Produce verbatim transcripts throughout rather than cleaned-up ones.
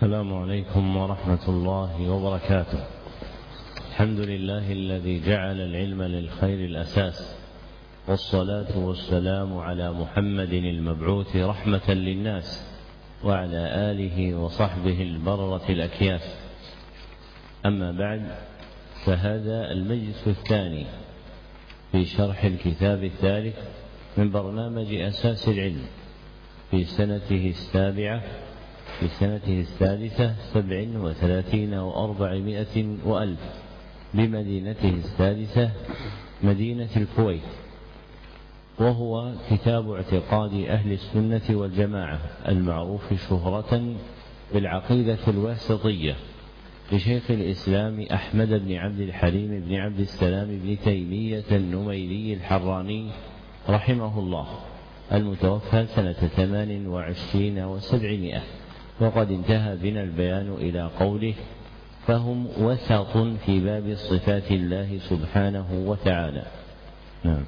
السلام عليكم ورحمة الله وبركاته. الحمد لله الذي جعل العلم للخير الأساس، والصلاة والسلام على محمد المبعوث رحمة للناس وعلى آله وصحبه البررة الأكياس. أما بعد، فهذا المجلس الثاني في شرح الكتاب الثالث من برنامج أساس العلم في سنته السابعة في سنته السادسة سبع وثلاثين وأربعمائة وألف بمدينته السادسة مدينة الكويت، وهو كتاب اعتقاد أهل السنة والجماعة المعروف شهرة بالعقيدة الواسطية لشيخ الإسلام أحمد بن عبد الحليم بن عبد السلام بن تيمية النميري الحراني رحمه الله، المتوفى سنة ثمان وعشرين وسبعمائة. وقد انتهى بنا البيان إلى قوله: فهم وسط في باب صفات الله سبحانه وتعالى. نعم.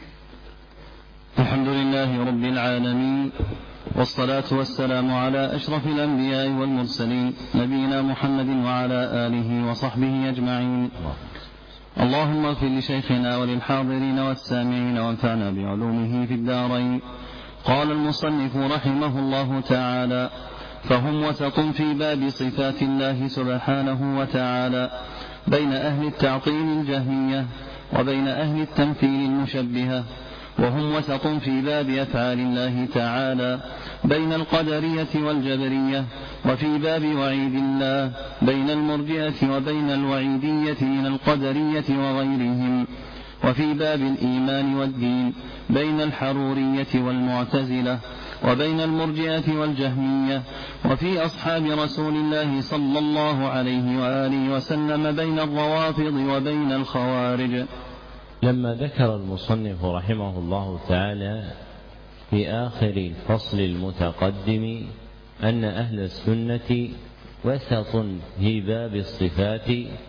الحمد لله رب العالمين، والصلاة والسلام على أشرف الأنبياء والمرسلين نبينا محمد وعلى آله وصحبه أجمعين. اللهم اغفر لشيخنا وللحاضرين والسامعين وانفعنا بعلومه في الدارين. قال المصنف رحمه الله تعالى: فهم وسط في باب صفات الله سبحانه وتعالى بين أهل التعطيل الجهمية وبين أهل التمثيل المشبهة، وهم وسط في باب أفعال الله تعالى بين القدرية والجبرية، وفي باب وعيد الله بين المرجئة وبين الوعيدية من القدرية وغيرهم، وفي باب الإيمان والدين بين الحرورية والمعتزلة وبين المرجئة والجهمية، وفي أصحاب رسول الله صلى الله عليه وآله وسلم بين الروافض وبين الخوارج. لما ذكر المصنف رحمه الله تعالى في آخر الفصل المتقدم أن أهل السنة وسط في باب الصفات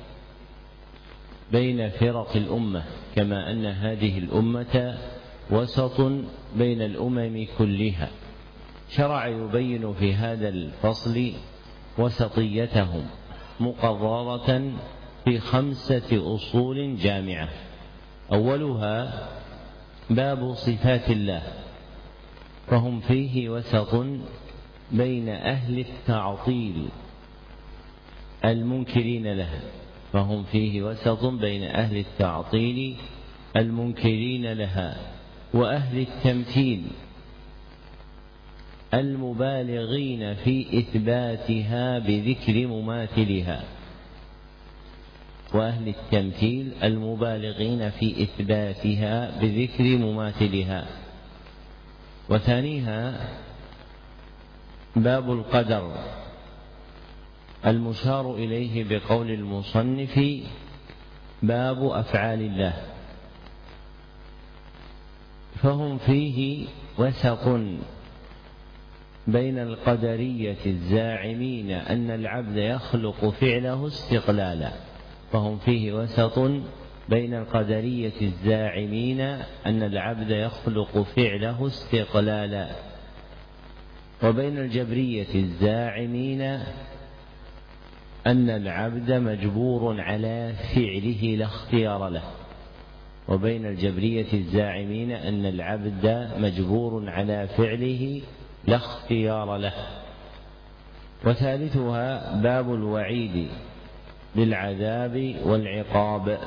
بين فرق الأمة، كما أن هذه الأمة وسط بين الأمم كلها، شرع يبين في هذا الفصل وسطيتهم مقررة في خمسة أصول جامعة. أولها باب صفات الله، فهم فيه وسط بين أهل التعطيل المنكرين لها فهم فيه وسط بين أهل التعطيل المنكرين لها وأهل التمثيل المبالغين في إثباتها بذكر مماثلها وأهل التمثيل المبالغين في إثباتها بذكر مماثلها. وثانيها باب القدر المشار إليه بقول المصنف باب أفعال الله، فهم فيه وسط بين القدرية الزاعمين أن العبد يخلق فعله استقلالا فهم فيه وسط بين القدرية الزاعمين أن العبد يخلق فعله استقلالا وبين الجبرية الزاعمين أن العبد مجبور على فعله لا اختيار له وبين الجبرية الزاعمين أن العبد مجبور على فعله لا اختيار له. وثالثها باب الوعيد بالعذاب والعقاب،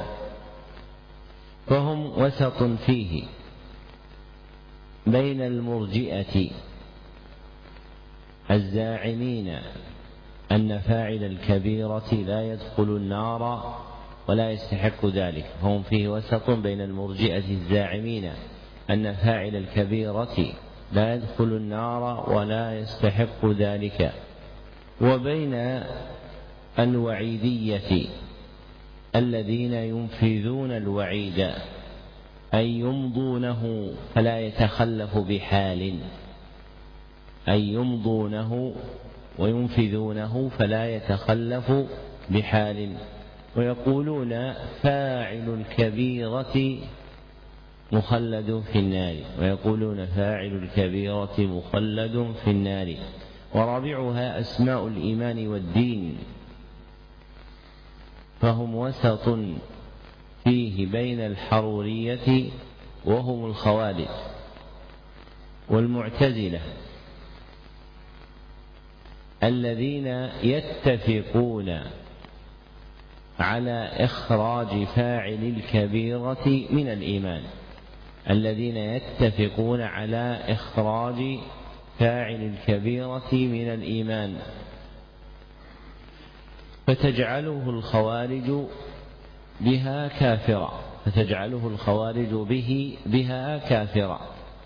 فهم وسط فيه بين المرجئة الزاعمين أن فاعل الكبيرة لا يدخل النار ولا يستحق ذلك، هم فيه وسط بين المرجئة الزاعمين أن فاعل الكبيرة لا يدخل النار ولا يستحق ذلك، وبين الوعيدية الذين ينفذون الوعيد أي يمضونه فلا يتخلف بحال أي يمضونه وينفذونه فلا يتخلف بحال، ويقولون فاعل الكبيرة مخلد في النار ويقولون فاعل الكبيرة مخلد في النار ورابعها أسماء الإيمان والدين، فهم وسط فيه بين الحرورية وهم الخوارج والمعتزلة الذين يتفقون على إخراج فاعل الكبيرة من الإيمان الذين يتفقون على إخراج فاعل الكبيرة من الإيمان فتجعله الخوارج بها كافرا فتجعله الخوارج به بها كافرا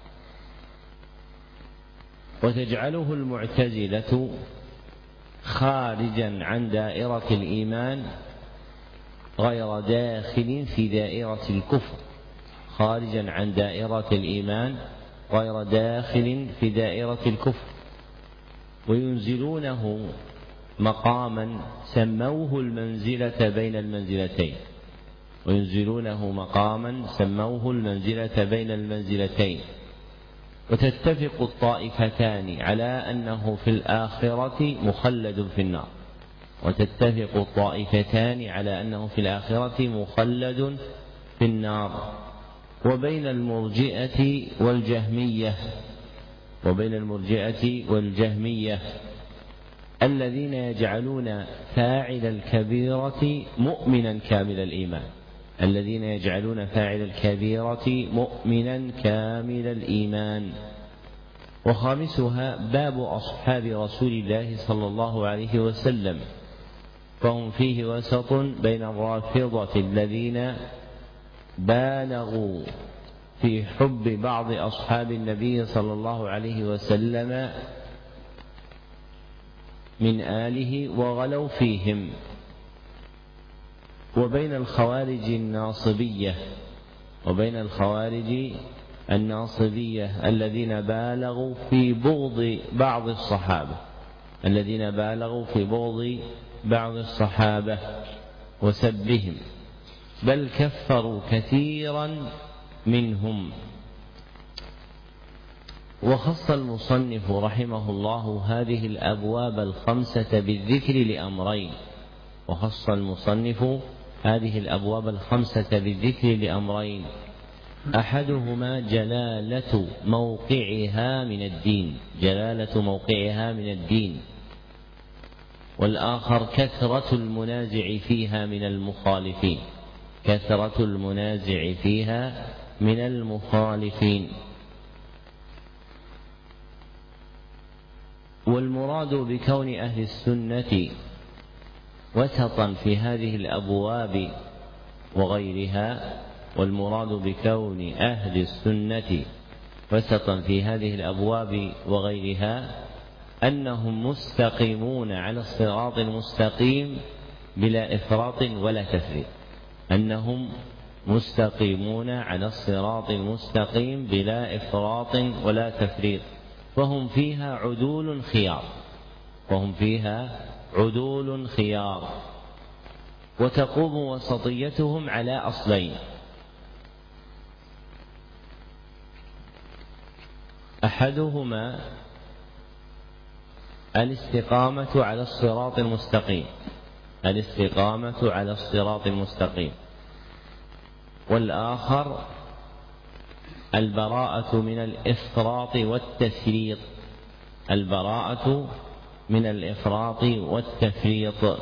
وتجعله المعتزلة خارجا عن دائرة الإيمان غير داخل في دائرة الكفر خارجا عن دائرة الإيمان غير داخل في دائرة الكفر، وينزلونه مقاما سموه المنزلة بين المنزلتين وينزلونه مقاما سموه المنزلة بين المنزلتين وتتفق الطائفتان على أنه في الآخرة مخلد في النار وتتفق الطائفتان على أنه في الآخرة مخلد في النار وبين المرجئة والجهمية وبين المرجئة والجهمية الذين يجعلون فاعل الكبيرة مؤمنا كامل الإيمان الذين يجعلون فاعل الكبيرة مؤمنا كامل الإيمان. وخامسها باب أصحاب رسول الله صلى الله عليه وسلم، فهم فيه وسط بين الرافضة الذين بالغوا في حب بعض أصحاب النبي صلى الله عليه وسلم من آله وغلوا فيهم، وبين الخوارج الناصبية وبين الخوارج الناصبية الذين بالغوا في بغض بعض الصحابة الذين بالغوا في بغض بعض الصحابة وسبهم، بل كفروا كثيرا منهم. وخص المصنف رحمه الله هذه الأبواب الخمسة بالذكر لأمرين وخص المصنف هذه الأبواب الخمسة بالذكر لأمرين أحدهما جلالة موقعها من الدين جلالة موقعها من الدين والآخر كثرة المنازع فيها من المخالفين كثرة المنازع فيها من المخالفين. والمراد بكون أهل السنة وسطا في هذه الأبواب وغيرها والمراد بكون أهل السنة وسطا في هذه الأبواب وغيرها أنهم مستقيمون على الصراط المستقيم بلا إفراط ولا تفريط أنهم مستقيمون على الصراط المستقيم بلا إفراط ولا تفريط فهم فيها عدول خيار وهم فيها عدول خيار وتقوم وسطيتهم على أصلين: أحدهما الاستقامة على الصراط المستقيم الاستقامة على الصراط المستقيم والآخر البراءة من الإفراط والتفريط البراءة من الإفراط والتفريط.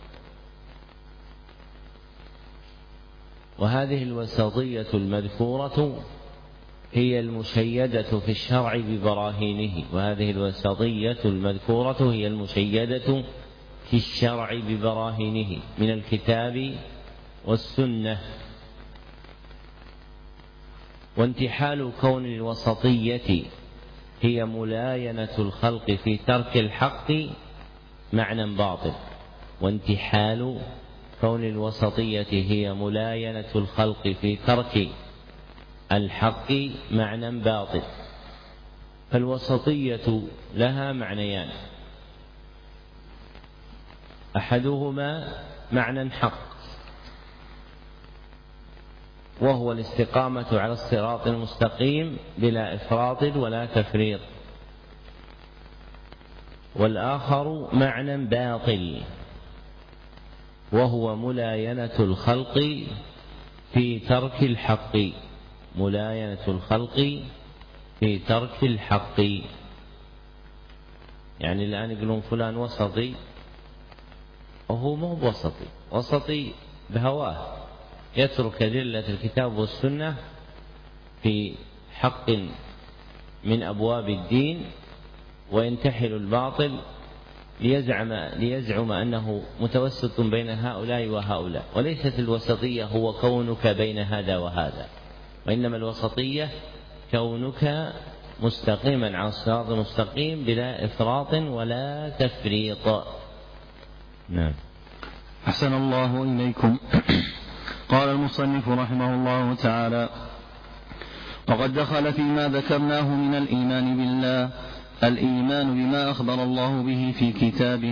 وهذه الوسطية المذكورة هي المشيدة في الشرع ببراهينه وهذه الوسطية المذكورة هي المشيدة في الشرع ببراهينه من الكتاب والسنة. وانتحال كون الوسطية هي ملاينة الخلق في ترك الحق معنى باطل وانتحال كون الوسطية هي ملاينة الخلق في ترك الحق معنى باطل. فالوسطية لها معنيان: أحدهما معنى حق وهو الاستقامة على الصراط المستقيم بلا إفراط ولا تفريط، والآخر معنى باطل وهو ملاينة الخلق في ترك الحق، ملاينة الخلق في ترك الحق. يعني الآن يقولون فلان وسطي وهو مو بوسطي، وسطي بهواه، يترك أدلة الكتاب والسنة في حق من أبواب الدين وينتحل الباطل ليزعم, ليزعم أنه متوسط بين هؤلاء وهؤلاء. وليست الوسطية هو كونك بين هذا وهذا، وإنما الوسطية كونك مستقيما على الصراط المستقيم بلا إفراط ولا تفريط. نعم. أحسن الله إليكم. قال المصنف رحمه الله تعالى: وقد دخل فيما ذكرناه من الإيمان بالله الإيمان بما أخبر الله به في كتابه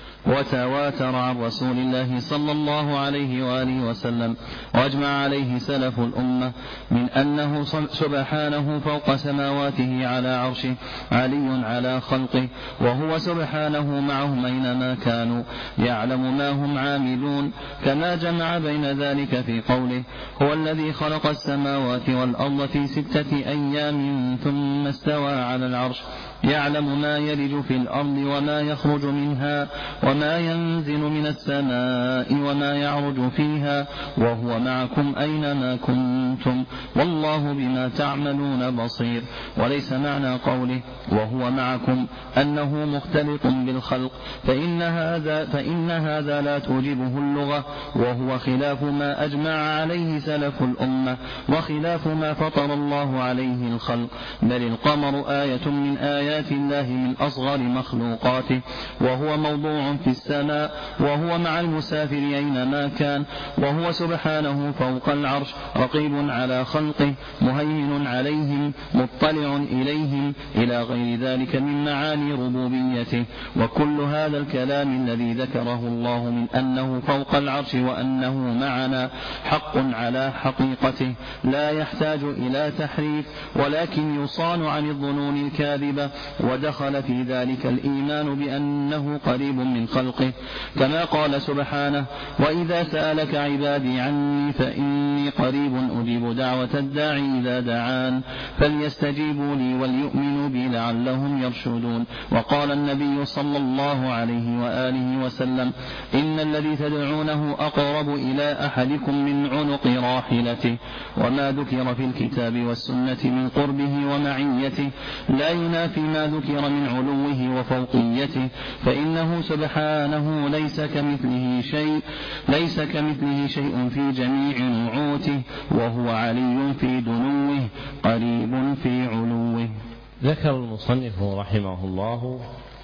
وتواتر عن رسول الله صلى الله عليه وآله وسلم وأجمع عليه سلف الأمة من أنه سبحانه فوق سماواته على عرشه علي على خلقه، وهو سبحانه معهم أينما كانوا يعلم ما هم عاملون، كما جمع بين ذلك في قوله: هو الذي خلق السماوات والأرض في ستة أيام ثم استوى على العرش يعلم ما يلج في الأرض وما يخرج منها وما ينزل من السماء وما يعرج فيها، وهو معكم أينما كنتم والله بما تعملون بصير. وليس معنى قوله وهو معكم أنه مختلط بالخلق، فإن هذا, فإن هذا لا توجبه اللغة، وهو خلاف ما أجمع عليه سلف الأمة وخلاف ما فطر الله عليه الخلق. بل القمر آية من آيات الله من أصغر مخلوقاته، وهو موضوع في السماء، وهو مع المسافر أينما كان، وهو سبحانه فوق العرش رقيب على خلقه مهيمن عليهم مطلع إليهم، إلى غير ذلك من معاني ربوبيته. وكل هذا الكلام الذي ذكره الله من أنه فوق العرش وأنه معنا حق على حقيقته، لا يحتاج إلى تحريف، ولكن يصان عن الظنون الكاذبة. ودخل في ذلك الإيمان بأنه قريب من خلقه، كما قال سبحانه: وإذا سألك عبادي عني فإني قريب أجيب دعوة الداعي إذا دعان فليستجيبوا لي وليؤمنوا بي لعلهم يرشدون. وقال النبي صلى الله عليه وآله وسلم: إن الذي تدعونه أقرب إلى أحدكم من عنق راحلته. وما ذكر في الكتاب والسنة من قربه ومعيته لا ينافي ما ذكر من علوه وفوقيته، فإنه سبحانه ليس كمثله شيء ليس كمثله شيء في جميع نعوته، وهو علي في دنوه قريب في علوه. ذكر المصنف رحمه الله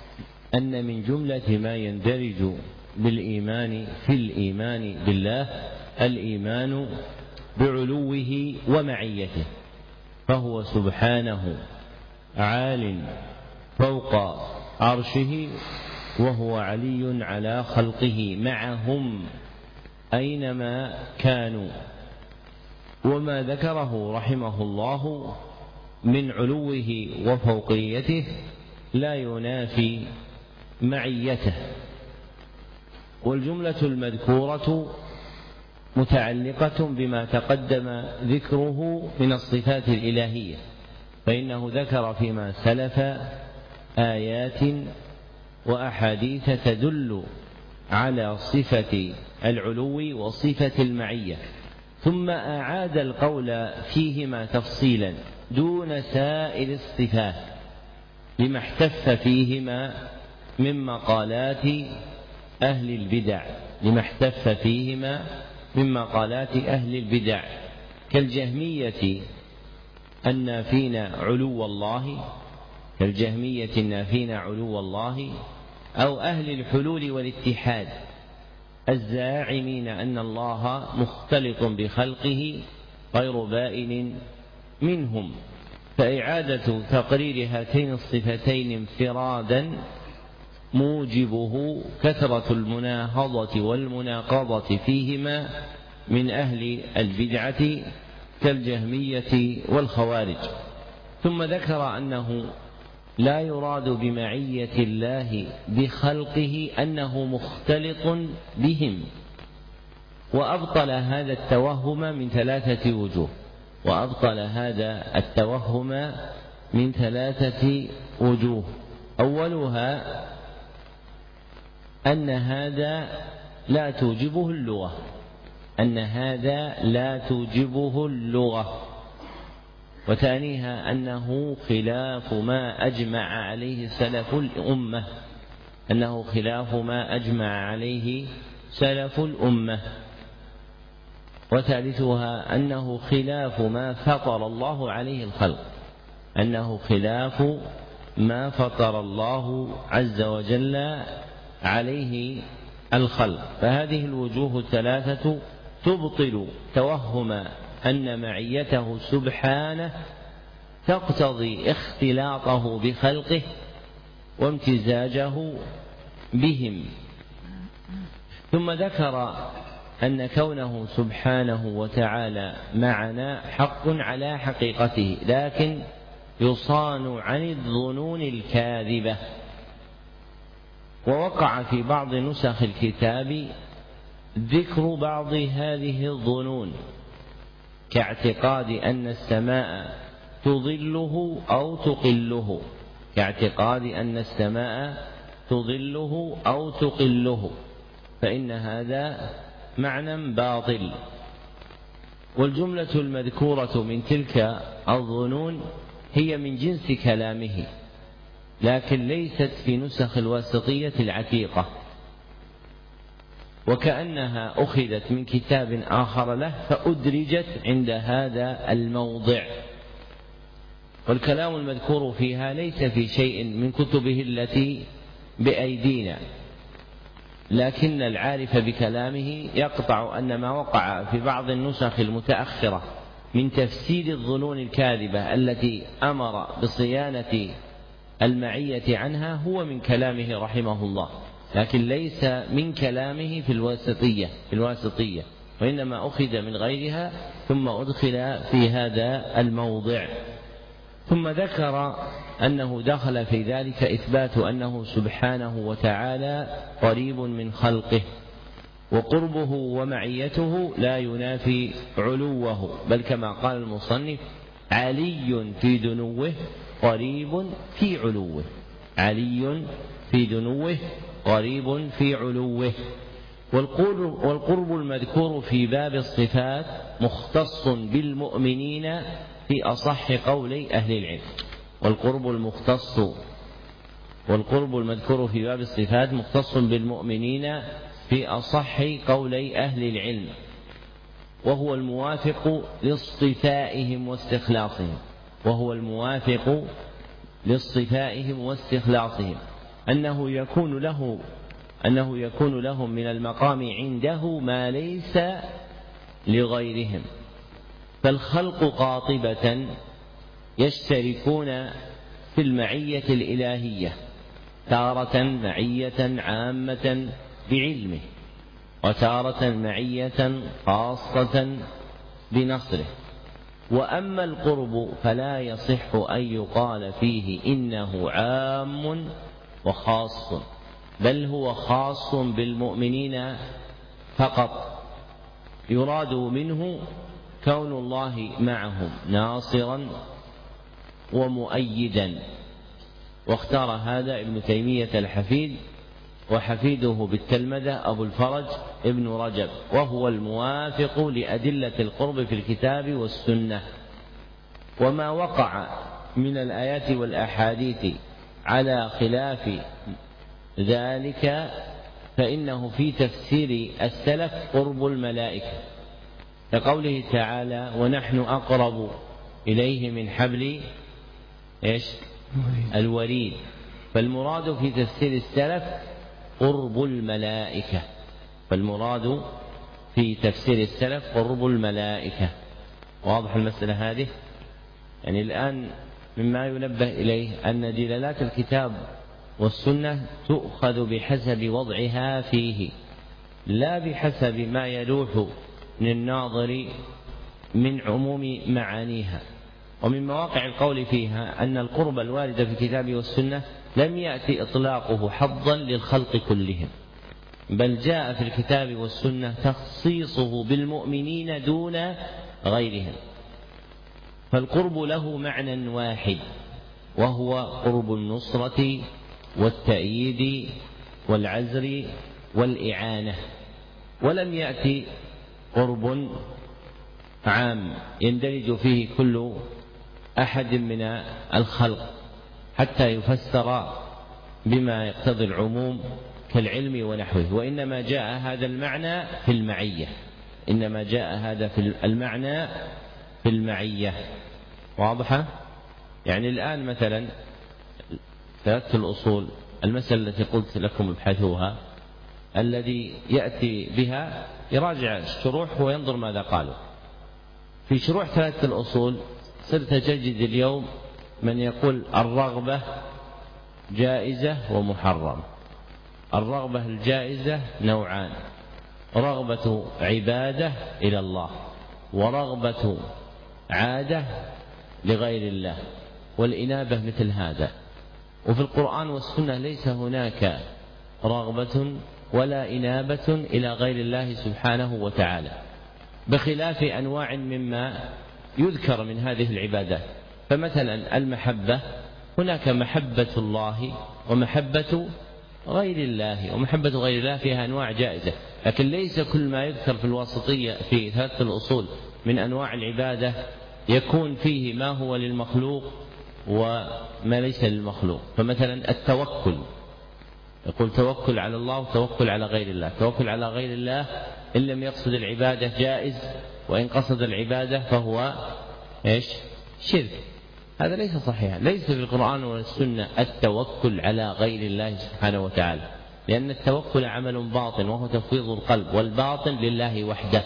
أن من جملة ما يندرج بالإيمان في الإيمان بالله الإيمان بعلوه ومعيته، فهو سبحانه عال فوق عرشه، وهو علي على خلقه معهم أينما كانوا. وما ذكره رحمه الله من علوه وفوقيته لا ينافي معيته. والجملة المذكورة متعلقة بما تقدم ذكره من الصفات الإلهية، فإنه ذكر فيما سلف آيات وأحاديث تدل على صفة العلو وصفة المعية، ثم أعاد القول فيهما تفصيلا دون سائر الصفات لما احتف فيهما من مقالات أهل البدع لما احتف فيهما من مقالات أهل البدع كالجهمية النافين علو الله كالجهمية النافين علو الله أو أهل الحلول والاتحاد الزاعمين أن الله مختلط بخلقه غير بائن منهم. فإعادة تقرير هاتين الصفتين انفرادا موجبه كثرة المناهضة والمناقضة فيهما من أهل البدعة كالجهمية والخوارج. ثم ذكر أنه لا يراد بمعية الله بخلقه أنه مختلط بهم، وأبطل هذا التوهم من ثلاثة وجوه وأبطل هذا التوهم من ثلاثة وجوه أولها أن هذا لا توجبه اللغة أن هذا لا توجبه اللغة وثانيها أنه خلاف ما أجمع عليه سلف الأمة أنه خلاف ما أجمع عليه سلف الأمة وثالثها أنه خلاف ما فطر الله عليه الخلق أنه خلاف ما فطر الله عز وجل عليه الخلق. فهذه الوجوه الثلاثة تبطل توهم أن معيته سبحانه تقتضي اختلاطه بخلقه وامتزاجه بهم. ثم ذكر أن كونه سبحانه وتعالى معنا حق على حقيقته، لكن يصان عن الظنون الكاذبة. ووقع في بعض نسخ الكتاب ذكر بعض هذه الظنون كاعتقاد أن السماء تظله أو تقله كاعتقاد أن السماء تظله أو تقله فإن هذا معنى باطل. والجملة المذكورة من تلك الظنون هي من جنس كلامه، لكن ليست في نسخ الواسطية العتيقة، وكأنها أخذت من كتاب آخر له فأدرجت عند هذا الموضع. والكلام المذكور فيها ليس في شيء من كتبه التي بأيدينا، لكن العارف بكلامه يقطع أن ما وقع في بعض النسخ المتأخرة من تفسير الظنون الكاذبة التي أمر بصيانة المعية عنها هو من كلامه رحمه الله، لكن ليس من كلامه في الواسطية في الواسطية وإنما أخذ من غيرها ثم أدخل في هذا الموضع. ثم ذكر أنه دخل في ذلك إثبات أنه سبحانه وتعالى قريب من خلقه، وقربه ومعيته لا ينافي علوه، بل كما قال المصنف علي في دنوه قريب في علوه علي في دنوه قريب في علوه. والقرب المذكور في باب الصفات مختص بالمؤمنين في أصح قولي أهل العلم. والقرب المختص والقرب المذكور في باب الصفات مختص بالمؤمنين في أصح قولي أهل العلم، وهو الموافق لاصطفائهم واستخلاصهم وهو الموافق لاصطفائهم واستخلاصهم أنه يكون له أنه يكون لهم من المقام عنده ما ليس لغيرهم. فالخلق قاطبة يشتركون في المعية الإلهية، تارة معية عامة بعلمه، وتارة معية خاصة بنصره. وأما القرب فلا يصح أن يقال فيه إنه عام وخاص، بل هو خاص بالمؤمنين فقط، يراد منه كون الله معهم ناصرا ومؤيدا. واختار هذا ابن تيمية الحفيد، وحفيده بالتلمذة أبو الفرج ابن رجب، وهو الموافق لأدلة القرب في الكتاب والسنة. وما وقع من الآيات والأحاديث على خلاف ذلك فإنه في تفسير السلف قرب الملائكة، كقوله تعالى ونحن أقرب إليه من حبل إيش؟ الوريد. فالمراد في تفسير السلف قرب الملائكة فالمراد في تفسير السلف قرب الملائكة. واضح المسألة هذه؟ يعني الآن مما ينبه إليه أن دلالات الكتاب والسنة تؤخذ بحسب وضعها فيه، لا بحسب ما يلوح من الناظر من عموم معانيها. ومن مواقع القول فيها أن القرب الوارد في الكتاب والسنة لم يأتي إطلاقه حظا للخلق كلهم، بل جاء في الكتاب والسنة تخصيصه بالمؤمنين دون غيرهم، فالقرب له معنى واحد وهو قرب النصرة والتأييد والعزر والإعانة، ولم يأتي قرب عام يندرج فيه كل أحد من الخلق حتى يفسر بما يقتضي العموم كالعلم ونحوه، وإنما جاء هذا المعنى في المعية، إنما جاء هذا في المعنى في المعية. واضحة؟ يعني الآن مثلا ثلاثة الأصول، المسألة التي قلت لكم ابحثوها، الذي يأتي بها يراجع الشروح وينظر ماذا قالوا في شروح ثلاثة الأصول. صرت تجد اليوم من يقول الرغبة جائزة ومحرم. الرغبة الجائزة نوعان: رغبة عبادة إلى الله، ورغبة عادة لغير الله، والإنابة مثل هذا. وفي القرآن والسنة ليس هناك رغبة ولا إنابة إلى غير الله سبحانه وتعالى، بخلاف أنواع مما يذكر من هذه العبادات. فمثلا المحبة، هناك محبة الله ومحبة غير الله، ومحبة غير الله فيها أنواع جائزة، لكن ليس كل ما يذكر في الواسطية في ثلاثة الأصول من أنواع العبادة يكون فيه ما هو للمخلوق وما ليس للمخلوق. فمثلا التوكل، يقول توكل على الله وتوكل على غير الله. توكل على غير الله إن لم يقصد العبادة جائز، وإن قصد العبادة فهو إيش؟ شرك. هذا ليس صحيحا، ليس في القرآن والسنة التوكل على غير الله سبحانه وتعالى، لأن التوكل عمل باطن وهو تفويض القلب، والباطن لله وحده.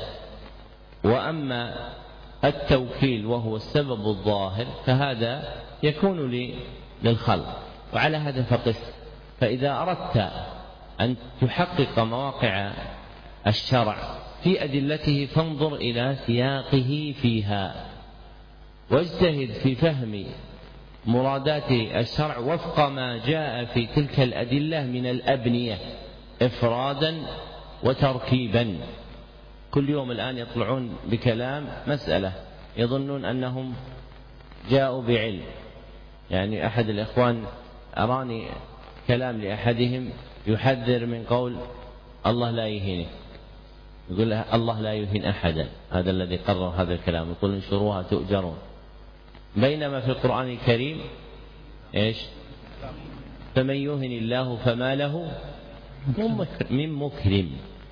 وأما التوكيل وهو السبب الظاهر فهذا يكون للخلق، وعلى هذا فقس. فإذا أردت أن تحقق مواقع الشرع في أدلته فانظر إلى سياقه فيها، واجتهد في فهم مرادات الشرع وفق ما جاء في تلك الأدلة من الأبنية إفرادا وتركيبا. كل يوم الآن يطلعون بكلام مسألة يظنون أنهم جاءوا بعلم. يعني أحد الإخوان أراني كلام لأحدهم يحذر من قول الله لا يهينك، يقول الله لا يهين أحدا، هذا الذي قرر هذا الكلام، يقول انشروها تؤجرون، بينما في القرآن الكريم إيش؟ فمن يهن الله فما له من مكرم.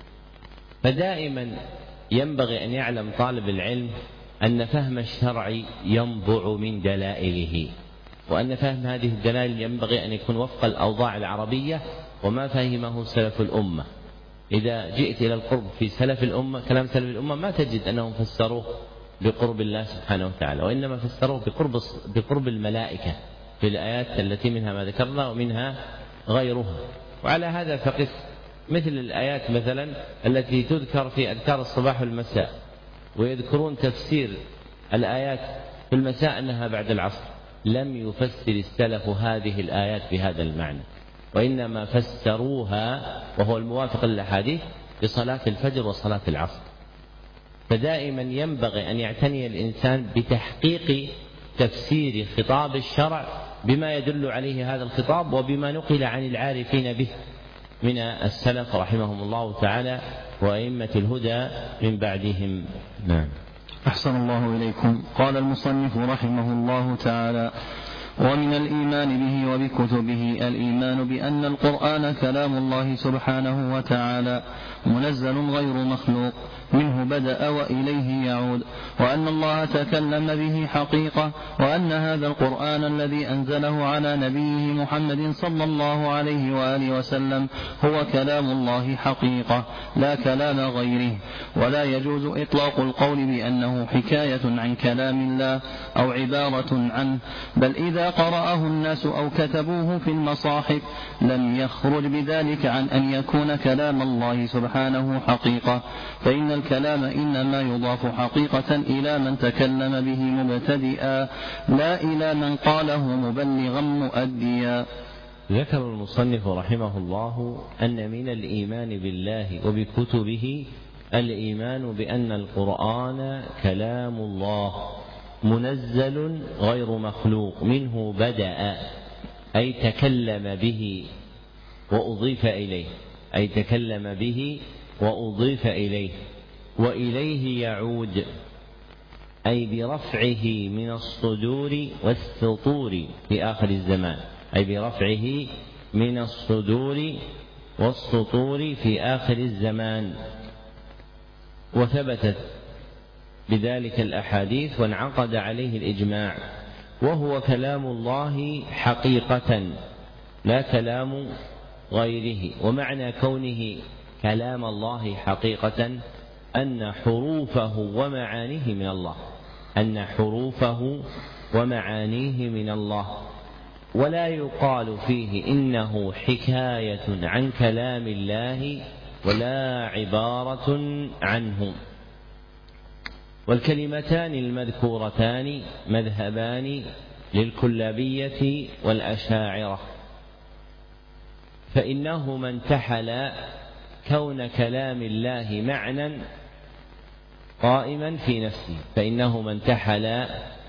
فدائما ينبغي أن يعلم طالب العلم أن فهم الشرع ينبع من دلائله، وأن فهم هذه الدلائل ينبغي أن يكون وفق الأوضاع العربية وما فهمه سلف الأمة. إذا جئت إلى القرب في سلف الأمة، كلام سلف الأمة ما تجد أنهم فسروه بقرب الله سبحانه وتعالى، وإنما فسروه بقرب, بقرب الملائكة في الآيات التي منها ما ذكرنا ومنها غيرها. وعلى هذا فقس مثل الآيات مثلا التي تذكر في أذكار الصباح والمساء، ويذكرون تفسير الآيات في المساء أنها بعد العصر. لم يفسر السلف هذه الآيات بهذا المعنى، وإنما فسروها وهو الموافق للأحاديث بصلاة الفجر وصلاة العصر. فدائما ينبغي أن يعتني الإنسان بتحقيق تفسير خطاب الشرع بما يدل عليه هذا الخطاب وبما نقل عن العارفين به من السلف رحمهم الله تعالى وأئمة الهدى من بعدهم. نعم. أحسن الله إليكم. قال المصنف رحمه الله تعالى: ومن الإيمان به وبكتبه الإيمان بأن القرآن كلام الله سبحانه وتعالى منزل غير مخلوق، منه بدأ وإليه يعود، وأن الله تكلم به حقيقة، وأن هذا القرآن الذي أنزله على نبيه محمد صلى الله عليه وآله وسلم هو كلام الله حقيقة لا كلام غيره. ولا يجوز إطلاق القول بأنه حكاية عن كلام الله أو عبارة عنه، بل إذا إذا قرأه الناس أو كتبوه في المصاحف لم يخرج بذلك عن أن يكون كلام الله سبحانه حقيقة، فإن الكلام إنما يضاف حقيقة إلى من تكلم به مبتدئا لا إلى من قاله مبلغا مؤديا. ذكر المصنف رحمه الله أن من الإيمان بالله وبكتبه الإيمان بأن القرآن كلام الله منزل غير مخلوق، منه بدأ أي تكلم به وأضيف إليه، أي تكلم به وأضيف إليه، وإليه يعود أي برفعه من الصدور والسطور في آخر الزمان، أي برفعه من الصدور والسطور في آخر الزمان. وثبتت بذلك الأحاديث وانعقد عليه الإجماع، وهو كلام الله حقيقة لا كلام غيره. ومعنى كونه كلام الله حقيقة أن حروفه ومعانيه من الله، أن حروفه ومعانيه من الله، ولا يقال فيه إنه حكاية عن كلام الله ولا عبارة عنه. والكلمتان المذكورتان مذهبان للكلابية والأشاعرة، فإنهما انتحلا كون كلام الله معنى قائما في نفسه، فإنهما انتحلا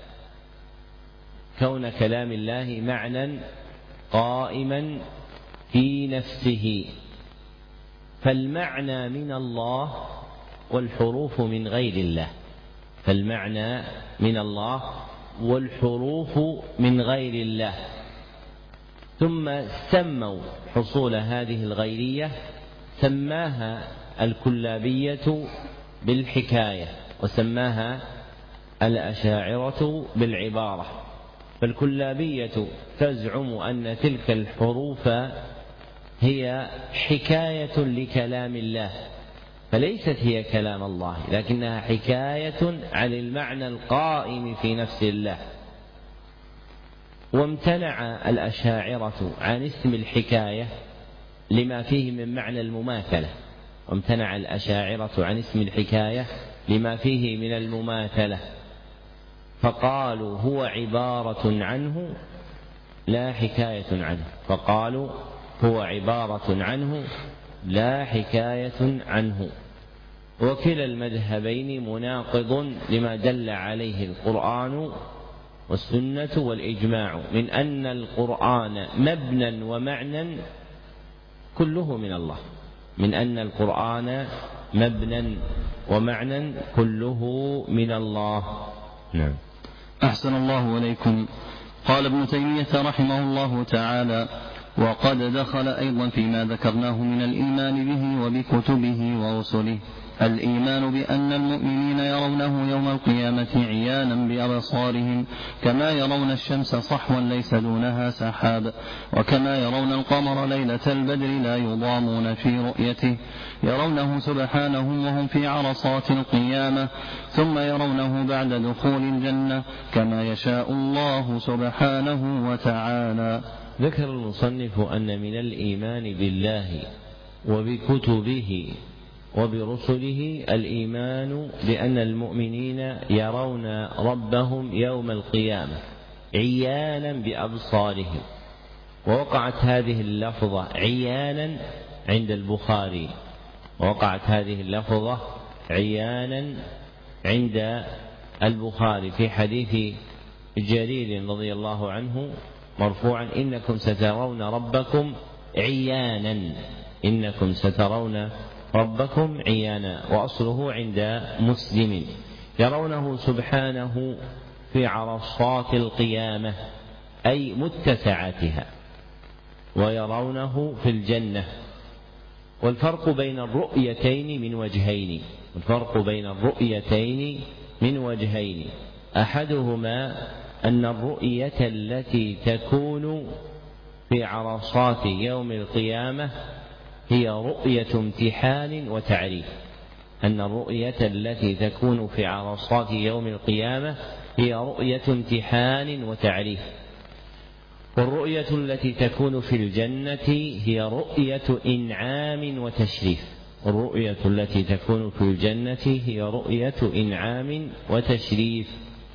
كون كلام الله معنى قائما في نفسه، فالمعنى من الله والحروف من غير الله، فالمعنى من الله والحروف من غير الله. ثم سموا حصول هذه الغيرية سماها الكلابية بالحكاية، وسماها الأشاعرة بالعبارة. فالكلابية تزعم أن تلك الحروف هي حكاية لكلام الله، فليست هي كلام الله، لكنها حكاية عن المعنى القائم في نفس الله. وامتنع الأشاعرة عن اسم الحكاية لما فيه من معنى المماثلة، وامتنع الأشاعرة عن اسم الحكاية لما فيه من المماثلة، فقالوا هو عبارة عنه لا حكاية عنه، فقالوا هو عبارة عنه لا حكاية عنه. وكلا المذهبين مناقض لما دل عليه القرآن والسنة والإجماع من أن القرآن مبنى ومعنى كله من الله، من أن القرآن مبنى ومعنى كله من الله. نعم. أحسن الله إليكم. قال ابن تيمية رحمه الله تعالى: وقد دخل أيضا فيما ذكرناه من الإيمان به وبكتبه ورسله الإيمان بأن المؤمنين يرونه يوم القيامة عيانا بأبصارهم كما يرون الشمس صحوا ليس دونها سحاب، وكما يرون القمر ليلة البدر لا يضامون في رؤيته، يرونه سبحانه وهم في عرصات القيامة، ثم يرونه بعد دخول الجنة كما يشاء الله سبحانه وتعالى. ذكر المصنف أن من الإيمان بالله وبكتبه وبرسله الإيمان بأن المؤمنين يرون ربهم يوم القيامة عيانا بأبصارهم. ووقعت هذه اللفظة عيانا عند البخاري، ووقعت هذه اللفظة عيانا عند البخاري في حديث جرير رضي الله عنه مرفوعا: إنكم سترون ربكم عيانا، إنكم سترون ربكم عيانا. وأصله عند مسلم: يرونه سبحانه في عرصات القيامة أي متسعاتها، ويرونه في الجنة. والفرق بين الرؤيتين من وجهين، الفرق بين الرؤيتين من وجهين: أحدهما أن الرؤية التي تكون في عرصات يوم القيامة هي رؤية امتحان وتعريف، أن الرؤية التي تكون في عرصات يوم القيامة هي رؤية امتحان وتعريف. والرؤية التي تكون في الجنة هي رؤية إنعام وتشريف. الرؤية التي تكون في الجنة هي رؤية إنعام وتشريف.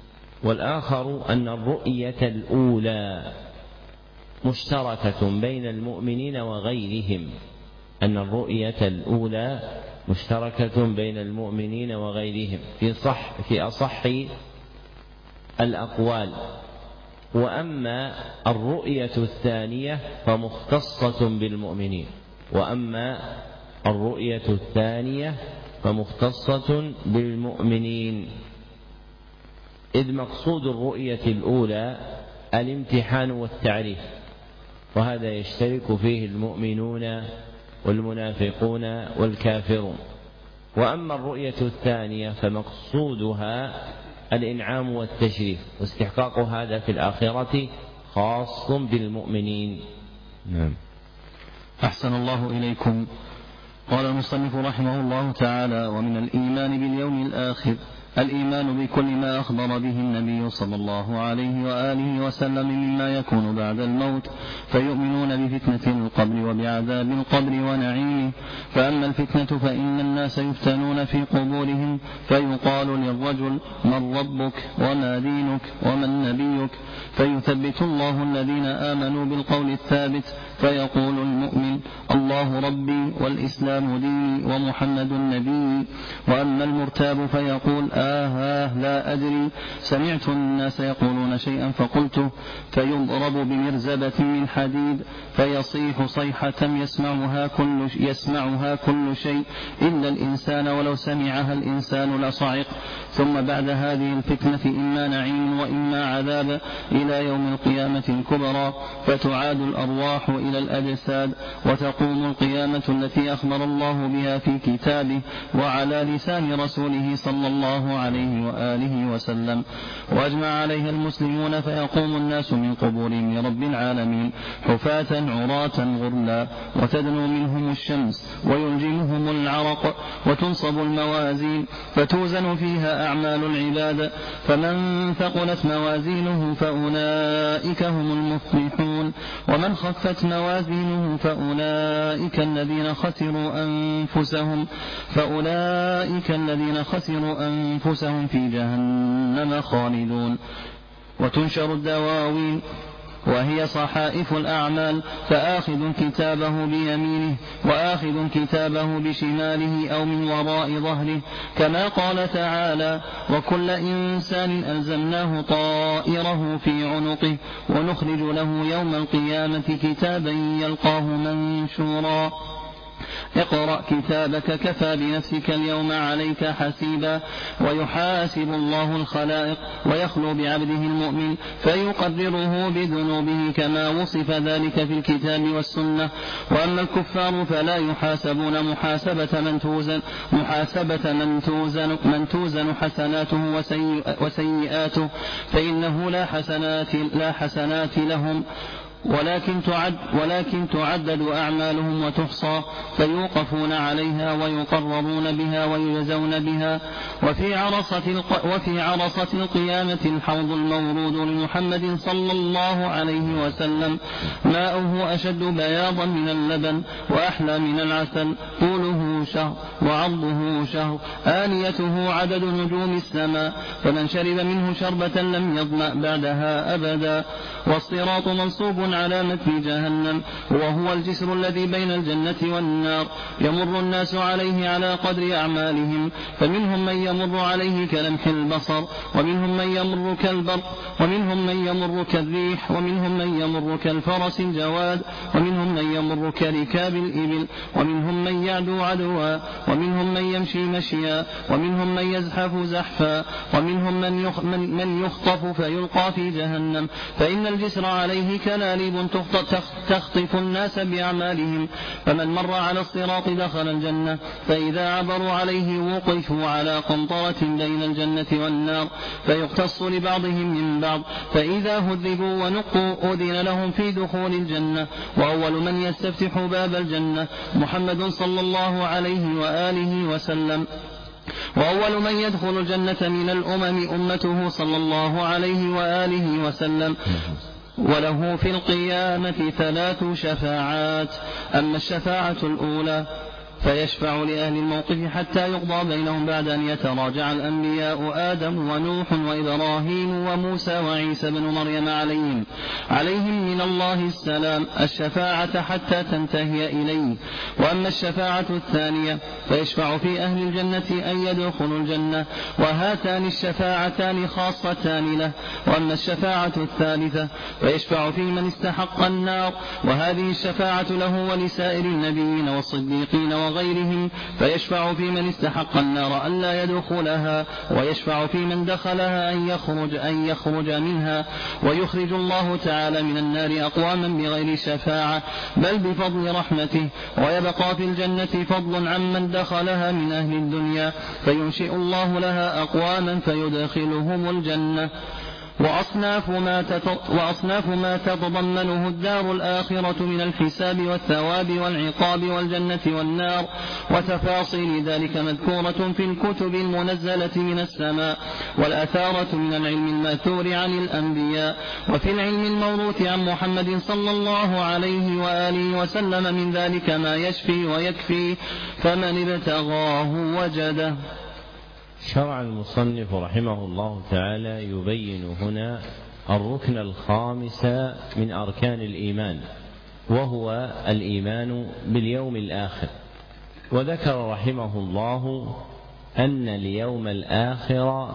والآخر أن الرؤية الأولى مشتركة بين المؤمنين وغيرهم، أن الرؤية الأولى مشتركة بين المؤمنين وغيرهم في صح في أصح الأقوال. وأما الرؤية الثانية فمختصة بالمؤمنين وأما الرؤية الثانية فمختصة بالمؤمنين إذ مقصود الرؤية الأولى الامتحان والتعريف، وهذا يشترك فيه المؤمنون والمنافقون والكافرون. وأما الرؤية الثانية فمقصودها الإنعام والتشريف، واستحقاق هذا في الآخرة خاص بالمؤمنين. نعم. أحسن الله إليكم. قال المصنف رحمه الله تعالى: ومن الإيمان باليوم الآخر الإيمان بكل ما أخبر به النبي صلى الله عليه وآله وسلم مما يكون بعد الموت، فيؤمنون بفتنة القبر وبعذاب القبر ونعيمه. فأما الفتنة فإن الناس يفتنون في قبورهم، فيقال للرجل: من ربك وما دينك ومن نبيك؟ فيثبت الله الذين آمنوا بالقول الثابت، فيقول المؤمن: الله ربي والإسلام ديني ومحمد نبيي. وأما المرتاب فيقول: آه لا أدري، سمعت الناس يقولون شيئا فقلته، فيضرب بمرزبة من حديد فيصيح صيحة يسمعها كل, يسمعها كل شيء إلا الإنسان، ولو سمعها الإنسان لصعق. ثم بعد هذه الفتنة إما نعيم وإما عذاب إلى يوم القيامة الكبرى، فتعاد الأرواح إلى الأجساد، وتقوم القيامة التي أخبر الله بها في كتابه وعلى لسان رسوله صلى الله عليه وآله وسلم، وأجمع عليها المسلمون. فيقوم الناس من قبورهم لرب العالمين حفاة عراة غرلا، وتدنو منهم الشمس ويلجمهم العرق، وتنصب الموازين فتوزن فيها أعمال العباد، فمن ثقلت موازينه فأولئك هم المفلحون، ومن خفت موازينه فأولئك الذين خسروا أنفسهم فأولئك الذين خسروا أنفسهم في جهنم خالدون. وتنشر الدواوين وهي صحائف الأعمال، فآخذ كتابه بيمينه وآخذ كتابه بشماله أو من وراء ظهره، كما قال تعالى: وكل إنسان ألزمناه طائره في عنقه ونخرج له يوم القيامة كتابا يلقاه منشورا. اقرأ كتابك كفى بنفسك اليوم عليك حسيبا. ويحاسب الله الخلائق ويخلو بعبده المؤمن فيقرره بذنوبه كما وصف ذلك في الكتاب والسنة. وأما الكفار فلا يحاسبون محاسبة من توزن, محاسبة من توزن, من توزن حسناته وسيئاته، فإنه لا حسنات, لا حسنات لهم ولكن تعد ولكن تعدد أعمالهم وتحصى، فيوقفون عليها ويقررون بها ويجزون بها. وفي عرصة, وفي عرصة القيامة الحوض المورود لمحمد صلى الله عليه وسلم، ماؤه أشد بياضا من اللبن وأحلى من العسل، طوله شهر وعرضه شهر، آنيته عدد نجوم السماء، فمن شرب منه شربة لم يظمأ بعدها أبدا. والصراط منصوب على متن جهنم، وهو الجسر الذي بين الجنة والنار، يمر الناس عليه على قدر أعمالهم، فمنهم من يمر عليه كلمح البصر، ومنهم من يمر كالبرق، ومنهم من يمر كالريح، ومنهم من يمر كالفرس الجواد، ومنهم من يمر كركاب الإبل، ومنهم من يعدو عدوا، ومنهم من يمشي مشيا، ومنهم من يزحف زحفا، ومنهم من, يخ من, من يخطف فيلقى في جهنم. فإن الجسر عليه كلاليب تخطف الناس بأعمالهم، فمن مر على الصراط دخل الجنة، فإذا عبروا عليه وقفوا على قنطرة بين الجنة والنار، فيقتص لبعضهم من بعض، فإذا هذبوا ونقوا أذن لهم في دخول الجنة. وأول من يستفتح باب الجنة محمد صلى الله عليه وآله وسلم، وأول من يدخل الجنة من الأمم أمته صلى الله عليه وآله وسلم. وله في القيامة ثلاث شفاعات. أما الشفاعة الأولى فيشفع لأهل الموقف حتى يقضى بينهم بعد أن يتراجع الأنبياء آدم ونوح وإبراهيم وموسى وعيسى بن مريم عليهم عليهم من الله السلام الشفاعة حتى تنتهي إليه. وأما الشفاعة الثانية فيشفع في أهل الجنة أن يدخلوا الجنة، وهاتان الشفاعتان خاصتان له. وأما الشفاعة الثالثة فيشفع في من استحق النار، وهذه الشفاعة له ولسائر النبيين والصديقين وغيرهم، فيشفع في من استحق النار ألا يدخلها، ويشفع في من دخلها أن يخرج, أن يخرج منها، ويخرج الله تعالى من النار أقواما بغير شفاعة بل بفضل رحمته، ويبقى في الجنة فضل عمن دخلها من أهل الدنيا، فينشئ الله لها أقواما فيدخلهم الجنة. وأصناف ما, وأصناف ما تتضمنه الدار الآخرة من الحساب والثواب والعقاب والجنة والنار وتفاصيل ذلك مذكورة في الكتب المنزلة من السماء، والأثارة من العلم الماثور عن الأنبياء، وفي العلم الموروث عن محمد صلى الله عليه وآله وسلم من ذلك ما يشفي ويكفي، فمن ابتغاه وجده. شرع المصنف رحمه الله تعالى يبين هنا الركن الخامس من أركان الإيمان، وهو الإيمان باليوم الآخر. وذكر رحمه الله أن اليوم الآخر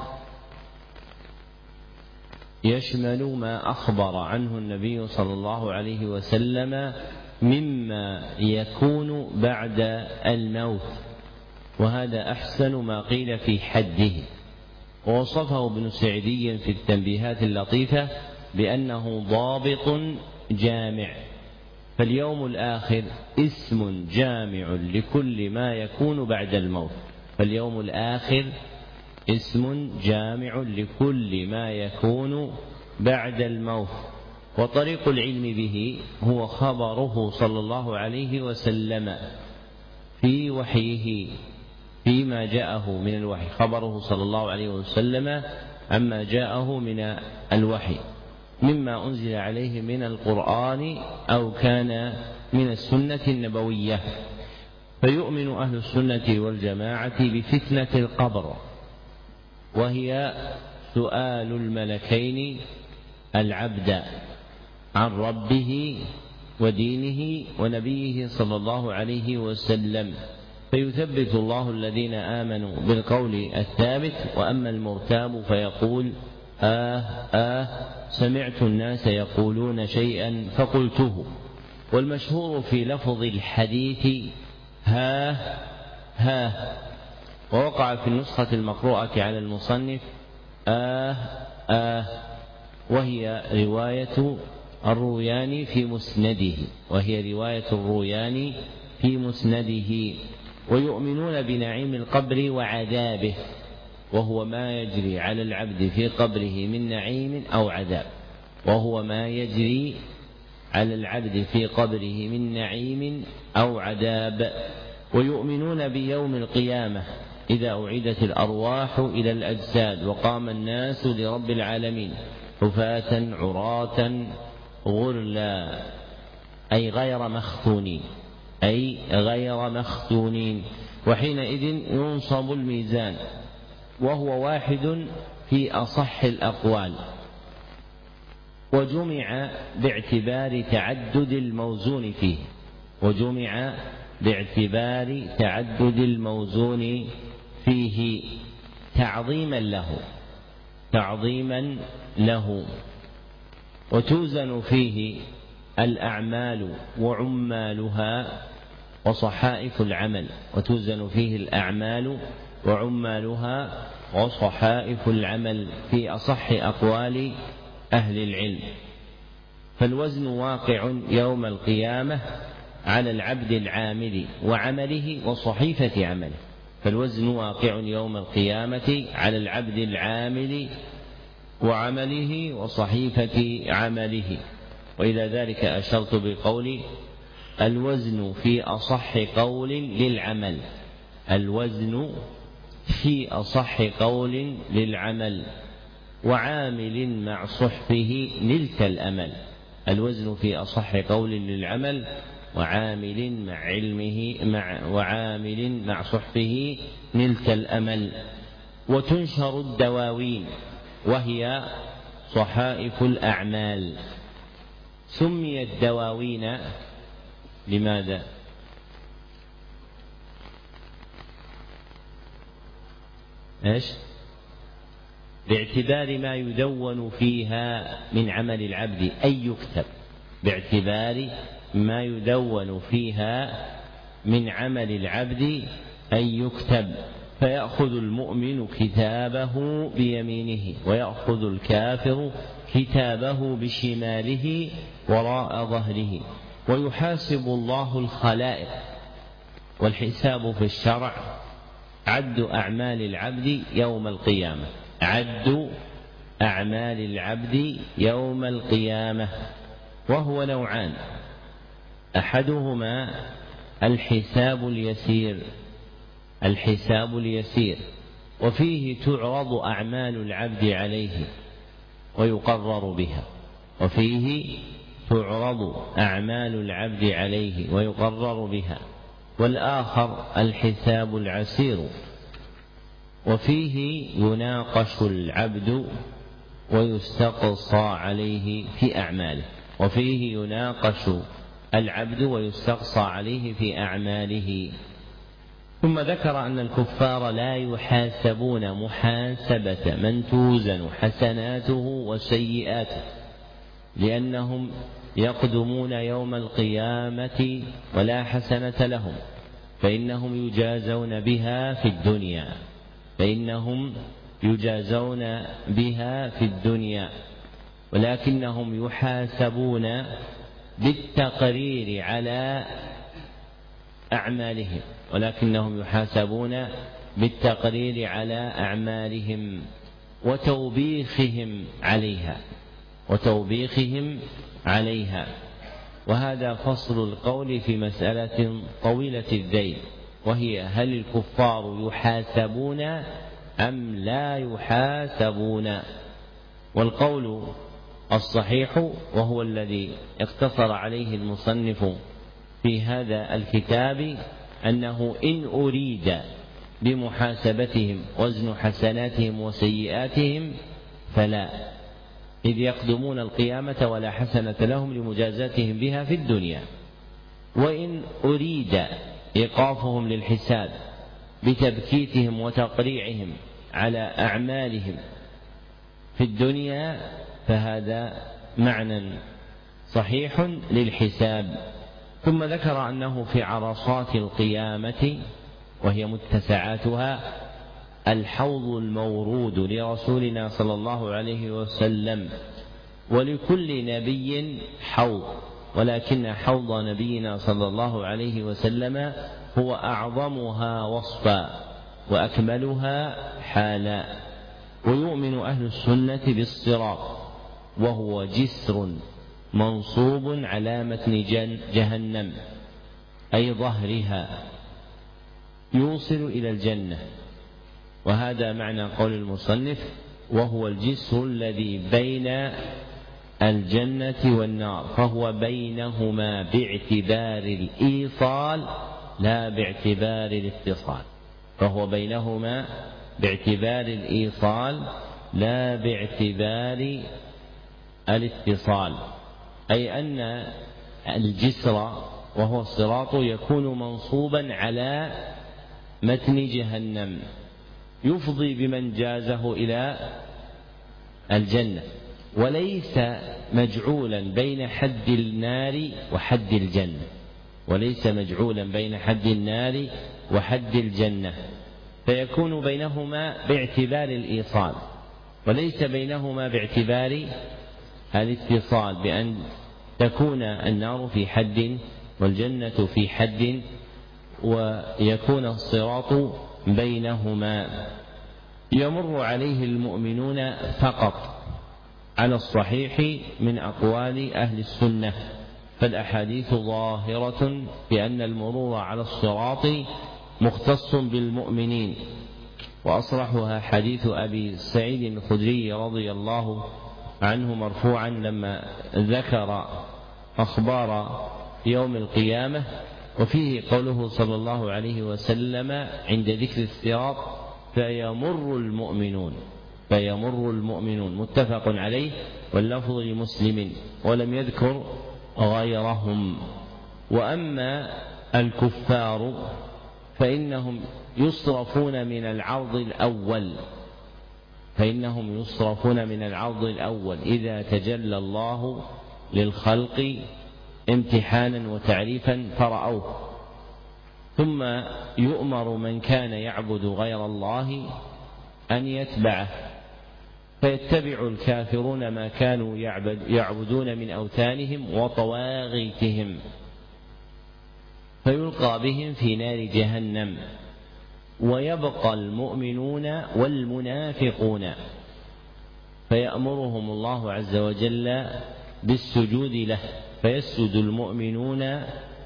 يشمل ما أخبر عنه النبي صلى الله عليه وسلم مما يكون بعد الموت، وهذا أحسن ما قيل في حده. ووصفه ابن سعدي في التنبيهات اللطيفة بأنه ضابط جامع، فاليوم الآخر اسم جامع لكل ما يكون بعد الموت. فاليوم الآخر اسم جامع لكل ما يكون بعد الموت. وطريق العلم به هو خبره صلى الله عليه وسلم في وحيه فيما جاءه من الوحي، خبره صلى الله عليه وسلم عما جاءه من الوحي مما أنزل عليه من القرآن أو كان من السنة النبوية. فيؤمن أهل السنة والجماعة بفتنة القبر، وهي سؤال الملكين العبد عن ربه ودينه ونبيه صلى الله عليه وسلم، فيثبت الله الذين آمنوا بالقول الثابت. وأما المرتاب فيقول آه آه سمعت الناس يقولون شيئا فقلته. والمشهور في لفظ الحديث ها ها، ووقع في النسخة المقروءة على المصنف آه آه، وهي رواية الروياني في مسنده وهي رواية الروياني في مسنده. ويؤمنون بنعيم القبر وعذابه، وهو ما يجري على العبد في قبره من نعيم أو عذاب وهو ما يجري على العبد في قبره من نعيم أو عذاب. ويؤمنون بيوم القيامة إذا أعيدت الأرواح إلى الأجساد وقام الناس لرب العالمين حفاة عراة غرلا، أي غير مختونين أي غير مختونين وحينئذ ينصب الميزان، وهو واحد في أصح الأقوال، وجمع باعتبار تعدد الموزون فيه وجمع باعتبار تعدد الموزون فيه تعظيما له تعظيما له وتوزن فيه الأعمال وعمالها وصحائف العمل وتوزن فيه الأعمال وعمالها وصحائف العمل في أصح أقوال أهل العلم. فالوزن واقع يوم القيامة على العبد العامل وعمله وصحيفة عمله فالوزن واقع يوم القيامة على العبد العامل وعمله وصحيفة عمله. وإلى ذلك أشرت بقولي الوزن في أصح قول للعمل الوزن في أصح قول للعمل وعامل مع صحفه نلت الأمل الوزن في أصح قول للعمل، وعامل مع علمه مع وعامل مع صحفه نلت الأمل. وتنشر الدواوين وهي صحائف الأعمال. سميت دواوين لماذا؟ إيش؟ باعتبار ما يدون فيها من عمل العبد أي يكتب، باعتبار ما يدون فيها من عمل العبد أن يكتب، فيأخذ المؤمن كتابه بيمينه ويأخذ الكافر كتابه بشماله وراء ظهره، ويحاسب الله الخلائق. والحساب في الشرع عد أعمال العبد يوم القيامة، عد أعمال العبد يوم القيامة، وهو نوعان: أحدهما الحساب اليسير، الحساب اليسير وفيه تعرض أعمال العبد عليه ويقرر بها، وفيه تعرض أعمال العبد عليه ويقرر بها. والآخر الحساب العسير، وفيه يناقش العبد ويستقصى عليه في أعماله، وفيه يناقش العبد ويستقصى عليه في أعماله. ثم ذكر أن الكفار لا يحاسبون محاسبة من توزن حسناته وسيئاته، لأنهم يقدمون يوم القيامة ولا حسنة لهم، فإنهم يجازون بها في الدنيا، فإنهم يجازون بها في الدنيا، ولكنهم يحاسبون بالتقرير على أعمالهم، ولكنهم يحاسبون بالتقرير على أعمالهم وتوبيخهم عليها، وتوبيخهم عليها. وهذا فصل القول في مسألة طويلة الذيل، وهي: هل الكفار يحاسبون أم لا يحاسبون؟ والقول الصحيح وهو الذي اقتصر عليه المصنف في هذا الكتاب أنه إن أريد بمحاسبتهم وزن حسناتهم وسيئاتهم فلا، إذ يقدمون القيامة ولا حسنة لهم لمجازاتهم بها في الدنيا. وإن أريد إيقافهم للحساب بتبكيتهم وتقريعهم على أعمالهم في الدنيا فهذا معنى صحيح للحساب. ثم ذكر أنه في عرصات القيامة وهي متسعاتها الحوض المورود لرسولنا صلى الله عليه وسلم، ولكل نبي حوض، ولكن حوض نبينا صلى الله عليه وسلم هو أعظمها وصفا وأكملها حالا. ويؤمن أهل السنة بالصراط، وهو جسر منصوب على متن جهنم أي ظهرها يوصل إلى الجنة، وهذا معنى قول المصنف: وهو الجسر الذي بين الجنة والنار، فهو بينهما باعتبار الإيصال لا باعتبار الاتصال، فهو بينهما باعتبار الإيصال لا باعتبار الاتصال، أي أن الجسر وهو الصراط يكون منصوبا على متن جهنم يفضي بمن جازه إلى الجنة، وليس مجعولا بين حد النار وحد الجنة، وليس مجعولا بين حد النار وحد الجنة، فيكون بينهما باعتبار الإيصال وليس بينهما باعتبار الاتصال، بأن تكون النار في حد والجنة في حد ويكون الصراط بينهما. يمر عليه المؤمنون فقط على الصحيح من أقوال أهل السنة، فالأحاديث ظاهرة بأن المرور على الصراط مختص بالمؤمنين، وأصرحها حديث أبي سعيد الخدري رضي الله عنه مرفوعا لما ذكر أخبار يوم القيامة، وفيه قوله صلى الله عليه وسلم عند ذكر الصراط: فيمر المؤمنون فيمر المؤمنون، متفق عليه، واللفظ لمسلم، ولم يذكر غيرهم. وأما الكفار فإنهم يصرفون من العرض الأول فإنهم يصرفون من العرض الأول إذا تجلى الله للخلق امتحانا وتعريفا فرأوه، ثم يؤمر من كان يعبد غير الله أن يتبعه، فيتبع الكافرون ما كانوا يعبد يعبدون من أوثانهم وطواغيتهم، فيلقى بهم في نار جهنم، ويبقى المؤمنون والمنافقون، فيأمرهم الله عز وجل بالسجود له، فيسجد المؤمنون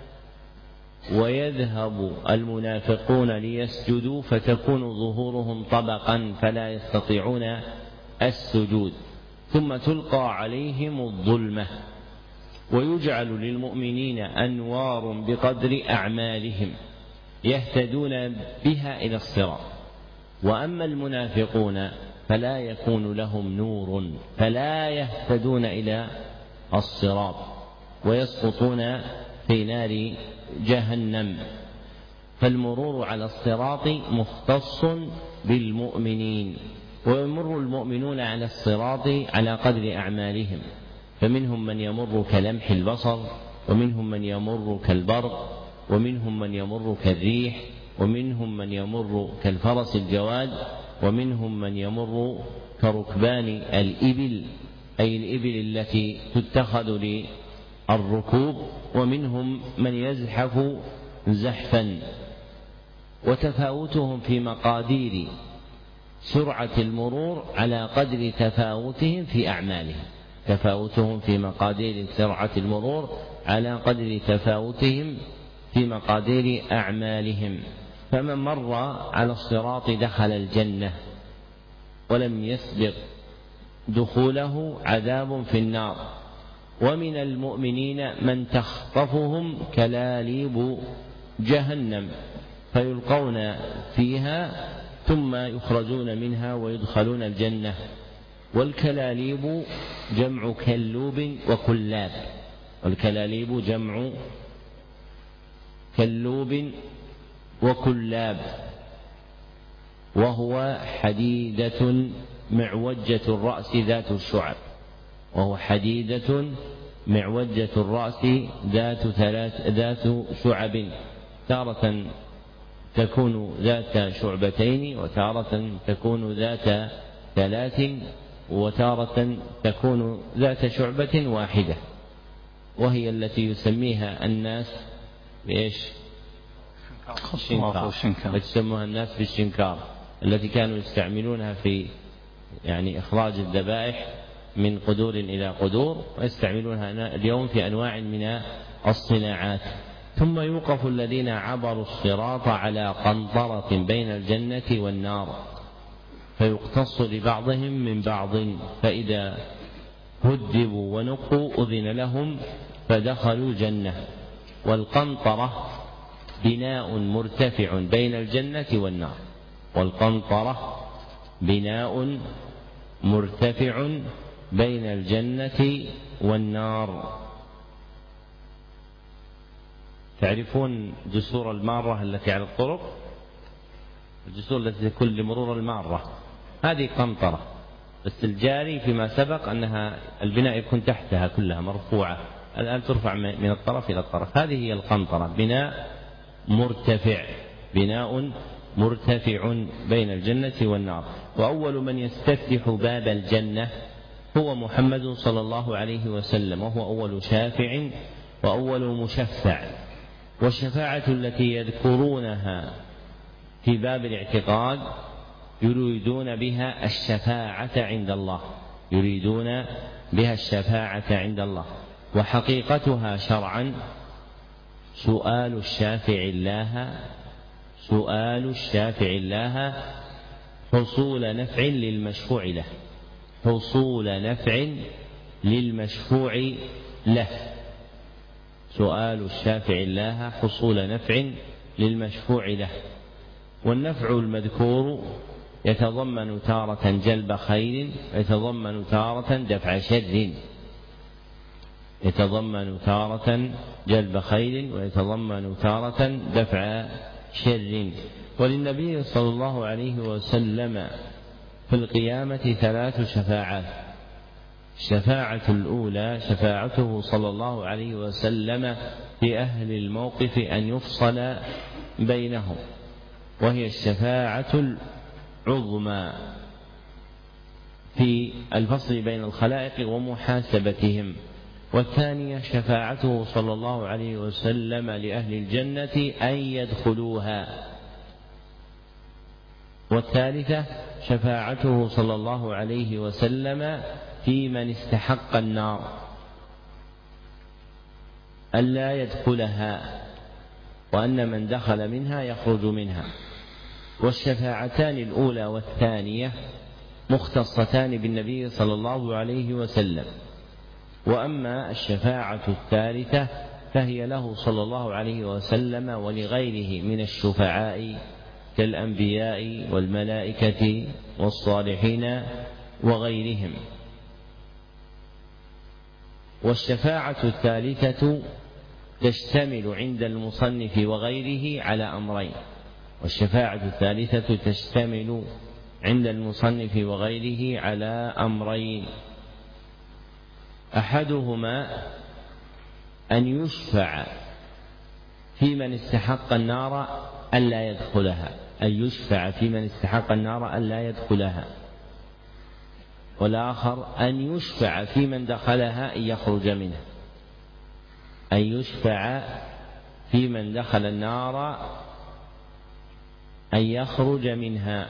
ويذهب المنافقون ليسجدوا، فتكون ظهورهم طبقا فلا يستطيعون السجود، ثم تلقى عليهم الظلمة، ويجعل للمؤمنين أنوار بقدر أعمالهم يهتدون بها إلى الصراط، وأما المنافقون فلا يكون لهم نور فلا يهتدون إلى الصراط، ويسقطون في نار جهنم. فالمرور على الصراط مختص بالمؤمنين، ويمر المؤمنون على الصراط على قدر أعمالهم، فمنهم من يمر كلمح البصر، ومنهم من يمر كالبرق، ومنهم من يمر كالريح، ومنهم من يمر كالفرس الجواد، ومنهم من يمر كركبان الإبل، أي الإبل التي تتخذ للركوب، ومنهم من يزحف زحفا. وتفاوتهم في مقادير سرعة المرور على قدر تفاوتهم في أعمالهم تفاوتهم في مقادير سرعة المرور على قدر تفاوتهم في مقادير أعمالهم. فمن مر على الصراط دخل الجنة، ولم يسبق دخوله عذاب في النار. ومن المؤمنين من تخطفهم كلاليب جهنم، فيلقون فيها ثم يخرجون منها ويدخلون الجنة. والكلاليب جمع كلوب وكلاب والكلاليب جمع كلوب وكلاب وهو حديدة معوجة الرأس ذات الشعب وهو حديدة معوجة الرأس ذات ثلاث ذات شعب، تارة تكون ذات شعبتين، وتارة تكون ذات ثلاث، وتارة تكون ذات شعبة واحدة، وهي التي يسميها الناس بإيش؟ الشنكار. يسموها الناس بالشنكار، التي كانوا يستعملونها في يعني إخراج الذبائح من قدور إلى قدور، ويستعملونها اليوم في أنواع من الصناعات. ثم يوقف الذين عبروا الصراط على قنطرة بين الجنة والنار، فيقتص لبعضهم من بعض، فإذا هذبوا ونقوا أذن لهم فدخلوا الجنة. والقنطرة بناء مرتفع بين الجنة والنار والقنطرة بناء مرتفع بين الجنة والنار. تعرفون جسور المارة التي على الطرق؟ الجسور التي تكون لمرور المارة هذه قنطرة، بس الجاري فيما سبق أنها البناء يكون تحتها كلها مرفوعة، الآن ترفع من الطرف إلى الطرف. هذه هي القنطرة، بناء مرتفع بناء مرتفع بين الجنة والنار. وأول من يستفتح باب الجنة هو محمد صلى الله عليه وسلم، وهو أول شافع وأول مشفع. والشفاعة التي يذكرونها في باب الاعتقاد يريدون بها الشفاعة عند الله يريدون بها الشفاعة عند الله وحقيقتها شرعا سؤال الشافع الله سؤال الشافع الله حصول نفع للمشفوع له حصول نفع للمشفوع له. سؤال الشافع الله حصول نفع للمشفوع له. والنفع المذكور يتضمن تارة جلب خير ويتضمن تارة دفع شر، يتضمن تارة جلب خير ويتضمن تارة دفع شر. وللنبي صلى الله عليه وسلم في القيامة ثلاث شفاعات. الشفاعة الأولى شفاعته صلى الله عليه وسلم في أهل الموقف أن يفصل بينهم، وهي الشفاعة العظمى في الفصل بين الخلائق ومحاسبتهم. والثانية شفاعته صلى الله عليه وسلم لأهل الجنة أن يدخلوها. والثالثة شفاعته صلى الله عليه وسلم في من استحق النار ألا يدخلها، وأن من دخل منها يخرج منها. والشفاعتان الأولى والثانية مختصتان بالنبي صلى الله عليه وسلم. وأما الشفاعة الثالثة فهي له صلى الله عليه وسلم ولغيره من الشفعاء كالأنبياء والملائكة والصالحين وغيرهم. والشفاعة الثالثة تشتمل عند المصنف وغيره على أمرين. والشفاعة الثالثة تشتمل عند المصنف وغيره على أمرين: أحدهما أن يشفع في من استحق النار ألا يدخلها، أن يشفع في من استحق النار ألا يدخلها. والآخر أن يشفع في من دخلها أن يخرج منها، أن يشفع في من دخل النار أن يخرج منها.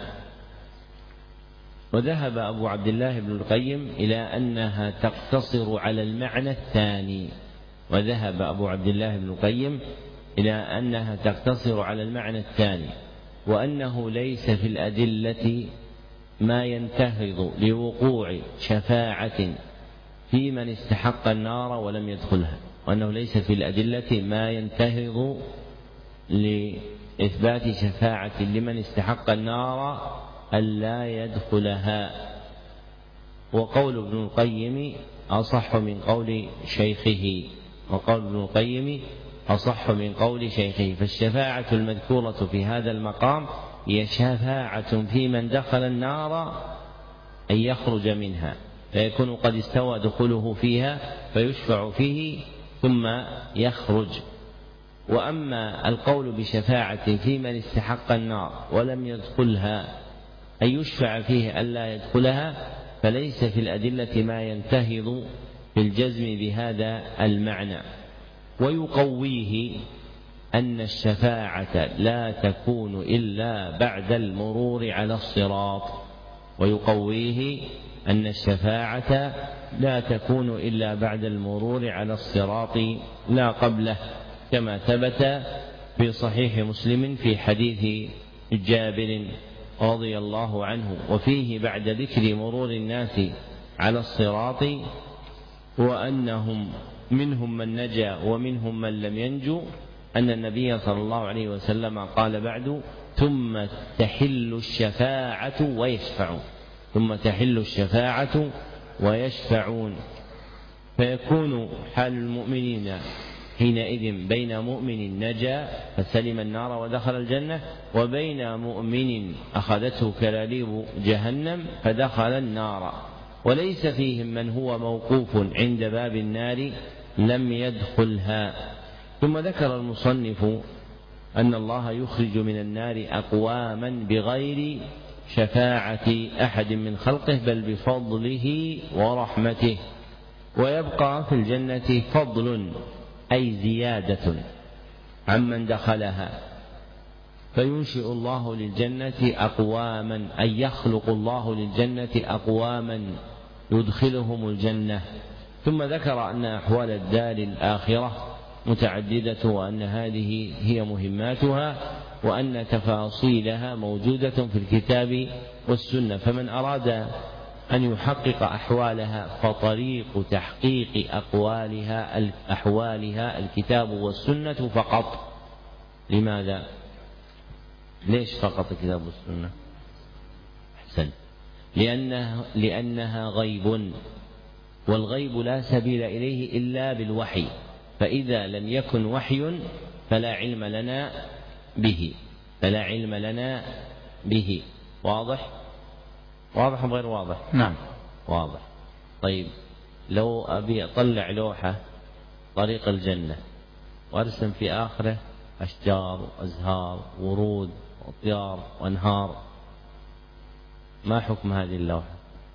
وذهب أبو عبد الله بن القيم إلى أنها تقتصر على المعنى الثاني وذهب أبو عبد الله بن القيم إلى أنها تقتصر على المعنى الثاني وأنه ليس في الأدلة ما ينتهض لوقوع شفاعة في من استحق النار ولم يدخلها، وأنه ليس في الأدلة ما ينتهض لإثبات شفاعة لمن استحق النار ألا يدخلها. وقول ابن القيم أصح من قول شيخه وقول ابن القيم أصح من قول شيخه. فالشفاعة المذكورة في هذا المقام هي شفاعة في من دخل النار أن يخرج منها، فيكون قد استوى دخوله فيها فيشفع فيه ثم يخرج. وأما القول بشفاعة في من استحق النار ولم يدخلها أن يشفع فيه ألا يدخلها فليس في الأدلة ما ينتهض في الجزم بهذا المعنى. ويقويه أن الشفاعة لا تكون إلا بعد المرور على الصراط ويقويه أن الشفاعة لا تكون إلا بعد المرور على الصراط لا قبله، كما ثبت في صحيح مسلم في حديث جابر رضي الله عنه وفيه بعد ذكر مرور الناس على الصراط وأنهم منهم من نجا ومنهم من لم ينجو أن النبي صلى الله عليه وسلم قال بعد: ثم تحل الشفاعة ويشفعون ثم تحل الشفاعة ويشفعون. فيكون حال المؤمنين حينئذ بين مؤمن نجا فسلم النار ودخل الجنة وبين مؤمن أخذته كلاليب جهنم فدخل النار، وليس فيهم من هو موقوف عند باب النار لم يدخلها. ثم ذكر المصنف أن الله يخرج من النار أقواما بغير شفاعة أحد من خلقه بل بفضله ورحمته، ويبقى في الجنة فضل أي زيادة عمن دخلها، فينشئ الله للجنة أقواما أي يخلق الله للجنة أقواما يدخلهم الجنة. ثم ذكر أن أحوال الدار الآخرة متعددة وأن هذه هي مهماتها وأن تفاصيلها موجودة في الكتاب والسنة، فمن أراد أن يحقق أحوالها، فطريق تحقيق أقوالها أحوالها الكتاب والسنة فقط. لماذا؟ ليش فقط الكتاب والسنة؟ أحسن، لأنها, لأنها غيب، والغيب لا سبيل إليه إلا بالوحي، فإذا لم يكن وحي فلا علم لنا به، فلا علم لنا به. واضح؟ واضح أم غير واضح؟ نعم واضح. طيب لو أبي أطلع لوحة طريق الجنة وأرسم في آخره أشجار وأزهار ورود وأطيار وأنهار، ما حكم هذه اللوحة؟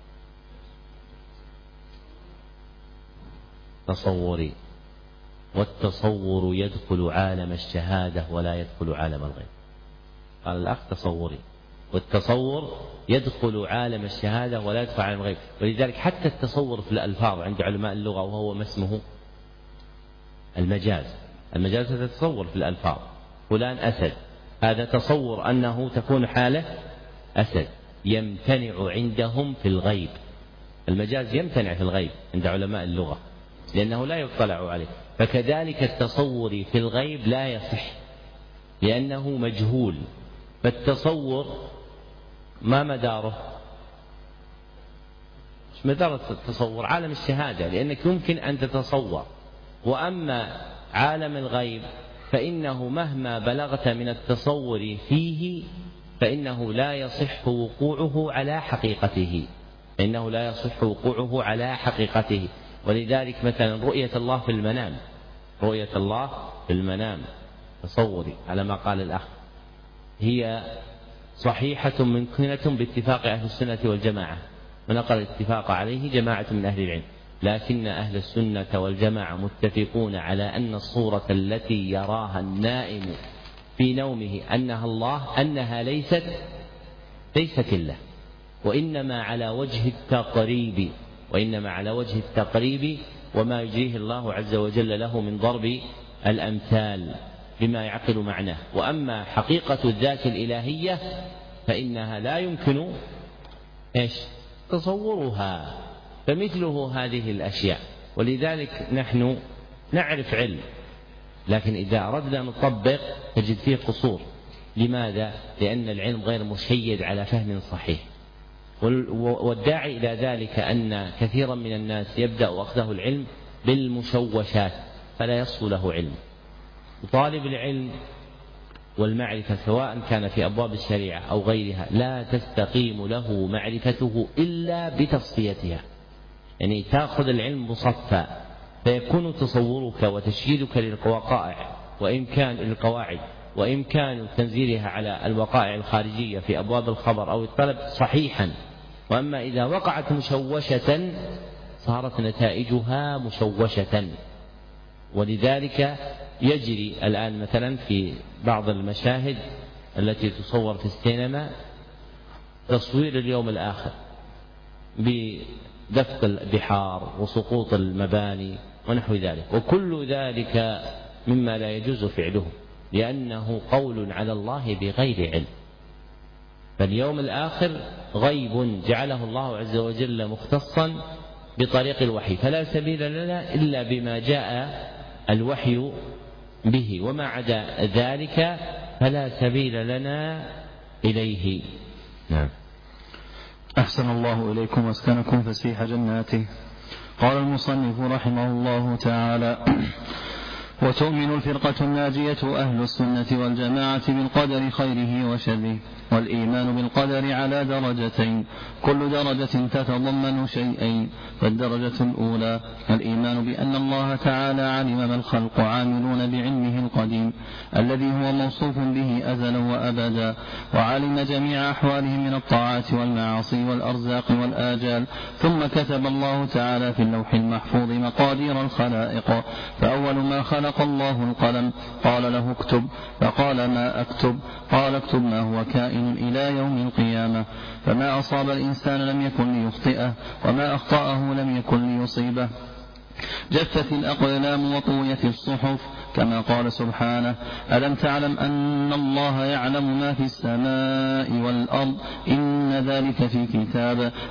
تصوري، والتصور يدخل عالم الشهادة ولا يدخل عالم الغيب. قال الأخ تصوري، والتصور يدخل عالم الشهادة ولا يدخل عالم الغيب. ولذلك حتى التصور في الألفاظ عند علماء اللغة وهو ما اسمه المجاز. المجاز تتصور في الألفاظ، فلان أسد، هذا تصور أنه تكون حاله أسد، يمتنع عندهم في الغيب. المجاز يمتنع في الغيب عند علماء اللغة لأنه لا يطلع عليه. فكذلك التصور في الغيب لا يصح لأنه مجهول. فالتصور ما مداره؟ مدار التصور عالم الشهادة، لأنك يمكن أن تتصور. وأما عالم الغيب فإنه مهما بلغت من التصور فيه فإنه لا يصح وقوعه على حقيقته، فإنه لا يصح وقوعه على حقيقته. ولذلك مثلا رؤية الله في المنام، رؤية الله في المنام تصوري على ما قال الأخ، هي صحيحة ممكنة باتفاق أهل السنة والجماعة، ونقل الاتفاق عليه جماعة من أهل العلم. لكن أهل السنة والجماعة متفقون على أن الصورة التي يراها النائم في نومه أنها الله أنها ليست ليست الله، وإنما على وجه التقريب، وإنما على وجه التقريب وما يجريه الله عز وجل له من ضرب الأمثال بما يعقل معناه. وأما حقيقة الذات الإلهية فإنها لا يمكن إيش تصورها، فمثله هذه الأشياء. ولذلك نحن نعرف علم، لكن إذا أردنا نطبق تجد فيه قصور. لماذا؟ لأن العلم غير مشيد على فهم صحيح. والداعي إلى ذلك أن كثيرا من الناس يبدأ أخذه العلم بالمشوشات فلا يصل له علم. طالب العلم والمعرفة سواء كان في أبواب الشريعة أو غيرها لا تستقيم له معرفته إلا بتصفيتها، يعني تأخذ العلم مصفى، فيكون تصورك وتشييدك للوقائع وإمكان القواعد وإمكان تنزيلها على الوقائع الخارجية في أبواب الخبر أو الطلب صحيحا. وأما إذا وقعت مشوشة صارت نتائجها مشوشة. ولذلك يجري الآن مثلا في بعض المشاهد التي تصور في السينما تصوير اليوم الآخر بدفق البحار وسقوط المباني ونحو ذلك، وكل ذلك مما لا يجوز فعله لأنه قول على الله بغير علم. فاليوم الآخر غيب جعله الله عز وجل مختصا بطريق الوحي، فلا سبيل لنا إلا بما جاء الوحي به، وما عدا ذلك فلا سبيل لنا إليه. نعم. أحسن الله إليكم واسكنكم فسيح جناته. قال المصنف رحمه الله تعالى: وتؤمن الفرقة الناجية أهل السنة والجماعة بالقدر خيره وشره. والإيمان بالقدر على درجتين، كل درجة تتضمن شيئين. فالدرجة الأولى الإيمان بأن الله تعالى علم ما الخلق عاملون بعلمه القديم الذي هو موصوف به أزلا وأبدا، وعلم جميع أحوالهم من الطاعات والمعاصي والأرزاق والآجال. ثم كتب الله تعالى في اللوح المحفوظ مقادير الخلائق، فأول ما خلق الله القلم قال له اكتب، فقال ما أكتب؟ قال اكتب ما هو كائن إلى يوم القيامة. فما أصاب الإنسان لم يكن ليخطئه، وما أخطأه لم يكن ليصيبه. جفت الأقلام وطويت الصحف، كما قال سبحانه: ألم تعلم أن الله يعلم ما في السماء والأرض، إن ذلك في كتاب، إن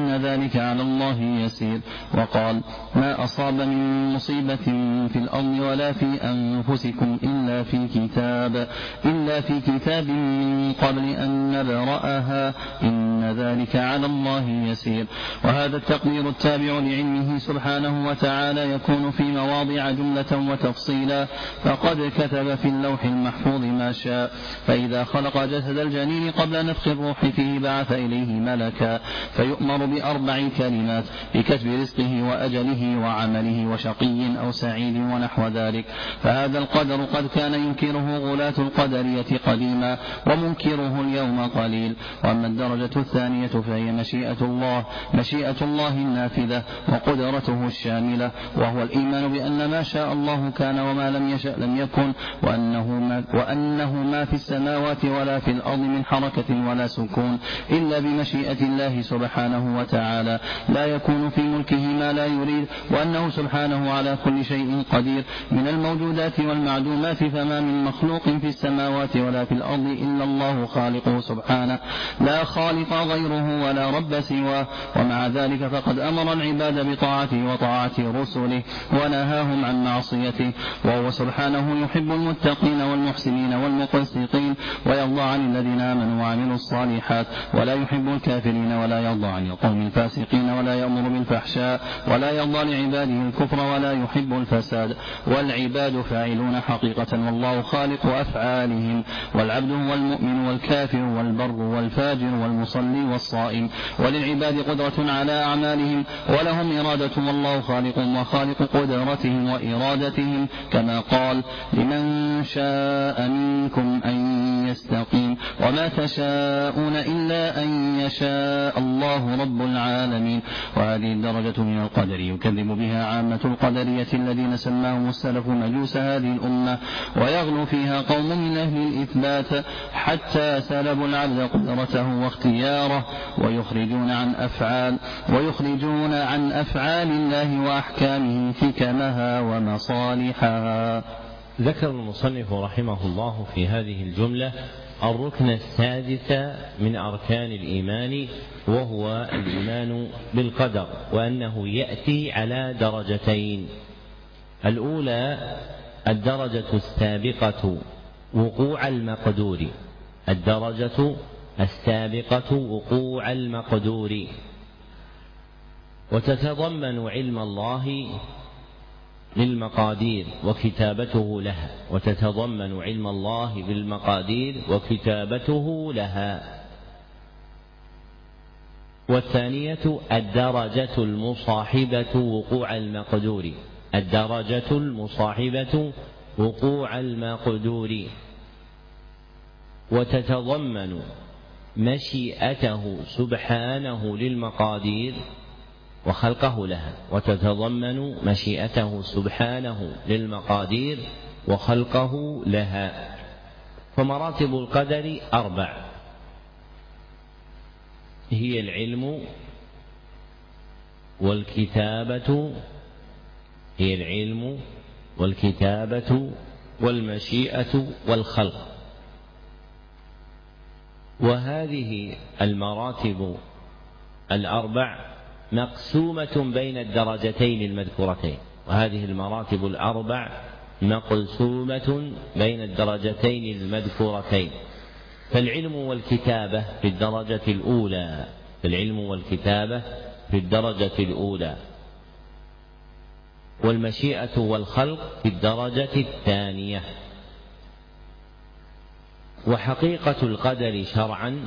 إن ذلك على الله يسير. وقال ما أصاب من مصيبة في الأرض ولا في أنفسكم إلا في كتاب إلا في كتاب من قبل أن نبرأها إن ذلك على الله يسير. وهذا التقدير التابع لعلمه سبحانه وتعالى يكون في مواضع جملة وتفصيلا، فقد كتب في اللوح المحفوظ ما شاء. فإذا خلق جسد الجنين قبل نفخ الروح فيه بعث إليه ملكا فيؤمر بأربع كلمات بكتب رزقه وأجله وعمله وشقي أو سعيد ونحو ذلك. فهذا القدر قد كان ينكره غلاة القدرية قديما ومنكره اليوم قليل. وأما الدرجة الثانية فهي مشيئة الله مشيئة الله النافذة وقدرته الشاملة، وهو الإيمان بأن ما شاء الله كان وما لم يشأ لم يكن، وأنه ما, وأنه ما في السماوات ولا في الأرض من حركة ولا سكون إلا بمشيئة الله سبحانه وتعالى، لا يكون في ملكه ما لا يريد، وأنه سبحانه على كل شيء قدير. من الموجودات والمعدومات فما من مخلوق في السماوات ولا في الأرض إلا الله خالقه سبحانه، لا خالق غيره ولا رب سواه. ومع ذلك فقد أمر العباد بطاعته وطاعة رسله ونهاهم عن معصيته، وهو سبحانه يحب المتقين والمحسنين والمقسطين، ويرضى عن الذين آمنوا وعملوا الصالحات، ولا يحب الكافرين ولا يرضى عن القوم الفاسقين، ولا يأمر بالفحشاء ولا يرضى لعباده الكفر ولا يحب الفساد. والعباد فاعلون حقيقة والله خالق أفعالهم، والعبد هو المؤمن والكافر والبر والفاجر والمصلي والصائم، وللعباد قدرة على أعمالهم ولهم إرادة والله خالق وخالق قدرتهم وإرادتهم، كما قال لمن شاء منكم أن يستقيم وما تشاءون إلا أن يشاء الله رب العالمين. وهذه الدرجة من القدر يكذب بها عامة القدرية الذين سماهم السلف مجوس هذه الأمة، ويغلو فيها قوم من أهل الإثبات حتى سلبوا العبد قدرته واختياره، ويخرجون عن أفعال ويخرجون عن أفعال الله وأحكامه حكمها ومصالحها. ذكر المصنف رحمه الله في هذه الجملة الركن السادس من أركان الإيمان، وهو الإيمان بالقدر، وأنه يأتي على درجتين. الأولى الدرجة السابقة وقوع المقدور الدرجة السابقة وقوع المقدور وتتضمن علم الله بالمقادير وكتابته لها وتتضمن علم الله بالمقادير وكتابته لها. والثانية الدرجة المصاحبة وقوع المقدور الدرجة المصاحبة وقوع المقدور وتتضمن مشيئته سبحانه للمقادير وخلقه لها وتتضمن مشيئته سبحانه للمقادير وخلقه لها. فمراتب القدر أربع، هي العلم والكتابة هي العلم والكتابة والمشيئة والخلق. وهذه المراتب الأربع مقسومة بين الدرجتين المذكورتين وهذه المراتب الأربع مقسومة بين الدرجتين المذكورتين. فالعلم والكتابة في الدرجة الأولى العلم والكتابة في الدرجة الأولى والمشيئة والخلق في الدرجة الثانية. وحقيقة القدر شرعا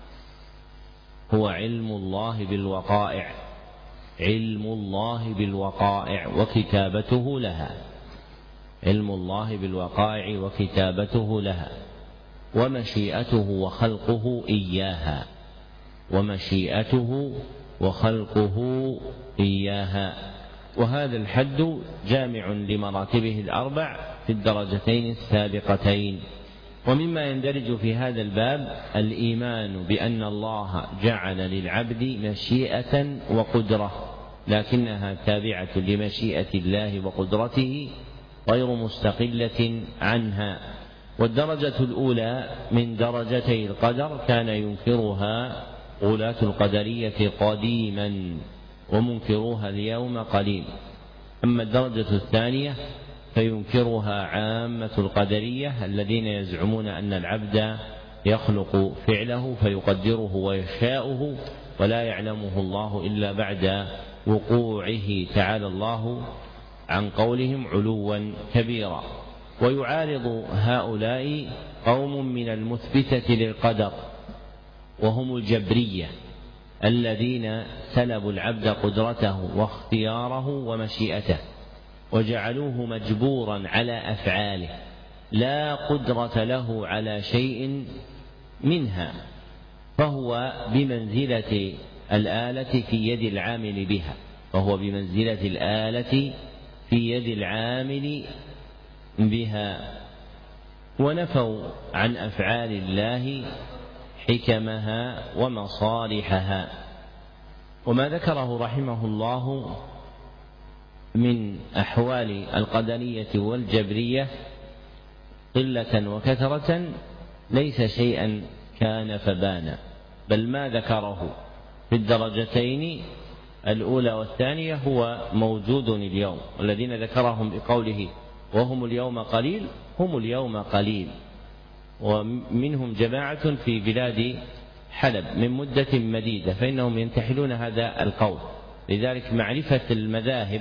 هو علم الله بالوقائع علم الله بالوقائع وكتابته لها علم الله بالوقائع وكتابته لها ومشيئته وخلقه إياها ومشيئته وخلقه إياها. وهذا الحد جامع لمراتبه الأربع في الدرجتين السابقتين. ومما يندرج في هذا الباب الإيمان بأن الله جعل للعبد مشيئة وقدرة، لكنها تابعة لمشيئة الله وقدرته غير مستقلة عنها. والدرجة الأولى من درجتي القدر كان ينكرها غلاة القدرية قديما ومنكروها اليوم قليل. أما الدرجة الثانية فينكرها عامة القدرية الذين يزعمون أن العبد يخلق فعله فيقدره ويشاؤه ولا يعلمه الله إلا بعد وقوعه، تعالى الله عن قولهم علوا كبيرا. ويعارض هؤلاء قوم من المثبتة للقدر وهم الجبرية الذين سلبوا العبد قدرته واختياره ومشيئته وجعلوه مجبورا على أفعاله لا قدرة له على شيء منها، فهو بمنزلة الآلة في يد العامل بها فهو بمنزلة الآلة في يد العامل بها. ونفوا عن أفعال الله حكمها ومصالحها. وما ذكره رحمه الله من أحوال القدرية والجبرية قلة وكثرة ليس شيئا كان فبان، بل ما ذكره في الدرجتين الأولى والثانية هو موجود اليوم. والذين ذكرهم بقوله وهم اليوم قليل هم اليوم قليل، ومنهم جماعة في بلاد حلب من مدة مديدة، فإنهم ينتحلون هذا القول. لذلك معرفة المذاهب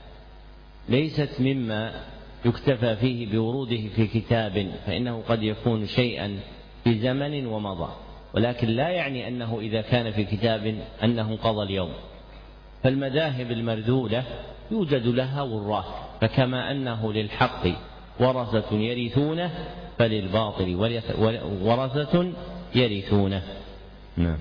ليست مما يكتفى فيه بوروده في كتاب، فإنه قد يكون شيئا في زمن ومضى، ولكن لا يعني أنه إذا كان في كتاب أنه قضى اليوم. فالمذاهب المردودة يوجد لها وراث، فكما أنه للحق ورثة يرثونه فللباطل ورثة يرثونه. نعم.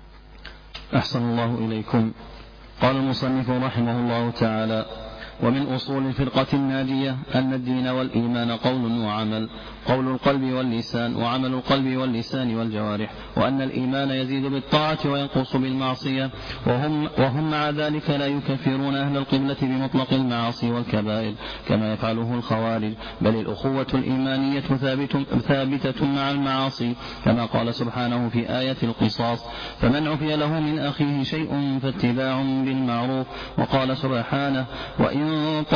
أحسن الله إليكم. قال المصنف رحمه الله تعالى: ومن أصول الفرقة الناجية أن الدين والإيمان قول وعمل، قول القلب واللسان وعمل القلب واللسان والجوارح، وأن الإيمان يزيد بالطاعة وينقص بالمعصية، وهم, وهم مع ذلك لا يكفرون أهل القبلة بمطلق المعاصي والكبائر كما يفعله الخوارج، بل الأخوة الإيمانية ثابت ثابتة مع المعاصي، كما قال سبحانه في آية القصاص: فمن عفي له من أخيه شيء فاتباع بالمعروف. وقال سبحانه: وإن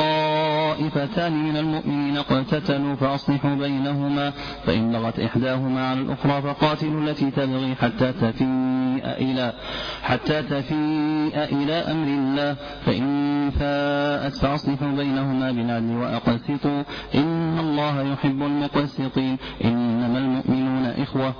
طائفتان من المؤمنين اقتتلوا فأصلحوا بينهما فإن بغت إحداهما على الأخرى فقاتلوا التي تبغي حتى تفيء إلى حتى تفيء إلى أمر الله فإن فاءت فأصلحوا بينهما بالعدل وأقسطوا إن الله يحب المقسطين. إنما المؤمنون إخوة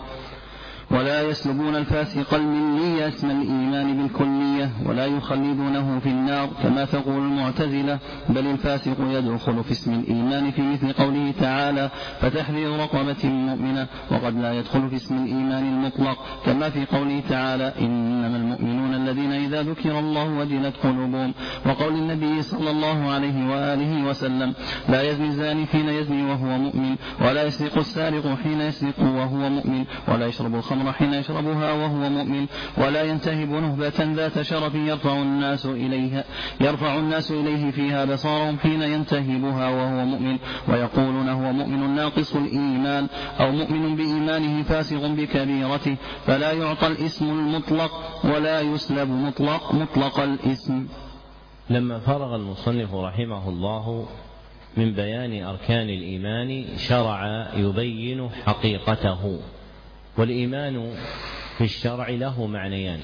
ولا يسلبون الفاسق الملي اسم الإيمان بالكلية ولا يخلدونه في النار كما تقول المعتزلة، بل الفاسق يدخل في اسم الإيمان في مثل قوله تعالى: فتحرير رقبة مؤمنة، وقد لا يدخل في اسم الإيمان المطلق كما في قوله تعالى: إنما المؤمنون الذين إذا ذكر الله وجلت قلوبهم، وقول النبي صلى الله عليه وآله وسلم: لا يزني الزاني حين يزني وهو مؤمن، ولا يسرق السارق حين يسرق وهو مؤمن، ولا يشرب الخمر حين يشربها وهو مؤمن، ولا ينتهب نهبة ذات شرف يرفع الناس إليها يرفع الناس إليه فيها بصارهم حين ينتهبها وهو مؤمن، ويقولون هو مؤمن ناقص الإيمان أو مؤمن بإيمانه فاسق بكبيرته، فلا يعطى الاسم المطلق ولا يسلب مطلق مطلق الاسم. لما فرغ المصنف رحمه الله من بيان أركان الإيمان شرع يبين حقيقته. والإيمان في الشرع له معنيان: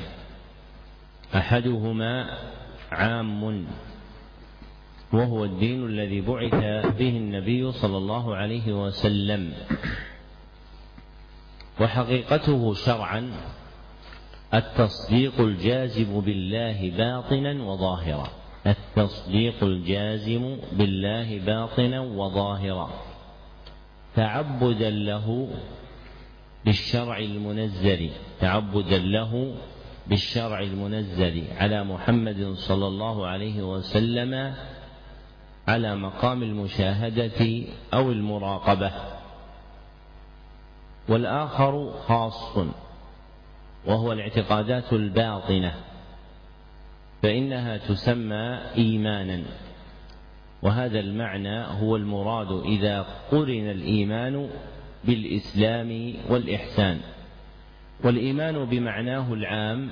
أحدهما عام وهو الدين الذي بعث به النبي صلى الله عليه وسلم، وحقيقته شرعا التصديق الجازم بالله باطنا وظاهرا التصديق الجازم بالله باطنا وظاهرا تعبدا له بالشرع المنزل تعبدا له بالشرع المنزل على محمد صلى الله عليه وسلم على مقام المشاهدة أو المراقبة. والآخر خاص وهو الاعتقادات الباطنة، فإنها تسمى إيمانا، وهذا المعنى هو المراد إذا قرن الإيمان بالإسلام والإحسان. والإيمان بمعناه العام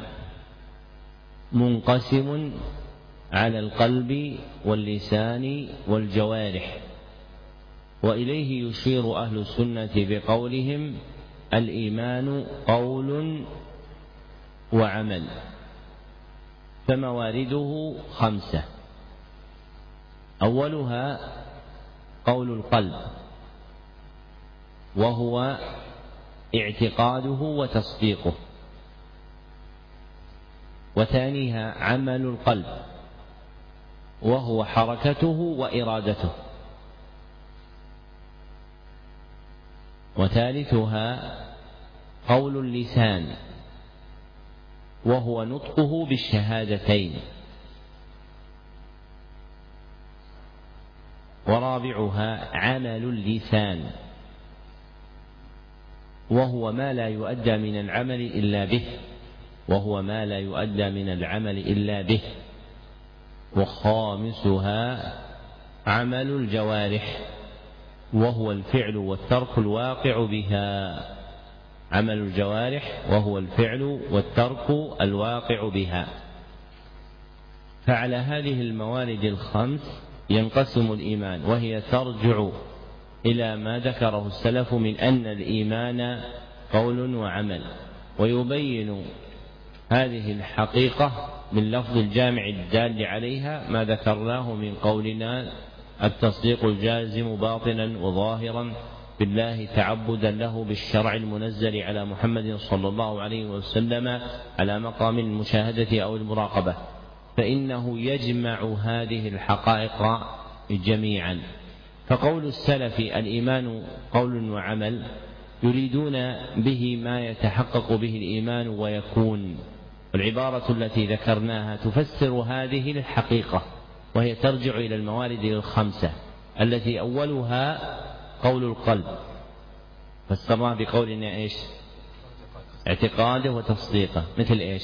منقسم على القلب واللسان والجوارح، وإليه يشير أهل السنة بقولهم الإيمان قول وعمل، فموارده خمسة. أولها قول القلب، وهو اعتقاده وتصديقه. وثانيها عمل القلب، وهو حركته وإرادته. وثالثها قول اللسان، وهو نطقه بالشهادتين. ورابعها عمل اللسان، وهو ما لا يؤدى من العمل إلا به وهو ما لا يؤدى من العمل إلا به. وخامسها عمل الجوارح، وهو الفعل والترك الواقع بها. عمل الجوارح وهو الفعل والترك الواقع بها. فعلى هذه الموارد الخمس ينقسم الإيمان، وهي ترجع إلى ما ذكره السلف من أن الإيمان قول وعمل. ويبين هذه الحقيقة من لفظ الجامع الدال عليها ما ذكرناه من قولنا التصديق الجازم باطنا وظاهرا بالله تعبدا له بالشرع المنزل على محمد صلى الله عليه وسلم على مقام المشاهدة أو المراقبة، فإنه يجمع هذه الحقائق جميعا. فقول السلف الإيمان قول وعمل يريدون به ما يتحقق به الإيمان ويكون. والعبارة التي ذكرناها تفسر هذه الحقيقة، وهي ترجع إلى الموارد الخمسة التي أولها قول القلب، فسرناها بقولنا إيش؟ اعتقاده وتصديقه. مثل إيش؟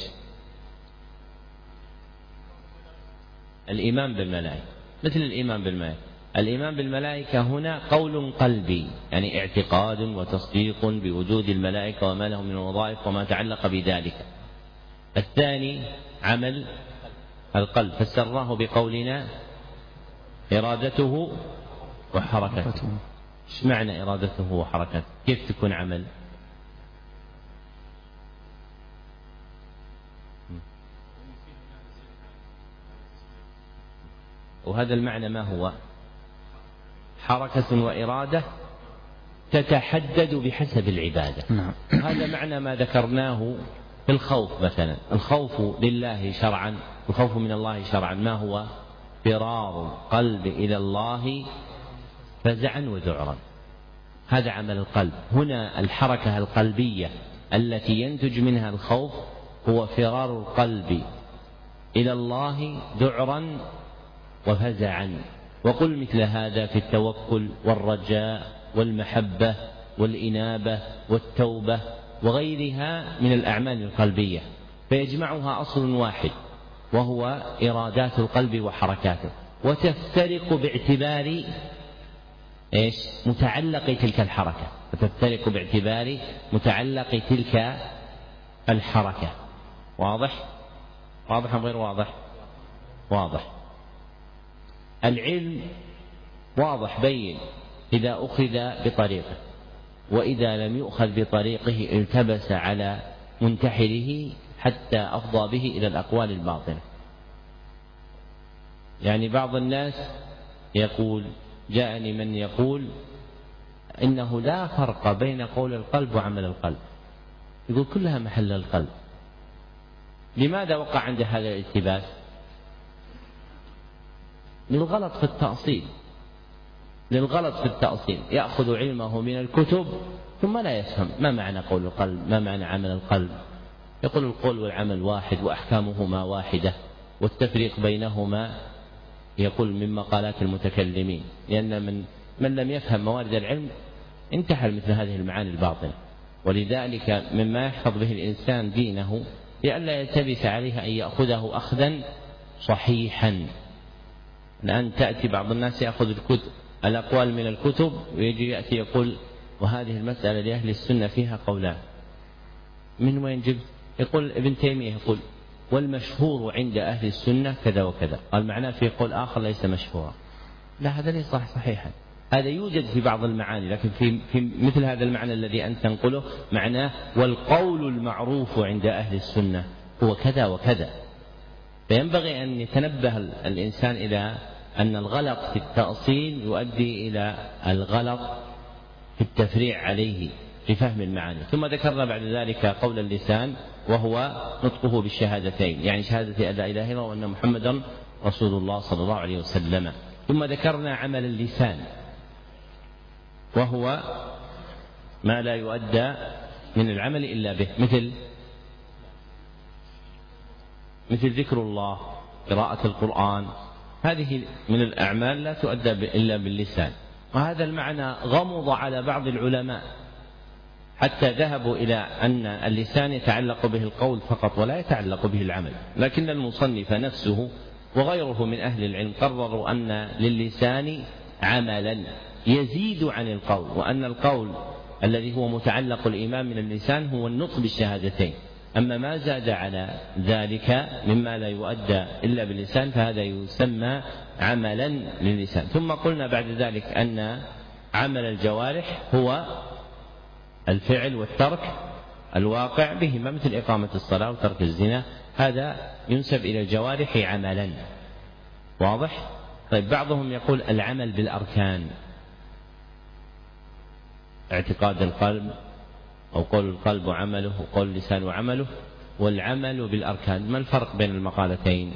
الإيمان بالملائكة. مثل الإيمان بالملائكة، الإيمان بالملائكة هنا قول قلبي، يعني اعتقاد وتصديق بوجود الملائكة وما لهم من وظائف وما تعلق بذلك. الثاني عمل القلب، فسرناه بقولنا إرادته وحركته. ايش معنى إرادته وحركته؟ كيف تكون عمل؟ وهذا المعنى ما هو؟ حركة وإرادة تتحدد بحسب العبادة. نعم. هذا معنى ما ذكرناه في الخوف مثلا. الخوف لله شرعا، الخوف من الله شرعا ما هو؟ فرار القلب إلى الله فزعا وذعرا. هذا عمل القلب. هنا الحركة القلبية التي ينتج منها الخوف هو فرار القلب إلى الله ذعرا وفزعا. وقل مثل هذا في التوكل والرجاء والمحبة والإنابة والتوبة وغيرها من الأعمال القلبية، فيجمعها أصل واحد وهو إرادات القلب وحركاته، وتفترق باعتبار إيش؟ متعلق تلك الحركة، وتفترق باعتبار متعلق تلك الحركة. واضح؟ واضح أم غير واضح؟ واضح. العلم واضح بين إذا أخذ بطريقه، وإذا لم يؤخذ بطريقه التبس على منتحله حتى أفضى به إلى الأقوال الباطنة. يعني بعض الناس يقول، جاءني من يقول إنه لا فرق بين قول القلب وعمل القلب، يقول كلها محل القلب. لماذا وقع عند هذا الالتباس؟ للغلط في التأصيل للغلط في التأصيل يأخذ علمه من الكتب ثم لا يفهم ما معنى قول القلب، ما معنى عمل القلب. يقول القول والعمل واحد وأحكامهما واحدة، والتفريق بينهما يقول من مقالات المتكلمين، لأن من من لم يفهم موارد العلم انتحل مثل هذه المعاني الباطنة. ولذلك مما يحفظ به الإنسان دينه لئلا يلتبس عليه أن يأخذه أخذا صحيحا. الآن تأتي بعض الناس يأخذ الكتب الأقوال من الكتب ويجي يأتي يقول وهذه المسألة لأهل السنة فيها قولان، من وين جبت؟ يقول ابن تيمية يقول والمشهور عند أهل السنة كذا وكذا. قال معناه في قول آخر ليس مشهورا. لا، هذا ليس صح صحيحا. هذا يوجد في بعض المعاني، لكن في, في مثل هذا المعنى الذي أنت تنقله معناه والقول المعروف عند أهل السنة هو كذا وكذا. فينبغي أن يتنبه الإنسان إلى أن الغلط في التأصيل يؤدي إلى الغلط في التفريع عليه في فهم المعاني. ثم ذكرنا بعد ذلك قول اللسان وهو نطقه بالشهادتين، يعني شهادة أن لا إله إلا الله وأن محمدا رسول الله صلى الله عليه وسلم. ثم ذكرنا عمل اللسان وهو ما لا يؤدى من العمل إلا به، مثل مثل ذكر الله، قراءة القرآن، هذه من الأعمال لا تؤدى إلا باللسان. وهذا المعنى غمض على بعض العلماء حتى ذهبوا إلى أن اللسان يتعلق به القول فقط ولا يتعلق به العمل، لكن المصنف نفسه وغيره من أهل العلم قرروا أن للسان عملا يزيد عن القول، وأن القول الذي هو متعلق الإيمان من اللسان هو النطق بالشهادتين، أما ما زاد على ذلك مما لا يؤدى إلا باللسان فهذا يسمى عملا للسان. ثم قلنا بعد ذلك أن عمل الجوارح هو الفعل والترك الواقع بهما، مثل إقامة الصلاة وترك الزنا، هذا ينسب إلى الجوارح عملا. واضح؟ طيب بعضهم يقول العمل بالأركان، اعتقاد القلب أو قول القلب وعمله وقول اللسان وعمله، والعمل بالأركان. ما الفرق بين المقالتين؟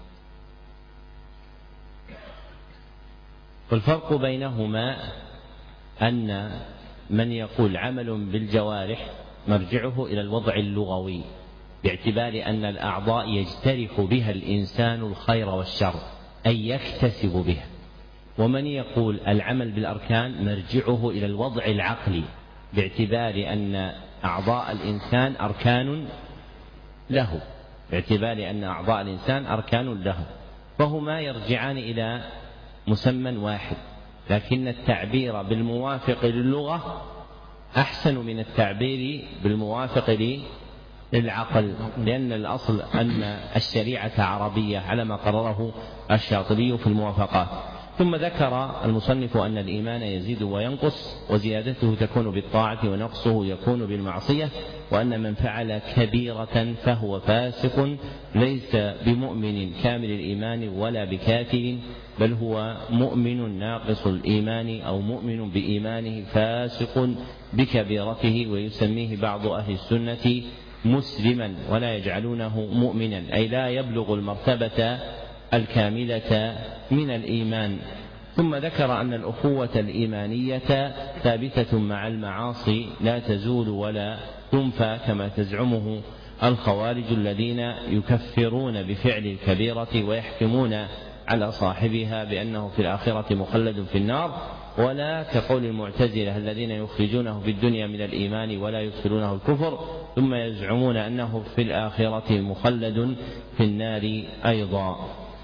والفرق بينهما أن من يقول عمل بالجوارح مرجعه إلى الوضع اللغوي باعتبار أن الأعضاء يجترح بها الإنسان الخير والشر أي يكتسب بها، ومن يقول العمل بالأركان مرجعه إلى الوضع العقلي باعتبار أن أعضاء الإنسان أركان له، باعتبار أن أعضاء الإنسان أركان له، فهما يرجعان إلى مسمى واحد، لكن التعبير بالموافق للغة أحسن من التعبير بالموافق للعقل، لأن الأصل أن الشريعة عربية على ما قرره الشاطبي في الموافقات. ثم ذكر المصنف أن الإيمان يزيد وينقص، وزيادته تكون بالطاعة ونقصه يكون بالمعصية، وأن من فعل كبيرة فهو فاسق ليس بمؤمن كامل الإيمان ولا بكافر، بل هو مؤمن ناقص الإيمان أو مؤمن بإيمانه فاسق بكبيرته، ويسميه بعض أهل السنة مسلما ولا يجعلونه مؤمنا، أي لا يبلغ المرتبة الكاملة من الإيمان. ثم ذكر أن الأخوة الإيمانية ثابتة مع المعاصي لا تزول ولا تنفى كما تزعمه الخوارج الذين يكفرون بفعل الكبيرة ويحكمون على صاحبها بأنه في الآخرة مخلد في النار، ولا كقول المعتزلة الذين يخرجونه في الدنيا من الإيمان ولا يدخلونه الكفر ثم يزعمون أنه في الآخرة مخلد في النار أيضا.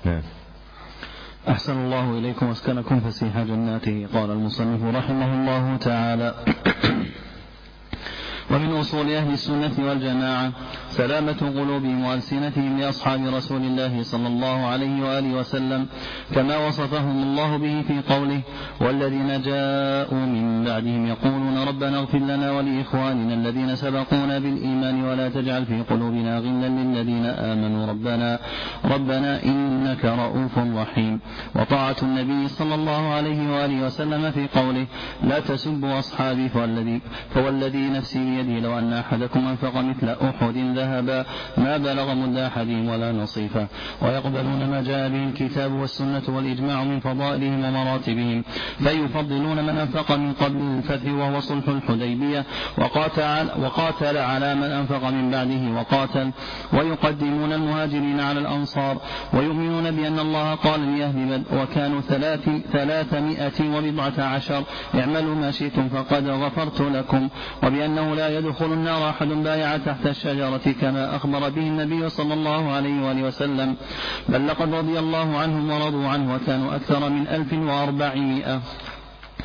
أحسن الله إليكم واسكنكم فسيح جناته. قال المصنف رحمه الله تعالى: ومن أصول أهل السنة والجماعة سلامة قلوبهم وألسنتهم لأصحاب رسول الله صلى الله عليه وآله وسلم كما وصفهم الله به في قوله: والذين جاءوا من بعدهم يقولون ربنا اغفر لنا ولإخواننا الذين سبقونا بالإيمان ولا تجعل في قلوبنا غلا للذين آمنوا ربنا ربنا إنك رؤوف رحيم. وطاعة النبي صلى الله عليه وآله وسلم في قوله: لا تسبوا أصحابي فوالذي, فوالذي نفسي بيده لو أن أحدكم أنفق مثل أحد ذهبا ما بلغ مد أحدهم ولا نصيفا. ويقبلون ما جاء به الكتاب والسنة والإجماع من فضائلهم ومراتبهم، فيفضلون من أنفق من قبل الفتح وهو صلح الحديبية وقاتل, وقاتل على من أنفق من بعده وقاتل، ويقدمون المهاجرين على الأنصار، ويؤمنون بأن الله قال لأهل بدر وكانوا ثلاث ثلاثمائة وبضعة عشر اعملوا ما شئتم فقد غفرت لكم، وبأنه لا يدخل النار أحد بايع تحت الشجرة كما أخبر به النبي صلى الله عليه وآله وسلم، بل لقد رضي الله عنهم ورضوا عنه وكانوا أكثر من ألف وأربعمائة.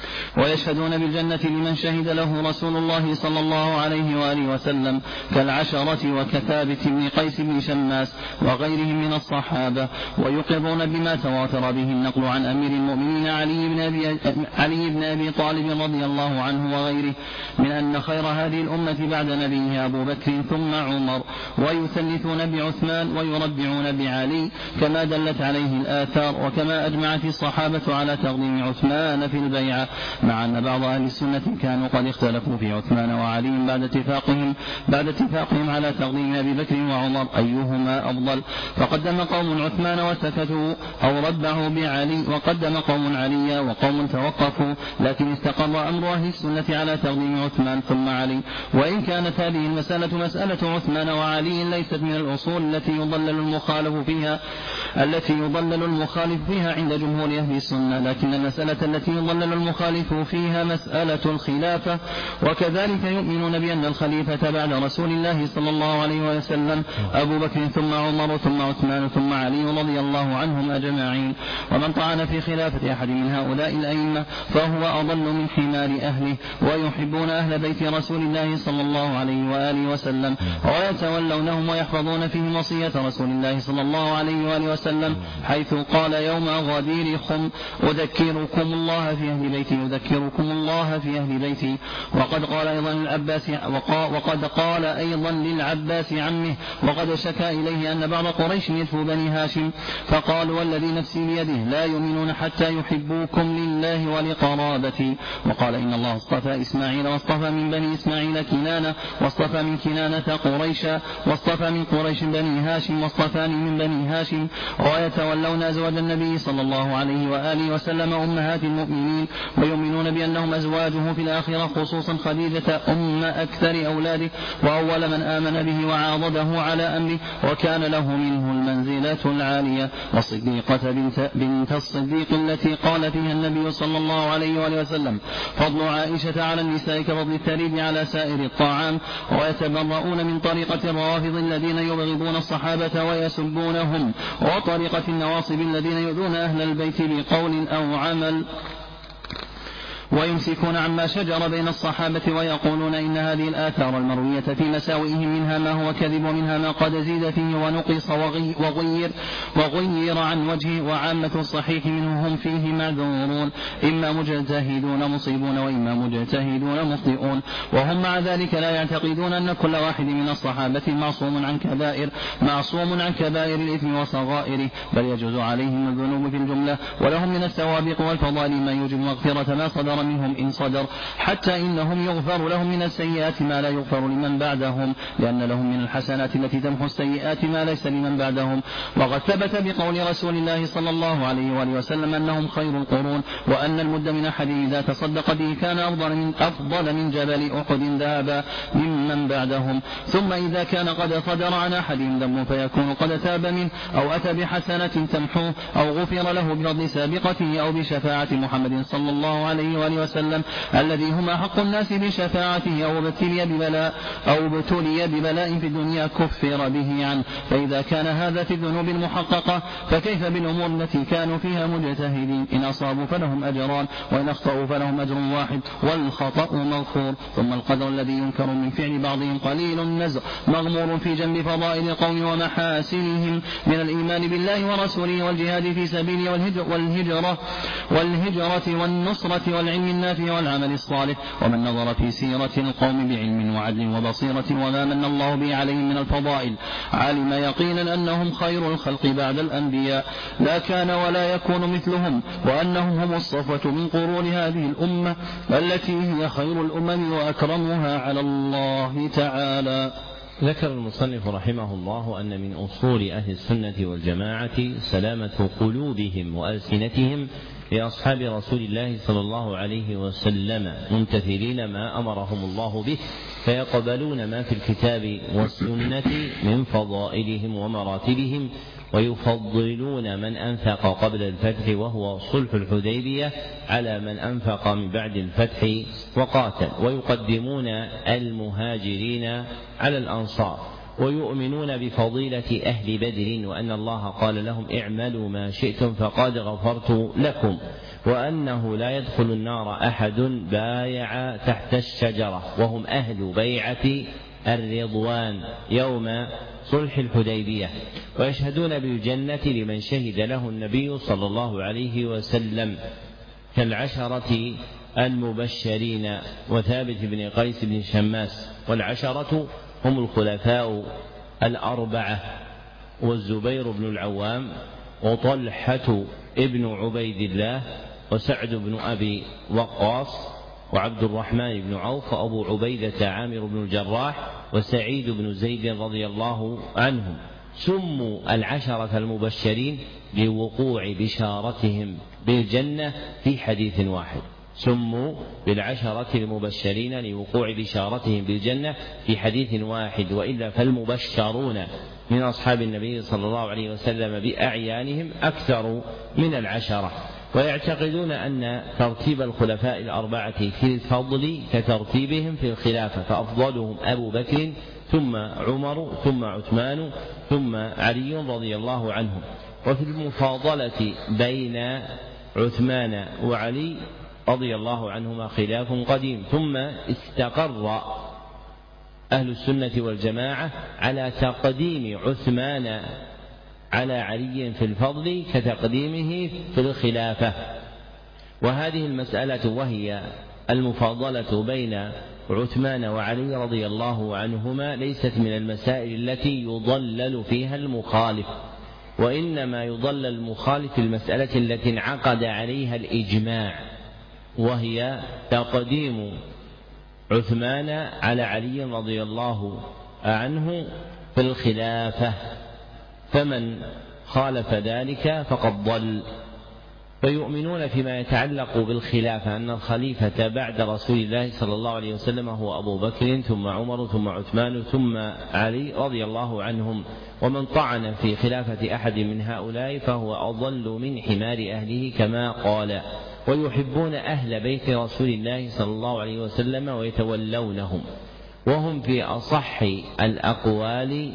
ويشهدون بالجنة لمن شهد له رسول الله صلى الله عليه وآله وسلم كالعشرة وكثابت بن قيس بن شماس وغيرهم من الصحابة. ويقرون بما تواتر به النقل عن أمير المؤمنين علي بن أبي, علي بن أبي طالب رضي الله عنه وغيره من أن خير هذه الأمة بعد نبيه أبو بكر ثم عمر، ويثلثون بعثمان ويربعون بعلي كما دلت عليه الآثار، وكما أجمعت الصحابة على تقديم عثمان في البيعة، مع أن بعض أهل السنة كانوا قد اختلفوا في عثمان وعلي بعد اتفاقهم بعد اتفاقهم على تقديم أبي بكر وعمر أيهما أفضل، فقدم قوم عثمان وسكتوا أو ربعوا بعلي، وقدم قوم علي وقوم توقفوا، لكن استقر أمر أهل السنة على تقديم عثمان ثم علي. وإن كانت هذه المسألة مسألة عثمان وعلي ليست من الأصول التي يضلل المخالف فيها التي يضلل المخالف فيها عند جمهور أهل السنة، لكن المسألة التي يضلل المخالف فيها مسألة الخلافة. وكذلك يؤمنون بأن الخليفة بعد رسول الله صلى الله عليه وسلم أبو بكر ثم عمر ثم عثمان ثم علي رضي الله عنهم أجمعين. ومن طعن في خلافة أحد من هؤلاء الأئمة فهو أضل من حمار أهله. ويحبون أهل بيت رسول الله صلى الله عليه وآله وسلم ويتولونهم ويحفظون فيهم وصية رسول الله صلى الله عليه وآله وسلم، حيث قال يوم غدير خم أذكركم الله في أهل بيتي أذكركم الله في أهل بيتي. وقد قال أيضا للعباس وقد قال أيضا للعباس عمه، وقد شكى إليه أن بعض قريش يدفو بني هاشم، فقال والذي نفسي بيده لا يؤمنون حتى يحبوكم لله ولقرابتي. وقال إن الله اصطفى إسماعيل واصطفى من بني إسماعيل كنانة واصطفى من كنانة قريشا واصطفى من قريش بني هاشم واصطفاني من بني هاشم. ويتولون أزواج النبي صلى الله عليه وآله وسلم أمهات المؤمنين، ويؤمنون بأنهم أزواجه في الآخرة، خصوصا خديجة أم أكثر أولاده وأول من آمن به وعاضده على أمره وكان له منه المنزلة العالية. والصديقة بنت, بنت الصديق التي قال فيها النبي صلى الله عليه وآله وسلم فضل عائشة على النساء كفضل الثريد على سائر الطعام. ويتبرؤون من طريقة الروافض الذين يبغضون الصحابة ويسبونهم، وطريقة النواصب الذين يؤذون أهل البيت بقول أو عمل، ويمسكون عما شجر بين الصحابة ويقولون إن هذه الآثار المروية في مساوئهم منها ما هو كذب ومنها ما قد زيد فيه ونقص وغير, وغير عن وجهه، وعامة الصحيح منه هم فيه معذورون، إما مجتهدون مصيبون وإما مجتهدون مخطئون. وهم مع ذلك لا يعتقدون أن كل واحد من الصحابة معصوم عن كبائر معصوم عن كبائر الإثم وصغائره، بل يجوز عليهم الذنوب في الجملة، ولهم من السوابق والفضائل ما يوجب مغفرة ما صدر منهم إن صدر، حتى إنهم يغفر لهم من السيئات ما لا يغفر لمن بعدهم، لأن لهم من الحسنات التي تمحو السيئات ما ليس لمن بعدهم. وقد ثبت بقول رسول الله صلى الله عليه وآله وسلم أنهم خير القرون، وأن المد من أحد إذا تصدق به كان أفضل من, أفضل من جبل أحد ذهبا ممن بعدهم. ثم إذا كان قد صدر عن أحدهم ذنب فيكون قد تاب منه أو أتى بحسنة تمحوه أو غفر له بفضل سابقته أو بشفاعة محمد صلى الله عليه وآله وسلم الذي هم أحق الناس بشفاعته، أو ابتلي ببلاء أو ابتلي ببلاء في الدنيا كفر به عنه. فإذا كان هذا في الذنوب المحققة فكيف بالأمور التي كانوا فيها مجتهدين؟ إن أصابوا فلهم أجران وإن أخطأوا فلهم أجر واحد والخطأ مغفور. ثم القدر الذي ينكر من فعل بعضهم قليل النزع مغمور في جنب فضائل القوم ومحاسنهم من الإيمان بالله ورسوله والجهاد في سبيله والهجرة والهجرة والنصرة والعلم النافع والعمل الصالح. ومن نظر في سيرة القوم بعلم وعدل وبصيرة وما من الله به عليهم من الفضائل علم يقينا أنهم خير الخلق بعد الأنبياء لا كان ولا يكون مثلهم، وأنهم هم الصفوة من قرون هذه الأمة التي هي خير الأمم وأكرمها على الله تعالى. ذكر المصنف رحمه الله أن من أصول أهل السنة والجماعة سلامة قلوبهم وألسنتهم لأصحاب رسول الله صلى الله عليه وسلم ممتثلين ما أمرهم الله به، فيقبلون ما في الكتاب والسنة من فضائلهم ومراتبهم، ويفضلون من أنفق قبل الفتح وهو صلح الحديبية على من أنفق من بعد الفتح وقاتل، ويقدمون المهاجرين على الأنصار، ويؤمنون بفضيلة أهل بدر وأن الله قال لهم اعملوا ما شئتم فقد غفرت لكم، وأنه لا يدخل النار أحد بايع تحت الشجرة وهم أهل بيعة الرضوان يوم صلح الحديبية، ويشهدون بالجنة لمن شهد له النبي صلى الله عليه وسلم كالعشرة المبشرين وثابت بن قيس بن شماس. والعشرة هم الخلفاء الأربعة والزبير بن العوام وطلحة ابن عبيد الله وسعد بن أبي وقاص وعبد الرحمن بن عوف وأبو عبيدة عامر بن الجراح وسعيد بن زيد رضي الله عنهم. سموا العشرة المبشرين لوقوع بشارتهم بالجنة في حديث واحد، سموا بالعشرة المبشرين لوقوع بشارتهم بالجنة في حديث واحد، وإلا فالمبشرون من أصحاب النبي صلى الله عليه وسلم بأعيانهم أكثر من العشرة. ويعتقدون أن ترتيب الخلفاء الأربعة في الفضل كترتيبهم في الخلافة، فأفضلهم أبو بكر ثم عمر ثم عثمان ثم علي رضي الله عنهم. وفي المفاضلة بين عثمان وعلي رضي الله عنهما خلاف قديم، ثم استقر أهل السنة والجماعة على تقديم عثمان على علي في الفضل كتقديمه في الخلافة. وهذه المسألة وهي المفاضلة بين عثمان وعلي رضي الله عنهما ليست من المسائل التي يضلل فيها المخالف، وإنما يضلل المخالف في المسألة التي انعقد عليها الإجماع، وهي تقديم عثمان على علي رضي الله عنه في الخلافة، فمن خالف ذلك فقد ضل. فيؤمنون فيما يتعلق بالخلافة أن الخليفة بعد رسول الله صلى الله عليه وسلم هو أبو بكر ثم عمر ثم عثمان ثم علي رضي الله عنهم، ومن طعن في خلافة أحد من هؤلاء فهو أضل من حمار أهله كما قال. ويحبون أهل بيت رسول الله صلى الله عليه وسلم ويتولونهم، وهم في أصح الأقوال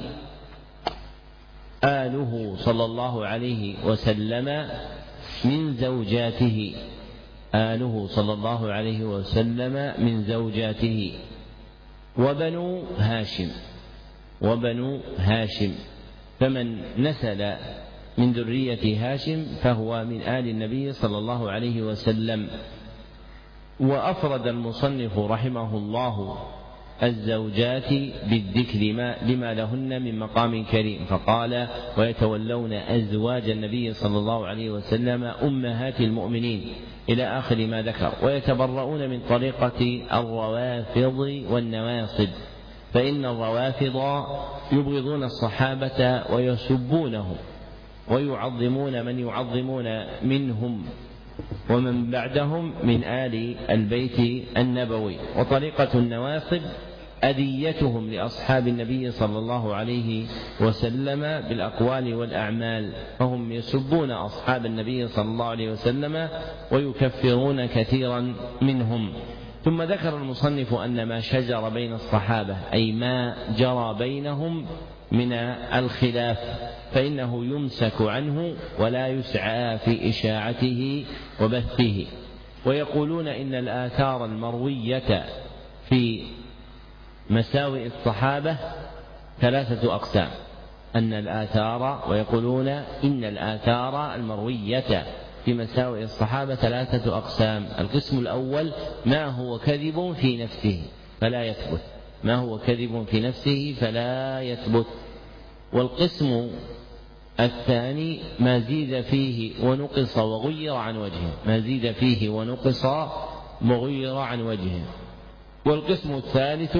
آله صلى الله عليه وسلم من زوجاته، آله صلى الله عليه وسلم من زوجاته وبنو هاشم وبنو هاشم فمن نسل من ذرية هاشم فهو من آل النبي صلى الله عليه وسلم. وأفرد المصنف رحمه الله الزوجات بالذكر لما لهن من مقام كريم، فقال ويتولون أزواج النبي صلى الله عليه وسلم أمهات المؤمنين إلى آخر ما ذكر. ويتبرؤون من طريقة الروافض والنواصب، فإن الروافض يبغضون الصحابة ويسبونهم ويعظمون من يعظمون منهم ومن بعدهم من آل البيت النبوي. وطريقة النواصب أذيتهم لأصحاب النبي صلى الله عليه وسلم بالأقوال والأعمال، فهم يسبون أصحاب النبي صلى الله عليه وسلم ويكفرون كثيرا منهم. ثم ذكر المصنف أن ما شجر بين الصحابة أي ما جرى بينهم من الخلاف فإنه يمسك عنه ولا يسعى في إشاعته وبثه. ويقولون إن الآثار المروية في مساوئ الصحابة ثلاثة أقسام، أن الآثار ويقولون إن الآثار المروية في مساوئ الصحابة ثلاثة أقسام. القسم الأول ما هو كذب في نفسه فلا يثبت، ما هو كذب في نفسه فلا يثبت. والقسم الثاني ما زيد فيه ونقص وغير عن وجهه، ما زيد فيه ونقص وغير عن وجهه. والقسم الثالث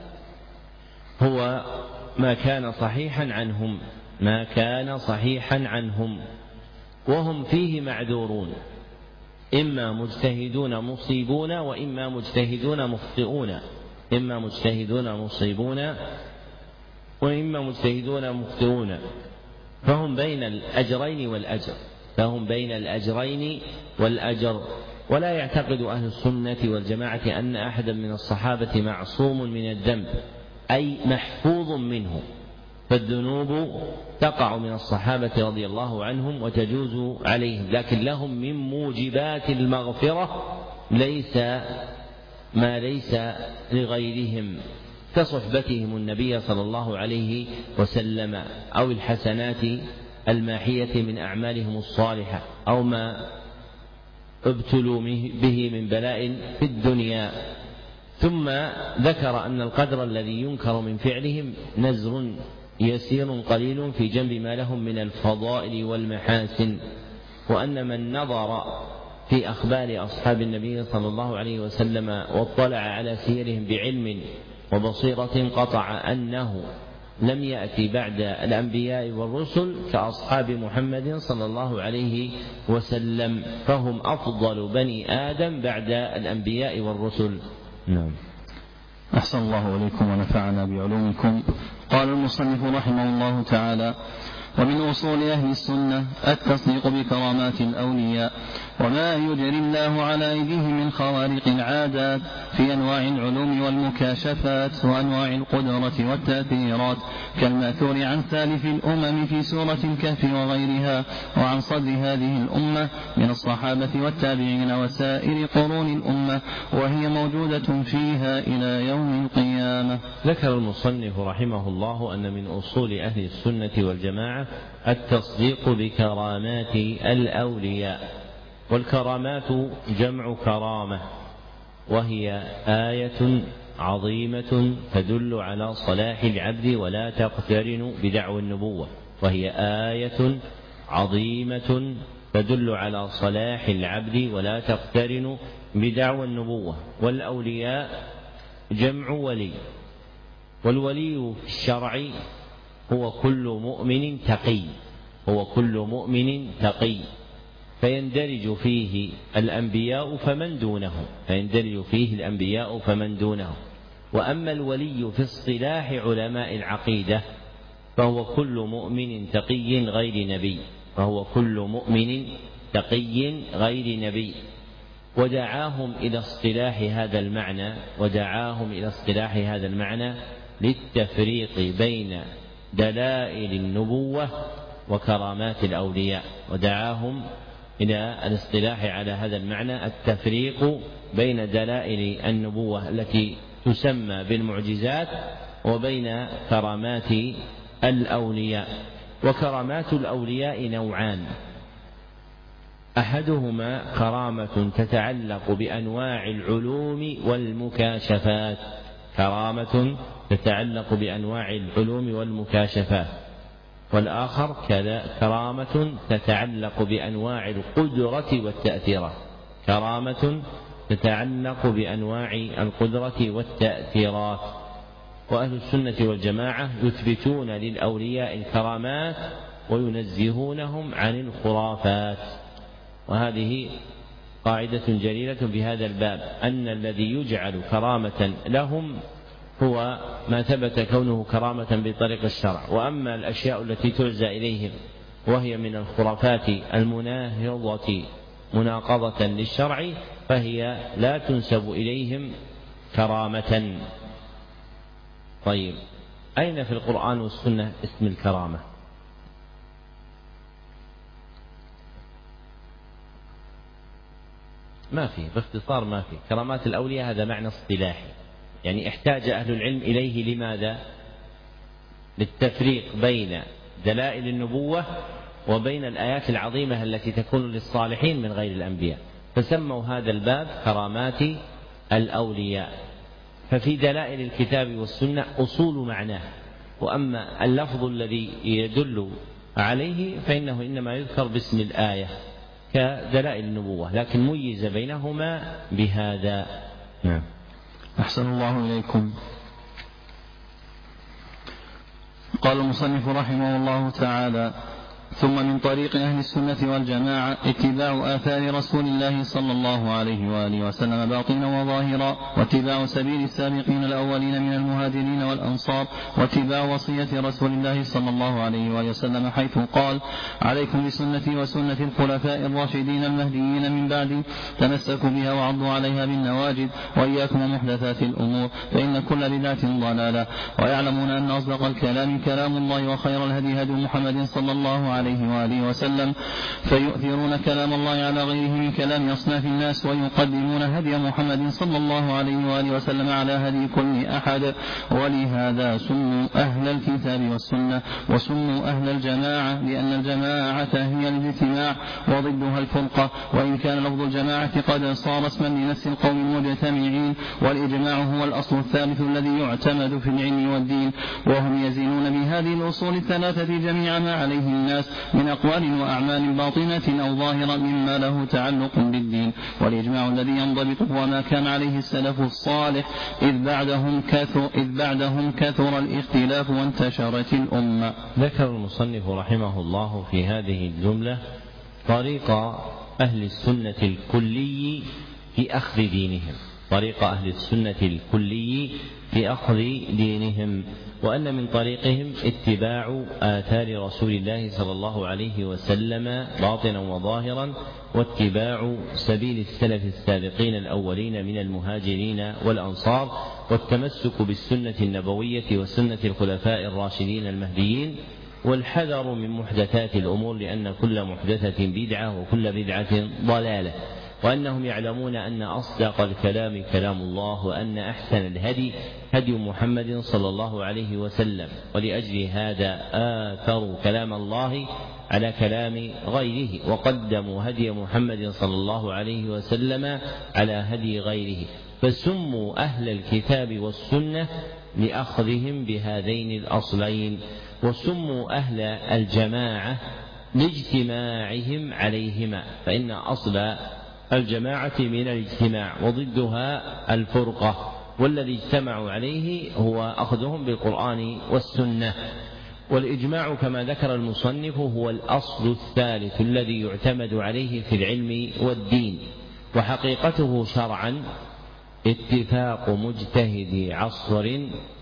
هو ما كان صحيحا عنهم، ما كان صحيحا عنهم وهم فيه معذورون، إما مجتهدون مصيبون وإما مجتهدون مخطئون، إما مجتهدون مصيبون وإما مجتهدون مخطئون، فهم بين الأجرين والأجر، فهم بين الأجرين والأجر. ولا يعتقد أهل السنة والجماعة أن أحدا من الصحابة معصوم من الذنب أي محفوظ منه، فالذنوب تقع من الصحابة رضي الله عنهم وتجوز عليهم، لكن لهم من موجبات المغفرة ليس ما ليس لغيرهم، كصحبتهم النبي صلى الله عليه وسلم، أو الحسنات الماحية من أعمالهم الصالحة، أو ما ابتلوا به من بلاء في الدنيا. ثم ذكر أن القدر الذي ينكر من فعلهم نزر يسير قليل في جنب ما لهم من الفضائل والمحاسن، وأن من نظر في أخبار أصحاب النبي صلى الله عليه وسلم واطلع على سيرهم بعلم وبصيرة قطع أنه لم يأتي بعد الأنبياء والرسل كأصحاب محمد صلى الله عليه وسلم، فهم أفضل بني آدم بعد الأنبياء والرسل. نعم. أحسن الله إليكم ونفعنا بعلومكم. قال المصنف رحمه الله تعالى: ومن أصول أهل السنة التصديق بكرامات الأولياء وما يجري الله على أيديهم من خوارق العادات في أنواع العلوم والمكاشفات وأنواع القدرة والتأثيرات، كالمأثور عن سالف الأمم في سورة الكهف وغيرها، وعن صدر هذه الأمة من الصحابة والتابعين وسائر قرون الأمة، وهي موجودة فيها إلى يوم القيامة. ذكر المصنف رحمه الله أن من أصول أهل السنة والجماعة التصديق بكرامات الأولياء. والكرامات جمع كرامة، وهي آية عظيمة تدل على صلاح العبد ولا تقترن بدعوى النبوة، وهي آية عظيمة تدل على صلاح العبد ولا تقترن بدعوى النبوة. والأولياء جمع ولي، والولي في الشرع هو كل مؤمن تقي، هو كل مؤمن تقي، فيندرج فيه الأنبياء فمن دونهم، فيندرج فيه الأنبياء فمن دونهم. وأما الولي في اصطلاح علماء العقيدة فهو كل مؤمن تقي غير نبي، فهو كل مؤمن تقي غير نبي. ودعاهم إلى اصطلاح هذا المعنى ودعاهم إلى اصطلاح هذا المعنى للتفريق بين دلائل النبوة وكرامات الأولياء، ودعاهم إلى الاصطلاح على هذا المعنى التفريق بين دلائل النبوة التي تسمى بالمعجزات وبين كرامات الأولياء. وكرامات الأولياء نوعان: أحدهما كرامة تتعلق بأنواع العلوم والمكاشفات، كرامة تتعلق بأنواع العلوم والمكاشفات. والآخر كرامة تتعلق بأنواع القدرة والتأثيرات، كرامة تتعلق بأنواع القدرة والتأثيرات. وأهل السنة والجماعة يثبتون للأولياء الكرامات وينزهونهم عن الخرافات. وهذه قاعدة جليلة بهذا الباب، أن الذي يجعل كرامة لهم هو ما ثبت كونه كرامة بطريق الشرع، وأما الأشياء التي تعزى إليهم وهي من الخرافات المناهضة مناقضة للشرع فهي لا تنسب إليهم كرامة. طيب، أين في القرآن والسنة اسم الكرامة؟ ما في، باختصار ما في. كرامات الأولياء هذا معنى اصطلاحي، يعني احتاج أهل العلم إليه لماذا؟ للتفريق بين دلائل النبوة وبين الآيات العظيمة التي تكون للصالحين من غير الأنبياء، فسموا هذا الباب كرامات الأولياء. ففي دلائل الكتاب والسنة أصول معناه، وأما اللفظ الذي يدل عليه فإنه إنما يذكر باسم الآية كدلائل النبوة، لكن ميز بينهما بهذا. نعم. أحسن الله إليكم. قال المصنف رحمه الله تعالى: ثم من طريق أهل السنة والجماعة اتباع آثار رسول الله صلى الله عليه وآله وسلم باطنا وظاهرا، واتباع سبيل السابقين الأولين من المهاجرين والأنصار، واتباع وصية رسول الله صلى الله عليه وآله وسلم حيث قال: عليكم بسنتي وسنة الخلفاء الراشدين المهديين من بعدي، تمسكوا بها وعضوا عليها بالنواجذ، وإياكم ومحدثات الأمور، فإن كل بدعة ضلالة. ويعلمون أن أصدق الكلام كلام الله، وخير الهدي هدي محمد صلى الله عليه وآله وسلم، فيؤثرون كلام الله على غيره من كلام أصناف الناس، ويقدمون هدي محمد صلى الله عليه وآله وسلم على هدي كل أحد. ولهذا سموا أهل الكتاب والسنة وسموا أهل الجماعة، لأن الجماعة هي الاجتماع وضدها الفرقة، وإن كان لفظ الجماعة قد صار اسما لنفس القوم المجتمعين، والإجماع هو الأصل الثالث الذي يعتمد في العلم والدين. وهم يزينون بهذه الأصول الثلاثة جميع ما عليه الناس من أقوال وأعمال باطنة أو ظاهرة مما له تعلق بالدين. والإجماع الذي ينضبط هو ما كان عليه السلف الصالح، إذ بعدهم كثر, إذ بعدهم كثر الاختلاف وانتشرت الأمة. ذكر المصنف رحمه الله في هذه الجملة طريق أهل السنة الكلي في أخذ دينهم، طريق أهل السنة الكلي في أخذ دينهم، وأن من طريقهم اتباع آثار رسول الله صلى الله عليه وسلم باطنا وظاهرا، واتباع سبيل السلف السابقين الأولين من المهاجرين والأنصار، والتمسك بالسنة النبوية وسنة الخلفاء الراشدين المهديين، والحذر من محدثات الأمور، لأن كل محدثة بدعة وكل بدعة ضلالة، وأنهم يعلمون أن أصدق الكلام كلام الله، وأن أحسن الهدي هدي محمد صلى الله عليه وسلم، ولأجل هذا آثروا كلام الله على كلام غيره، وقدموا هدي محمد صلى الله عليه وسلم على هدي غيره، فسموا أهل الكتاب والسنة لأخذهم بهذين الأصلين، وسموا أهل الجماعة لاجتماعهم عليهما، فإن أصل الجماعة من الاجتماع وضدها الفرقة، والذي اجتمعوا عليه هو أخذهم بالقرآن والسنة. والإجماع كما ذكر المصنف هو الأصل الثالث الذي يعتمد عليه في العلم والدين، وحقيقته شرعا اتفاق مجتهد عصر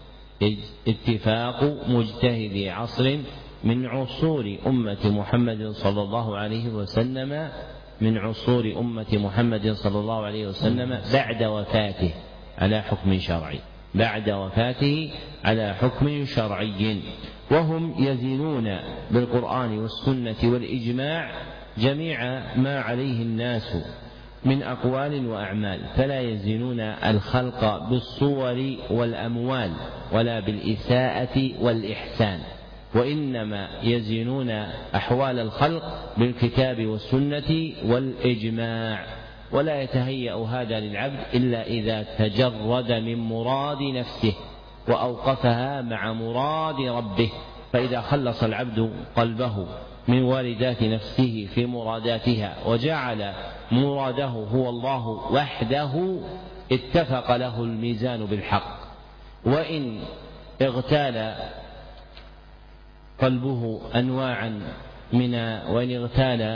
اتفاق مجتهد عصر من عصور أمة محمد صلى الله عليه وسلم من عصور أمة محمد صلى الله عليه وسلم بعد وفاته على حكم شرعي بعد وفاته على حكم شرعي وهم يزينون بالقرآن والسنة والإجماع جميع ما عليه الناس من أقوال وأعمال، فلا يزينون الخلق بالصور والأموال ولا بالإساءة والإحسان، وإنما يزينون أحوال الخلق بالكتاب والسنة والإجماع، ولا يتهيأ هذا للعبد إلا إذا تجرد من مراد نفسه وأوقفها مع مراد ربه، فإذا خلص العبد قلبه من واردات نفسه في مراداتها وجعل مراده هو الله وحده اتفق له الميزان بالحق. وإن اغتال قلبه أنواعا من وإن اغتال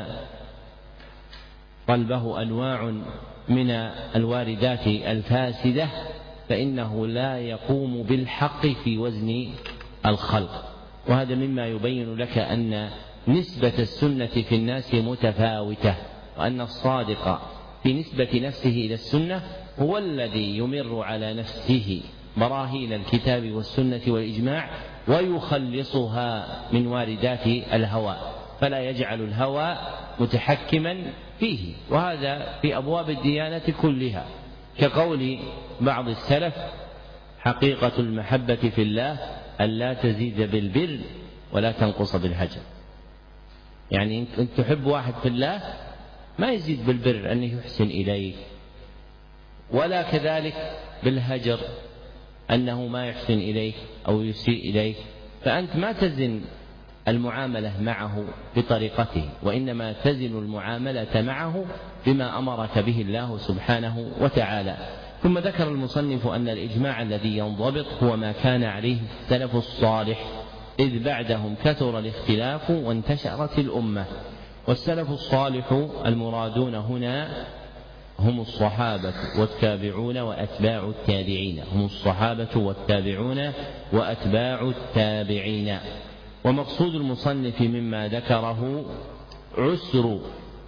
قلبه أنواع من الواردات الفاسدة فإنه لا يقوم بالحق في وزن الخلق. وهذا مما يبين لك أن نسبة السنة في الناس متفاوتة، وأن الصادق في نسبة نفسه إلى السنة هو الذي يمر على نفسه براهين الكتاب والسنة والإجماع ويخلصها من واردات الهوى، فلا يجعل الهوى متحكما فيه. وهذا في أبواب الديانة كلها، كقول بعض السلف: حقيقة المحبة في الله ألا تزيد بالبر ولا تنقص بالهجر. يعني أنت تحب واحد في الله ما يزيد بالبر أنه يحسن إليك، ولا كذلك بالهجر أنه ما يحسن إليك أو يسيء إليك، فأنت ما تزن المعاملة معه بطريقته، وإنما تزن المعاملة معه بما أمرك به الله سبحانه وتعالى. ثم ذكر المصنف أن الإجماع الذي ينضبط هو ما كان عليه السلف الصالح إذ بعدهم كثر الاختلاف وانتشرت الأمة. والسلف الصالح المرادون هنا هم الصحابة والتابعون وأتباع التابعين، هم الصحابة والتابعون وأتباع التابعين. ومقصود المصنف مما ذكره عسر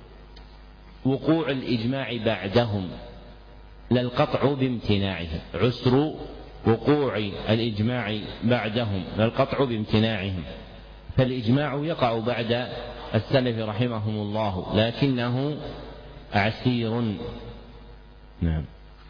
وقوع الإجماع بعدهم لا القطع بامتناعهم، عسر وقوع الإجماع بعدهم لا القطع بامتناعهم، فالإجماع يقع بعد السلف رحمهم الله لكنه عسير. نعم.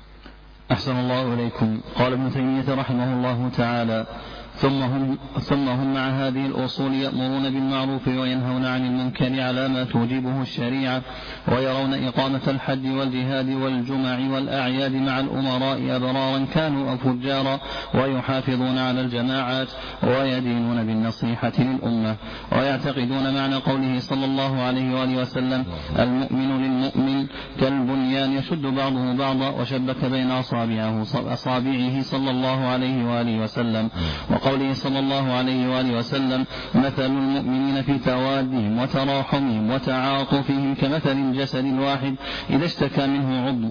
أحسن الله إليكم. قال ابن تيمية رحمه الله تعالى: ثم هم, ثم هم مع هذه الأصول يأمرون بالمعروف وينهون عن المنكر على ما توجبه الشريعة، ويرون إقامة الحج والجهاد والجمع والأعياد مع الأمراء أبرارا كانوا أو فجارا، ويحافظون على الجماعات ويدينون بالنصيحة للأمة، ويعتقدون معنى قوله صلى الله عليه وآله وسلم: المؤمن للمؤمن كالبنيان يشد بعضه بعضا، وشبك بين أصابعه أصابعه صلى الله عليه وآله وسلم. وقوله صلى الله عليه وآله وسلم: مثل المؤمنين في توادهم وتراحمهم وتعاطفهم كمثل الجسد الواحد إذا اشتكى منه عضو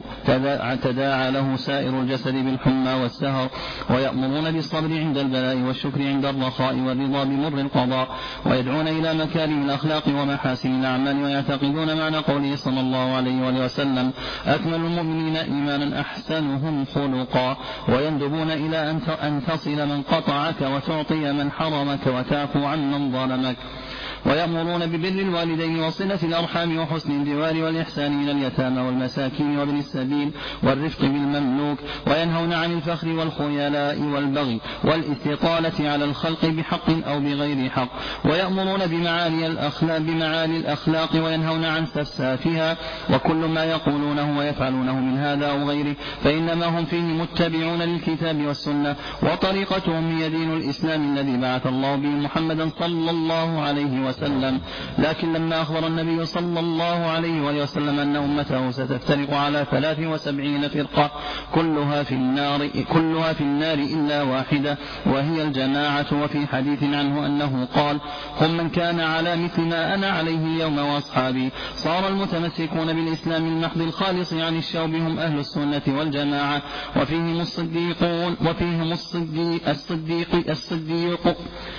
تداعى له سائر الجسد بالحمى والسهر. ويأمرون بالصبر عند البلاء والشكر عند الرخاء والرضا بمر القضاء، ويدعون إلى مكارم الأخلاق ومحاسن الأعمال، ويعتقدون معنى قوله صلى الله عليه وآله وسلم: أكمل المؤمنين إيمانا أحسنهم خلقا، ويندبون إلى أن تصل من قطعك وتعطي من حرمك وتعفو عن من ظلمك. ويأمرون ببر الوالدين وصلة الأرحام وحسن الجوار والإحسان إلى اليتامى والمساكين وابن السبيل والرفق بالمملوك، وينهون عن الفخر والخيلاء والبغي والاستطالة على الخلق بحق أو بغير حق. ويأمرون بمعالي الأخلاق, بمعالي الأخلاق وينهون عن سفسافها. وكل ما يقولونه ويفعلونه من هذا أو غيره فإنما هم فيه متبعون للكتاب والسنة، وطريقتهم هي دين الإسلام الذي بعث الله به محمدا صلى الله عليه وسلم. لكن لما أخبر النبي صلى الله عليه وسلم أن أمته ستفترق على ثلاث وسبعين فرقة كلها في النار كلها في النار إلا واحدة وهي الجماعة، وفي حديث عنه أنه قال: هم من كان على مثل ما أنا عليه اليوم وأصحابي. صار المتمسكون بالإسلام المحض الخالص عن الشوب هم أهل السنة والجماعة، وفيهم الصديقون وفيهم الصديق الصديق الصديق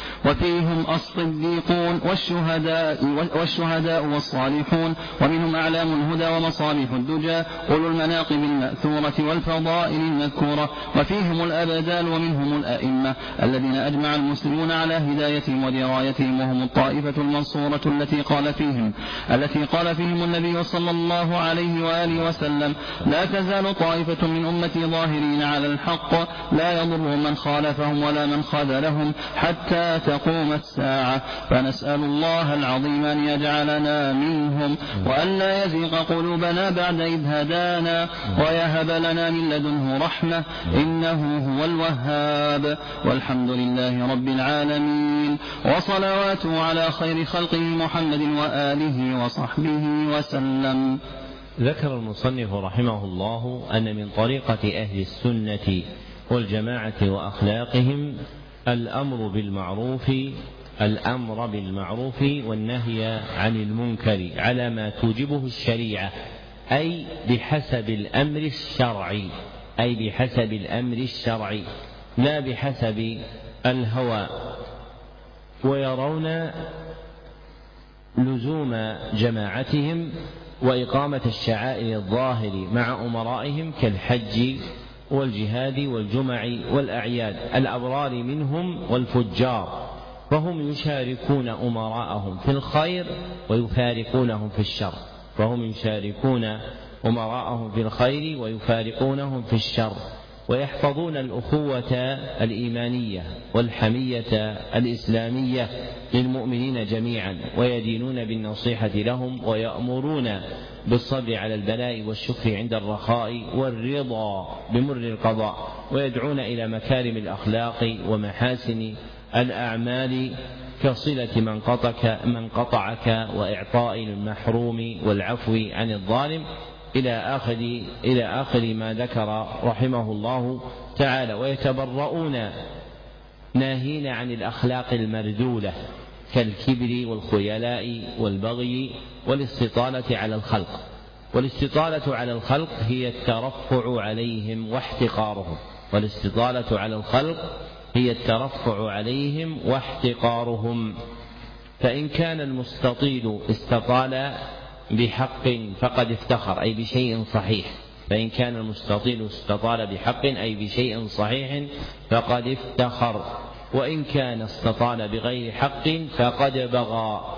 وفيهم الصديقون والشهداء والشهداء والصالحون، ومنهم أعلام الهدى ومصابيح الدجى أولو المناقب المأثورة والفضائل المذكورة، وفيهم الأبدال ومنهم الأئمة الذين أجمع المسلمون على هدايتهم ودرايتهم، وهم الطائفة المنصورة التي قال فيهم التي قال فيهم النبي صلى الله عليه وآله وسلم: لا تزال طائفة من أمتي ظاهرين على الحق لا يضرهم من خالفهم ولا من خذلهم حتى تقوم الساعة. فنسأل الله العظيم أن يجعلنا منهم، وأن لا يزيغ قلوبنا بعد إذ هدانا، ويهب لنا من لدنه رحمة إنه هو الوهاب. والحمد لله رب العالمين، وصلواته على خير خلقه محمد وآله وصحبه وسلم. ذكر المصنف رحمه الله أن من طريقة أهل السنة والجماعة وأخلاقهم الأمر بالمعروف الأمر بالمعروف والنهي عن المنكر على ما توجبه الشريعة، أي بحسب الأمر الشرعي أي بحسب الأمر الشرعي لا بحسب الهوى. ويرون لزوم جماعتهم وإقامة الشعائر الظاهر مع أمرائهم كالحج والجهاد والجمع والأعياد الأبرار منهم والفجار، فهم يشاركون أمراءهم في الخير ويفارقونهم في الشر فهم يشاركون أمراءهم في الخير ويفارقونهم في الشر ويحفظون الأخوة الإيمانية والحمية الإسلامية للمؤمنين جميعا، ويدينون بالنصيحة لهم، ويأمرون بالصبر على البلاء والشكر عند الرخاء والرضا بمر القضاء، ويدعون إلى مكارم الأخلاق ومحاسن الأعمال كصلة من قطعك, من قطعك وإعطاء المحروم والعفو عن الظالم إلى آخر, إلى آخر ما ذكر رحمه الله تعالى. ويتبرؤون ناهين عن الأخلاق المرذولة كالكبر والخيلاء والبغي والاستطالة على الخلق. والاستطالة على الخلق هي الترفع عليهم واحتقارهم والاستطالة على الخلق هي الترفع عليهم واحتقارهم. فإن كان المستطيل استطال بحق فقد افتخر، أي بشيء صحيح. فإن كان المستطيل استطال بحق أي بشيء صحيح فقد افتخر، وإن كان استطال بغير حق فقد بغى،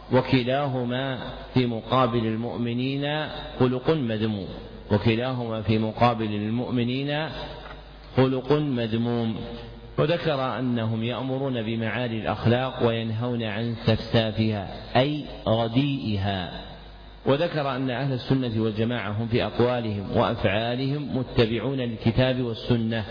وكلاهما في مقابل المؤمنين خلق مذموم وكلاهما في مقابل المؤمنين خلق مذموم. وذكر أنهم يأمرون بمعالي الأخلاق وينهون عن سفسافها أي رديئها. وذكر أن أهل السنة والجماعة هم في أقوالهم وأفعالهم متبعون للكتاب والسنة،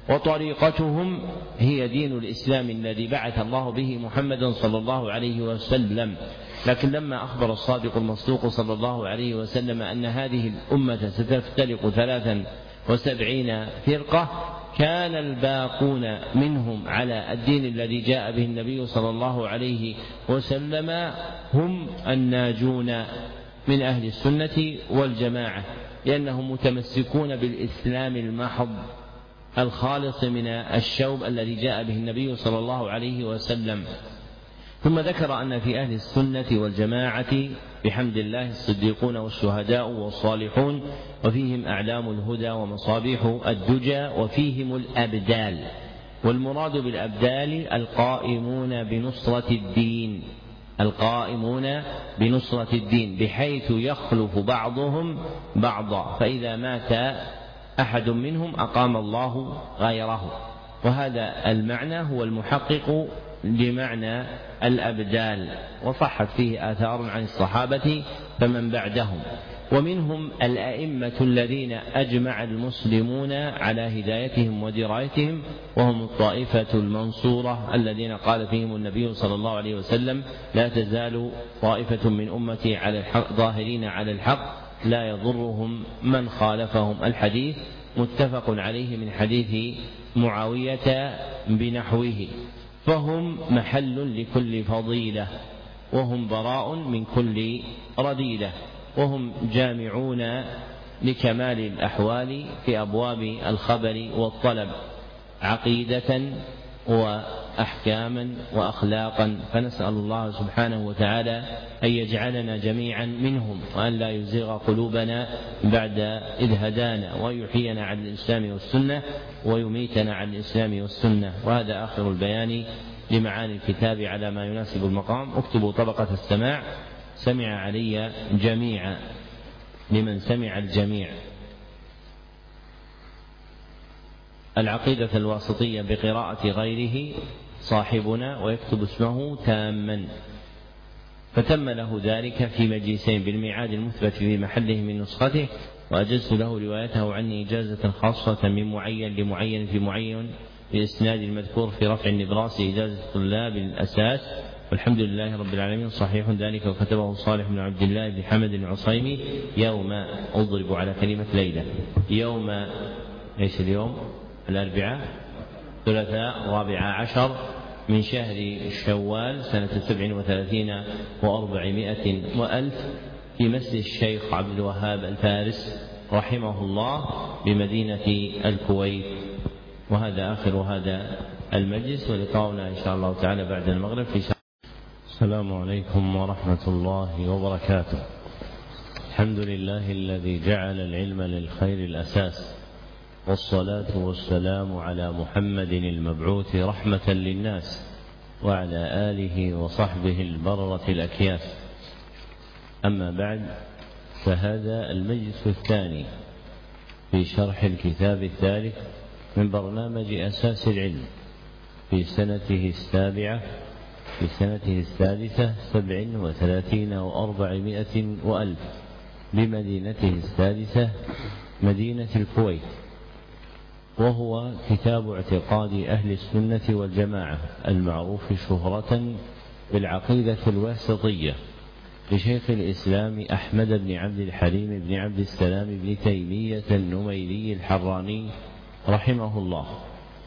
وطريقتهم هي دين الإسلام الذي بعث الله به محمدا صلى الله عليه وسلم. لكن لما أخبر الصادق المصدوق صلى الله عليه وسلم أن هذه الأمة ستفترق ثلاثا وسبعين فرقة، كان الباقون منهم على الدين الذي جاء به النبي صلى الله عليه وسلم هم الناجون من أهل السنة والجماعة، لأنهم متمسكون بالإسلام المحض الخالص من الشوب الذي جاء به النبي صلى الله عليه وسلم. ثم ذكر أن في أهل السنة والجماعة بحمد الله الصديقون والشهداء والصالحون، وفيهم أعلام الهدى ومصابيح الدجى، وفيهم الأبدال. والمراد بالأبدال القائمون بنصرة الدين القائمون بنصرة الدين بحيث يخلف بعضهم بعضا، فإذا مات أحد منهم أقام الله غيره. وهذا المعنى هو المحقق لمعنى الأبدال، وصحت فيه آثار عن الصحابة فمن بعدهم. ومنهم الأئمة الذين أجمع المسلمون على هدايتهم ودرايتهم، وهم الطائفة المنصورة الذين قال فيهم النبي صلى الله عليه وسلم: لا تزال طائفة من أمتي على الحق ظاهرين على الحق لا يضرهم من خالفهم. الحديث متفق عليه من حديث معاوية بنحوه. فهم محل لكل فضيلة، وهم براء من كل رذيلة، وهم جامعون لكمال الأحوال في أبواب الخبر والطلب عقيدة وأحكاما وأخلاقا. فنسأل الله سبحانه وتعالى أن يجعلنا جميعا منهم، وأن لا يزيغ قلوبنا بعد إذ هدانا، ويحيينا على الإسلام والسنة، ويميتنا على الإسلام والسنة. وهذا آخر البيان لمعاني الكتاب على ما يناسب المقام. اكتبوا طبقة السماع سمع علي جميعا لمن سمع الجميع. العقيدة الواسطية بقراءة غيره صاحبنا، ويكتب اسمه تاما. فتم له ذلك في مجلسين بالميعاد المثبت في محله من نسخته، وأجزت له روايته عني إجازة خاصة من معين لمعين في معين بإسناد المذكور في رفع النبراس إجازة الطلاب الأساس. والحمد لله رب العالمين. صحيح ذلك وكتبه صالح بن عبد الله بن حمد العصيمي يوم أضرب على كلمة ليلة يوم ايش اليوم الأربعاء ثلاثاء رابع عشر من شهر شوال سنة سبع وثلاثين وأربعمائة وألف في مسجد الشيخ عبد الوهاب الفارس رحمه الله بمدينة الكويت. وهذا آخر هذا المجلس، ولقاؤنا إن شاء الله تعالى بعد المغرب في شهر. السلام عليكم ورحمة الله وبركاته. الحمد لله الذي جعل العلم للخير الأساس، والصلاة والسلام على محمد المبعوث رحمة للناس، وعلى آله وصحبه البررة الأكياس. أما بعد، فهذا المجلس الثاني في شرح الكتاب الثالث من برنامج أساس العلم في سنته السابعة في سنته السادسة سبع وثلاثين وأربعمائة وألف بمدينته السادسة مدينة الكويت. وهو كتاب اعتقاد أهل السنة والجماعة المعروف شهرة بالعقيدة الواسطية لشيخ الإسلام أحمد بن عبد الحليم بن عبد السلام بن تيمية النميري الحراني رحمه الله.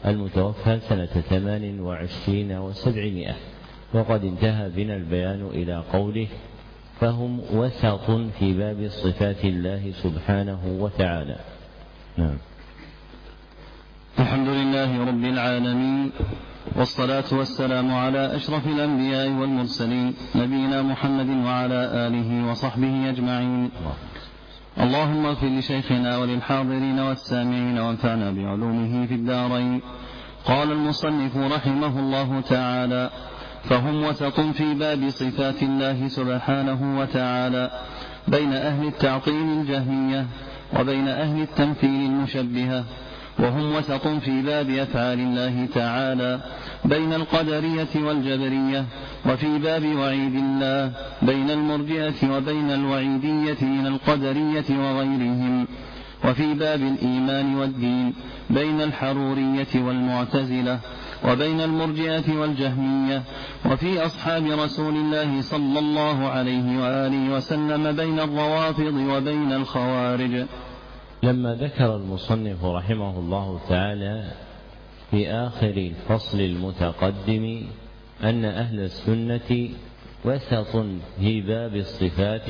المتوفى سنة ثمان وعشرين وسبعمائة. وقد انتهى بنا البيان إلى قوله: فهم وسط في باب صفات الله سبحانه وتعالى. نعم. الحمد لله رب العالمين، والصلاة والسلام على أشرف الأنبياء والمرسلين، نبينا محمد وعلى آله وصحبه أجمعين. اللهم اغفر لشيخنا وللحاضرين والسامعين وانفعنا بعلومه في الدارين. قال المصنف رحمه الله تعالى: فهم وسط في باب صفات الله سبحانه وتعالى بين أهل التعطيل الجهمية وبين أهل التمثيل المشبهة، وهم وسط في باب أفعال الله تعالى بين القدرية والجبرية، وفي باب وعيد الله بين المرجئة وبين الوعيدية من القدرية وغيرهم، وفي باب الإيمان والدين بين الحرورية والمعتزلة وبين المرجئة والجهمية، وفي أصحاب رسول الله صلى الله عليه وآله وسلم بين الروافض وبين الخوارج. لما ذكر المصنف رحمه الله تعالى في آخر الفصل المتقدم أن أهل السنة وسط في باب الصفات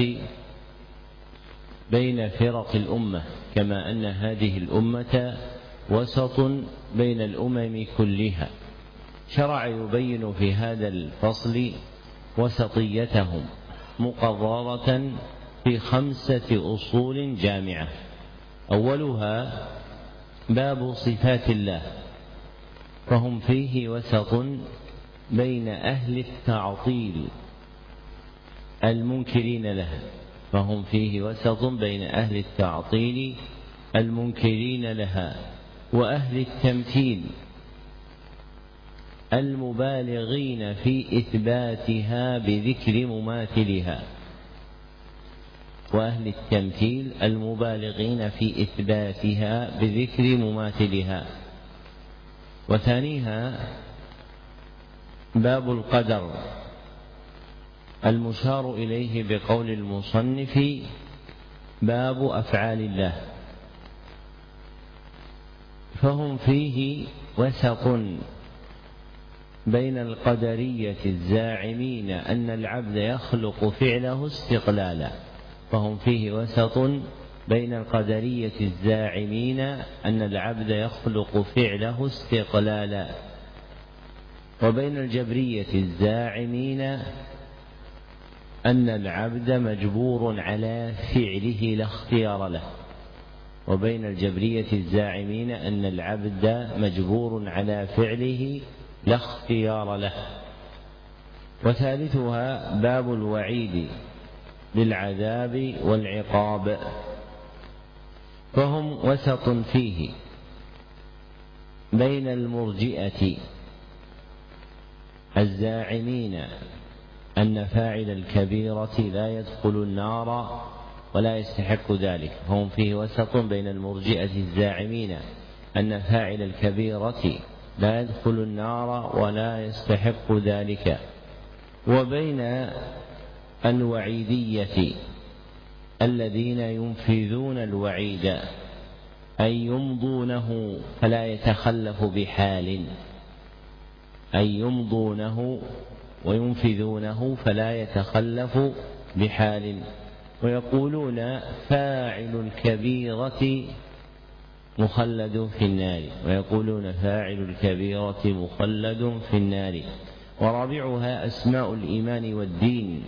بين فرق الأمة، كما أن هذه الأمة وسط بين الأمم كلها، شرع يبين في هذا الفصل وسطيتهم مقررة في خمسة أصول جامعة. أولها باب صفات الله، فهم فيه وسط بين أهل التعطيل المنكرين له فهم فيه وسط بين أهل التعطيل المنكرين لها وأهل التمثيل المبالغين في إثباتها بذكر مماثلها وأهل التمثيل المبالغين في إثباتها بذكر مماثلها. وثانيها باب القدر المشار إليه بقول المصنف باب أفعال الله، فهم فيه وسط بين القدرية الزاعمين أن العبد يخلق فعله استقلالا فهم فيه وسط بين القدرية الزاعمين أن العبد يخلق فعله استقلالا وبين الجبرية الزاعمين أن العبد مجبور على فعله لا اختيار له وبين الجبرية الزاعمين أن العبد مجبور على فعله لا اختيار له. وثالثها باب الوعيد للعذاب والعقاب، فهم وسط فيه بين المرجئة الزاعمين أن فاعل الكبيرة لا يدخل النار ولا يستحق ذلك، فهم فيه وسط بين المرجئة الزاعمين أن فاعل الكبيرة لا يدخل النار ولا يستحق ذلك، وبين الوعيدية الذين ينفذون الوعيد أي يمضونه فلا يتخلف بحال أي يمضونه وينفذونه فلا يتخلف بحال، ويقولون فاعل الكبيرة مخلد في النار ويقولون فاعل الكبيرة مخلد في النار. ورابعها أسماء الإيمان والدين،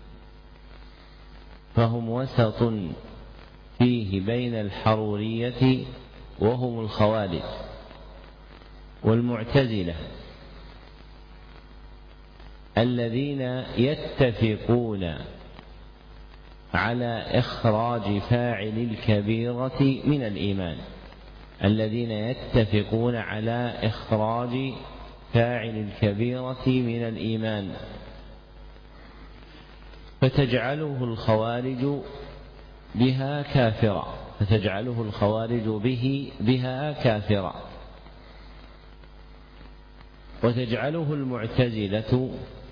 فهم وسط فيه بين الحرورية وهم الخوارج والمعتزلة الذين يتفقون على إخراج فاعل الكبيرة من الإيمان الذين يتفقون على إخراج فاعل الكبيرة من الإيمان فتجعله الخوارج بها كافرا فتجعله الخوارج به بها كافرا وتجعله المعتزلة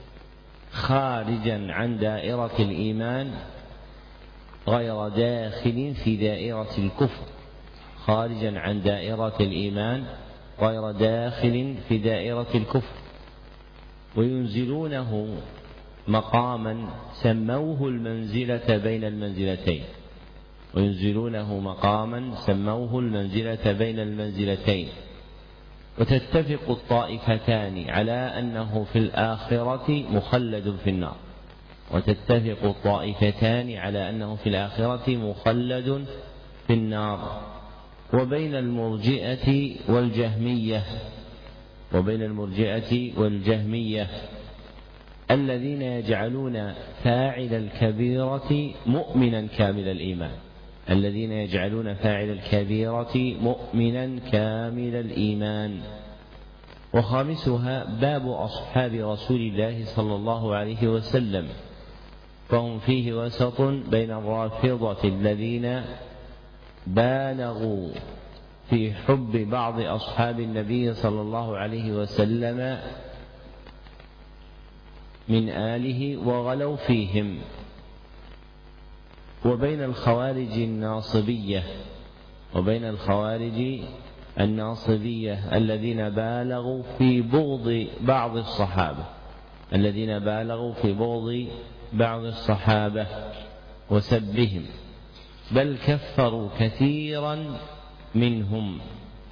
خارجا عن دائرة الإيمان غير داخل في دائرة الكفر خارجا عن دائرة الإيمان غير داخل في دائرة الكفر، وينزلونه مقاما سموه المنزلة بين المنزلتين وينزلونه مقاما سموه المنزلة بين المنزلتين وتتفق الطائفتان على أنه في الآخرة مخلد في النار وتتفق الطائفتان على أنه في الآخرة مخلد في النار وبين المرجئة والجهمية وبين المرجئة والجهمية الذين يجعلون فاعل الكبيرة مؤمنا كامل الإيمان الذين يجعلون فاعل الكبيرة مؤمنا كامل الإيمان. وخامسها باب أصحاب رسول الله صلى الله عليه وسلم، فهم فيه وسط بين الرافضة الذين بالغوا في حب بعض أصحاب النبي صلى الله عليه وسلم من آله وغلوا فيهم، وبين الخوارج الناصبية وبين الخوارج الناصبية الذين بالغوا في بغض بعض الصحابة الذين بالغوا في بغض بعض الصحابة وسبهم، بل كفروا كثيرا منهم.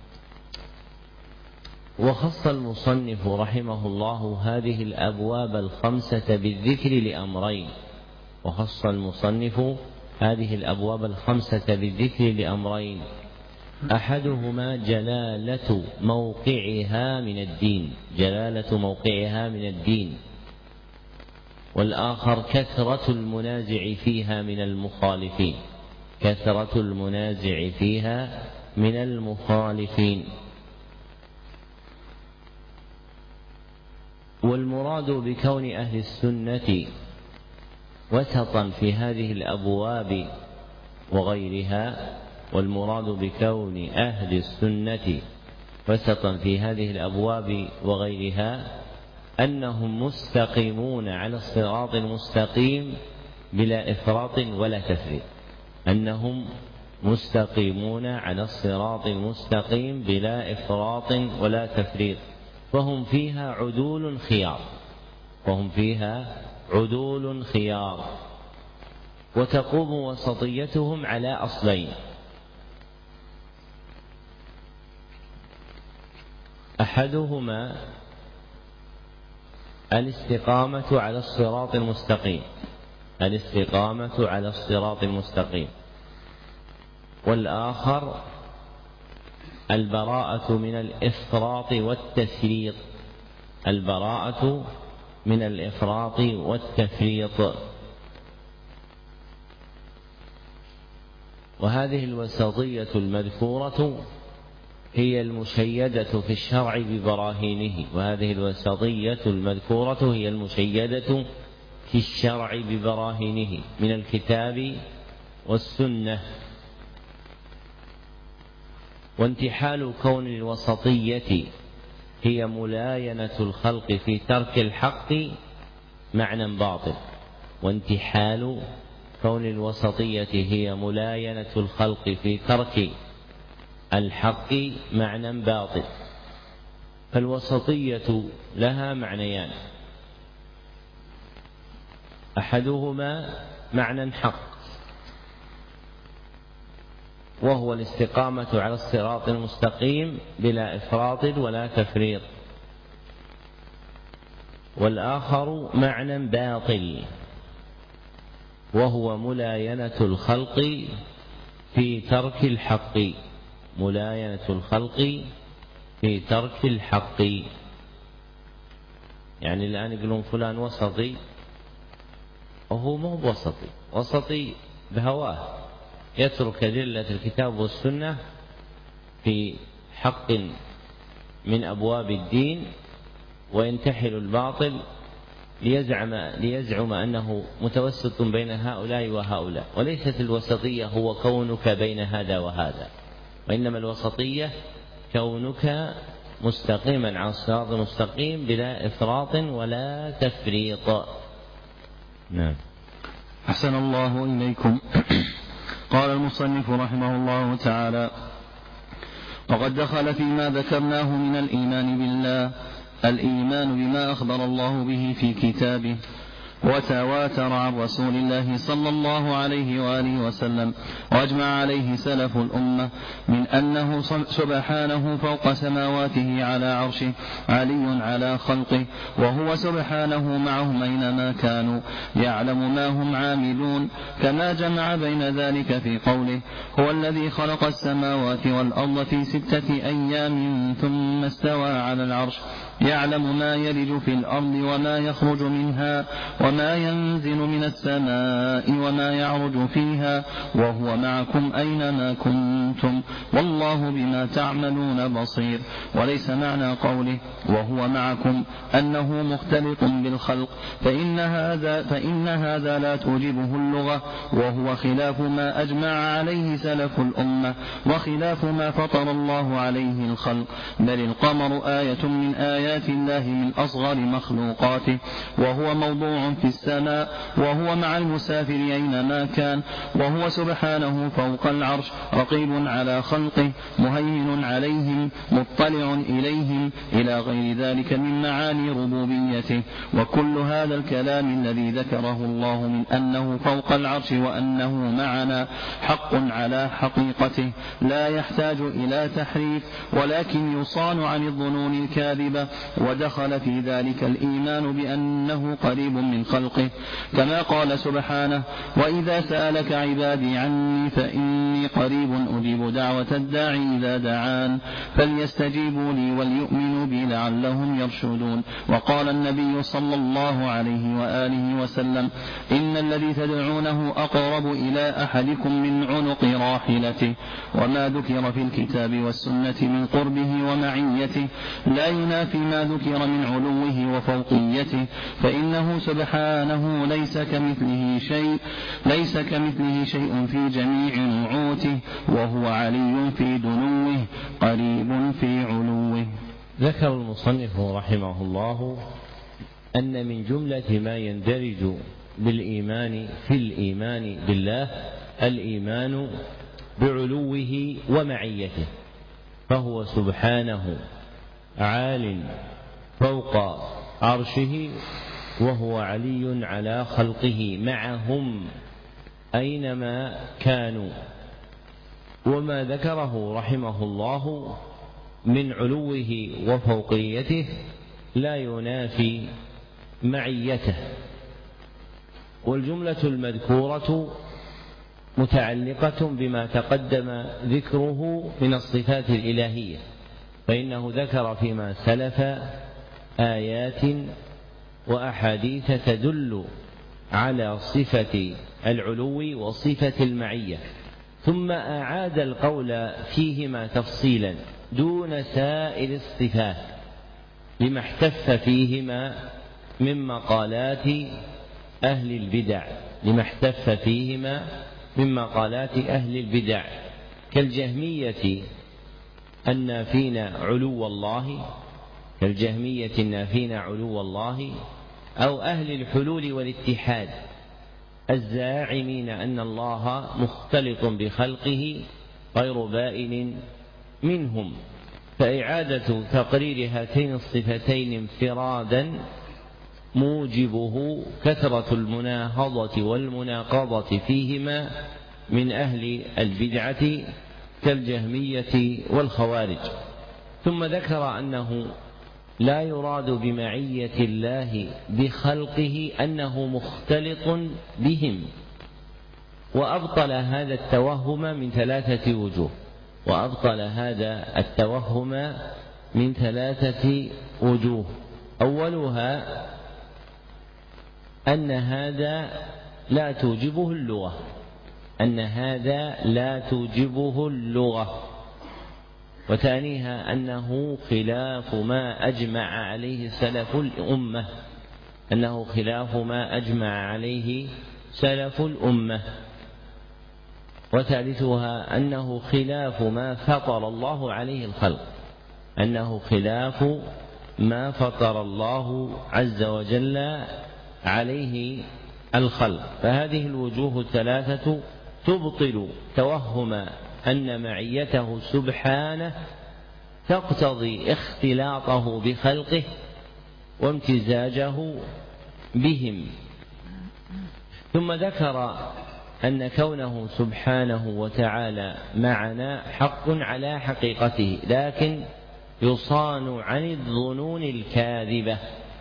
وخص المصنف رحمه الله هذه الأبواب الخمسة بالذكر لأمرين وخص المصنف هذه الأبواب الخمسة بالذكر لأمرين أحدهما جلالة موقعها من الدين جلالة موقعها من الدين والآخر كثرة المنازع فيها من المخالفين كثرة المنازع فيها من المخالفين. والمراد بكون أهل السنة وسطا في هذه الأبواب وغيرها والمراد بكون أهل السنة وسطا في هذه الأبواب وغيرها أنهم مستقيمون على الصراط المستقيم بلا إفراط ولا تفريط أنهم مستقيمون على الصراط المستقيم بلا إفراط ولا تفريط فهم فيها عدول خيار وهم فيها عدول خيار وتقوم وسطيتهم على أصلين: أحدهما الاستقامة على الصراط المستقيم الاستقامة على الصراط المستقيم والآخر البراءة من الإفراط والتفريط البراءة من الإفراط والتفريط. وهذه الوسطية المذكورة هي المشيدة في الشرع ببراهينه وهذه الوسطية المذكورة هي المشيدة في الشرع ببراهينه من الكتاب والسنة. وانتحال كون الوسطية هي ملاينة الخلق في ترك الحق معنى باطل وانتحال كون الوسطية هي ملاينة الخلق في ترك الحق معنى باطل. فالوسطية لها معنيان: أحدهما معنى حق وهو الاستقامة على الصراط المستقيم بلا إفراط ولا تفريط، والآخر معنى باطل وهو ملاينة الخلق في ترك الحق ملاينة الخلق في ترك الحق. يعني الآن يقولون فلان وسطي وهو مو بوسطي وسطي بهواه يترك أدلة الكتاب والسنة في حق من أبواب الدين وينتحل الباطل ليزعم, ليزعم أنه متوسط بين هؤلاء وهؤلاء. وليست الوسطية هو كونك بين هذا وهذا، وإنما الوسطية كونك مستقيما على الصراط المستقيم بلا إفراط ولا تفريط. نعم. أحسن الله إليكم. قال المصنف رحمه الله تعالى: وقد دخل فيما ذكرناه من الإيمان بالله الإيمان بما أخبر الله به في كتابه وتواتر عن رسول الله صلى الله عليه وآله وسلم وأجمع عليه سلف الأمة من أنه سبحانه فوق سماواته على عرشه علي على خلقه، وهو سبحانه معهم أينما كانوا يعلم ما هم عاملون، كما جمع بين ذلك في قوله هو الذي خلق السماوات والأرض في ستة أيام ثم استوى على العرش يعلم ما يلج في الأرض وما يخرج منها وما ينزل من السماء وما يعرج فيها وهو معكم أينما كنتم والله بما تعملون بصير. وليس معنى قوله وهو معكم أنه مختلط بالخلق، فإن هذا, فإن هذا لا توجبه اللغة، وهو خلاف ما أجمع عليه سلف الأمة وخلاف ما فطر الله عليه الخلق، بل القمر آية من آيات الله من أصغر مخلوقاته، وهو موضوع في السماء وهو مع المسافر أينما كان، وهو سبحانه فوق العرش رقيب على خلقه مهيمن عليهم مطلع إليهم إلى غير ذلك من معاني ربوبيته. وكل هذا الكلام الذي ذكره الله من أنه فوق العرش وأنه معنا حق على حقيقته لا يحتاج إلى تحريف، ولكن يصان عن الظنون الكاذبة. ودخل في ذلك الإيمان بأنه قريب من خلقه، كما قال سبحانه وإذا سألك عبادي عني فإني قريب أجيب دعوة الداعي إذا دعان فليستجيبوا لي وليؤمنوا بي لعلهم يرشدون. وقال النبي صلى الله عليه وآله وسلم إن الذي تدعونه أقرب إلى أحدكم من عنق راحلته، وما ذكر في الكتاب والسنة من قربه ومعيته لا ينافي ما ذكر من علوه وفوقيته، فإنه سبحانه ليس كمثله شيء ليس كمثله شيء في جميع نعوته، وهو علي في دنوه قريب في علوه. ذكر المصنف رحمه الله أن من جملة ما يندرج بالإيمان في الإيمان بالله الإيمان بعلوه ومعيته، فهو سبحانه عال فوق عرشه وهو علي على خلقه معهم أينما كانوا. وما ذكره رحمه الله من علوه وفوقيته لا ينافي معيته. والجملة المذكورة متعلقة بما تقدم ذكره من الصفات الإلهية، فإنه ذكر فيما سلف آيات وأحاديث تدل على صفة العلو وصفة المعية، ثم أعاد القول فيهما تفصيلا دون سائر الصفات لما احتف فيهما من مقالات أهل البدع لما احتف فيهما من مقالات أهل البدع كالجهمية النافين علو الله كالجهمية النافين علو الله أو أهل الحلول والاتحاد الزاعمين أن الله مختلط بخلقه غير بائن منهم. فإعادة تقرير هاتين الصفتين انفرادا موجبه كثرة المناهضة والمناقضة فيهما من أهل البدعة كالجهمية والخوارج. ثم ذكر أنه لا يراد بمعية الله بخلقه أنه مختلط بهم، وأبطل هذا التوهم من ثلاثة وجوه وأبطل هذا التوهم من ثلاثة وجوه أولها أن هذا لا توجبه اللغة أن هذا لا توجبه اللغة وثانيها أنه خلاف ما أجمع عليه سلف الأمة أنه خلاف ما أجمع عليه سلف الأمة وثالثها أنه خلاف ما فطر الله عليه الخلق أنه خلاف ما فطر الله عز وجل عليه الخلق. فهذه الوجوه الثلاثة تبطل توهم أن معيته سبحانه تقتضي اختلاطه بخلقه وامتزاجه بهم. ثم ذكر أن كونه سبحانه وتعالى معنا حق على حقيقته، لكن يصان عن الظنون الكاذبة.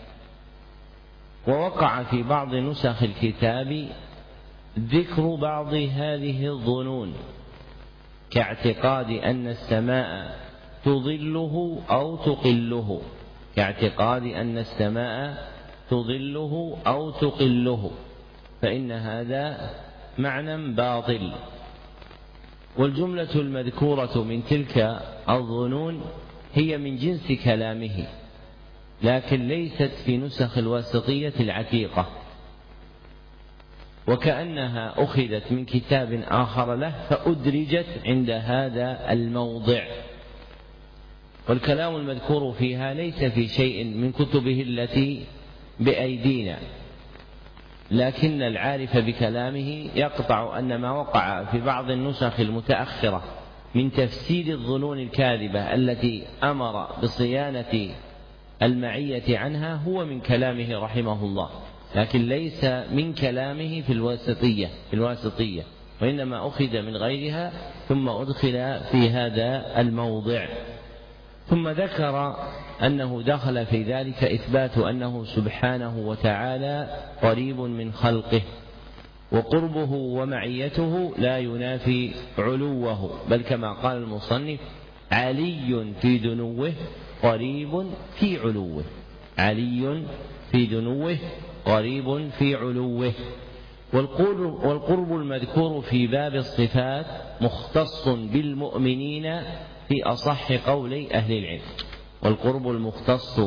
ووقع في بعض نسخ الكتاب ذكر بعض هذه الظنون، كاعتقاد أن السماء تظله أو تقله، كاعتقاد أن السماء تظله أو تقله، فإن هذا معنى باطل. والجملة المذكورة من تلك الظنون هي من جنس كلامه، لكن ليست في نسخ الواسطية العتيقة، وكأنها أخذت من كتاب آخر له فأدرجت عند هذا الموضع. والكلام المذكور فيها ليس في شيء من كتبه التي بأيدينا، لكن العارف بكلامه يقطع أن ما وقع في بعض النسخ المتأخرة من تفسير الظنون الكاذبة التي أمر بصيانة المعية عنها هو من كلامه رحمه الله، لكن ليس من كلامه في الواسطية في الواسطية وإنما أخذ من غيرها ثم أدخل في هذا الموضع. ثم ذكر أنه دخل في ذلك إثبات أنه سبحانه وتعالى قريب من خلقه، وقربه ومعيته لا ينافي علوه، بل كما قال المصنف علي في دنوه قريب في علوه، علي في دنوه قريب في علوه. والقرب المذكور في باب الصفات مختص بالمؤمنين في أصح قولي أهل العلم. والقرب المختص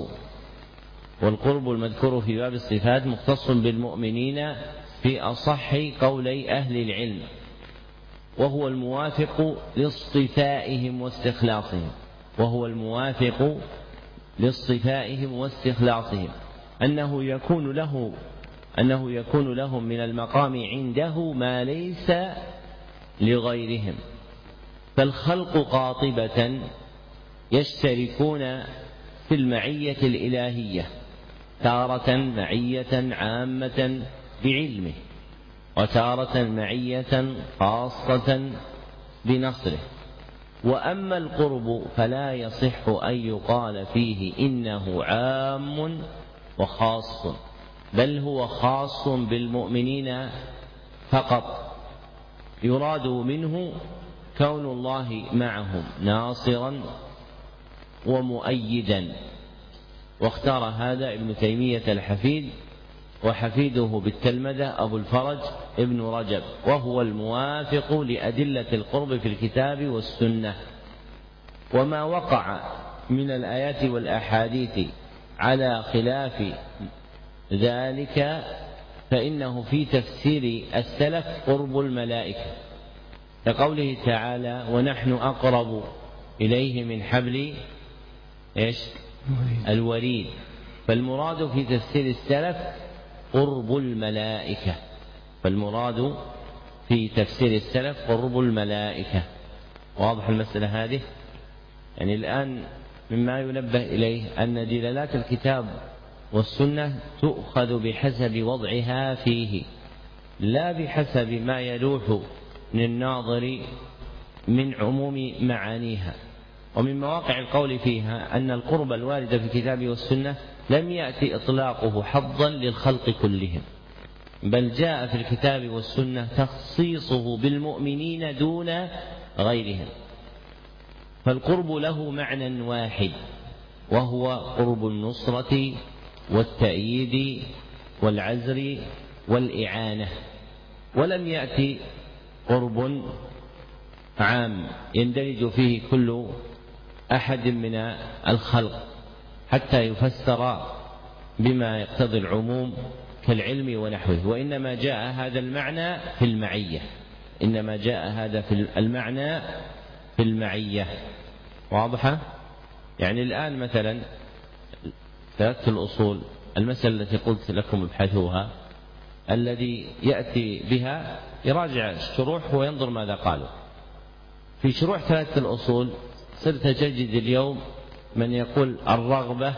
والقرب المذكور في باب الصفات مختص بالمؤمنين في أصح قولي أهل العلم، وهو الموافق لاصطفائهم واستخلاصهم وهو الموافق لاصطفائهم واستخلاصهم أنه يكون له أنه يكون لهم من المقام عنده ما ليس لغيرهم. فالخلق قاطبة يشتركون في المعية الإلهية، تارة معية عامة بعلمه، وتارة معية خاصة بنصره. وأما القرب فلا يصح أن يقال فيه إنه عام وخاص، بل هو خاص بالمؤمنين فقط، يراد منه كون الله معهم ناصرا ومؤيدا. واختار هذا ابن تيمية الحفيد، وحفيده بالتلمذة أبو الفرج ابن رجب، وهو الموافق لأدلة القرب في الكتاب والسنة. وما وقع من الآيات والأحاديث على خلاف ذلك فإنه في تفسير السلف قرب الملائكة، كقوله تعالى ونحن أقرب إليه من حبل إيش؟ الوريد. فالمراد في تفسير السلف قرب الملائكة، فالمراد في تفسير السلف قرب الملائكة. واضح المسألة هذه؟ يعني الآن مما ينبه إليه أن دلالات الكتاب والسنة تؤخذ بحسب وضعها فيه، لا بحسب ما يلوح من الناظر من عموم معانيها. ومن مواقع القول فيها أن القرب الوارد في الكتاب والسنة لم يأتي إطلاقه حظا للخلق كلهم، بل جاء في الكتاب والسنة تخصيصه بالمؤمنين دون غيرهم. فالقرب له معنى واحد، وهو قرب النصرة والتأييد والعزر والإعانة. ولم يأتي قرب عام يندرج فيه كل أحد من الخلق حتى يفسر بما يقتضي العموم كالعلم ونحوه، وإنما جاء هذا المعنى في المعية، إنما جاء هذا في المعنى في المعية. واضحة؟ يعني الآن مثلا ثلاثة الأصول، المسألة التي قلت لكم ابحثوها، الذي يأتي بها يراجع الشروح وينظر ماذا قالوا، في شروح ثلاثة الأصول صرت تجد اليوم من يقول الرغبة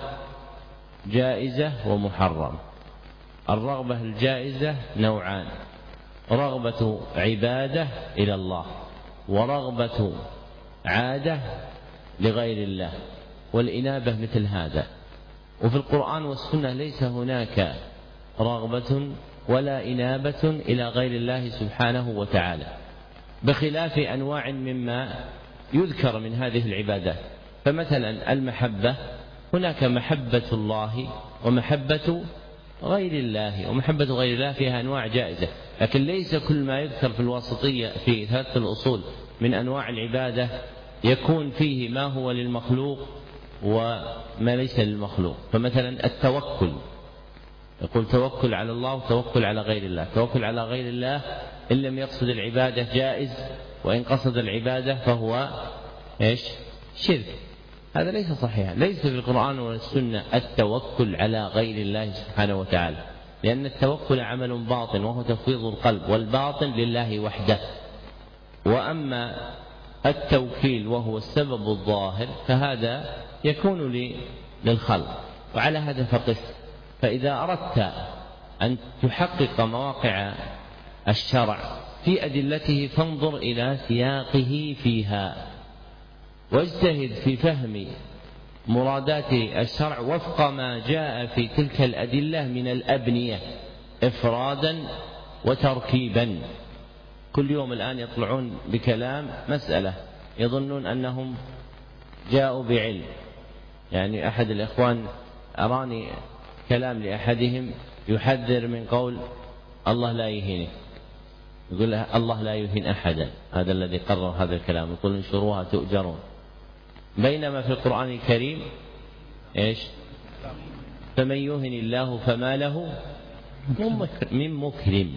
جائزة ومحرم. الرغبة الجائزة نوعان: رغبة عبادة إلى الله، ورغبة عادة لغير الله، والإنابة مثل هذا. وفي القرآن والسنة ليس هناك رغبة ولا إنابة إلى غير الله سبحانه وتعالى، بخلاف أنواع مما يذكر من هذه العبادات. فمثلا المحبة، هناك محبة الله ومحبة غير الله، ومحبة غير الله فيها أنواع جائزة، لكن ليس كل ما يذكر في الواسطية في ثلاثة الأصول من أنواع العبادة يكون فيه ما هو للمخلوق وما ليس للمخلوق. فمثلا التوكل، يقول توكل على الله وتوكل على غير الله. توكل على غير الله إن لم يقصد العبادة جائز، وإن قصد العبادة فهو إيش؟ شرك. هذا ليس صحيحا، ليس في القرآن والسنة التوكل على غير الله سبحانه وتعالى، لأن التوكل عمل باطن وهو تفويض القلب، والباطن لله وحده. وأما التوكيل وهو السبب الظاهر فهذا يكون للخلق. وعلى هذا فقس. فإذا أردت أن تحقق مواقع الشرع في أدلته فانظر إلى سياقه فيها، واجتهد في فهم مرادات الشرع وفق ما جاء في تلك الأدلة من الأبنية إفرادا وتركيبا. كل يوم الآن يطلعون بكلام مسألة يظنون أنهم جاءوا بعلم. يعني أحد الإخوان أراني كلام لأحدهم يحذر من قول الله لا يهينه، يقول الله لا يهين أحدا، هذا الذي قرر هذا الكلام، يقول انشروها تؤجرون. بينما في القرآن الكريم إيش؟ فمن يهن الله فما له من مكرم.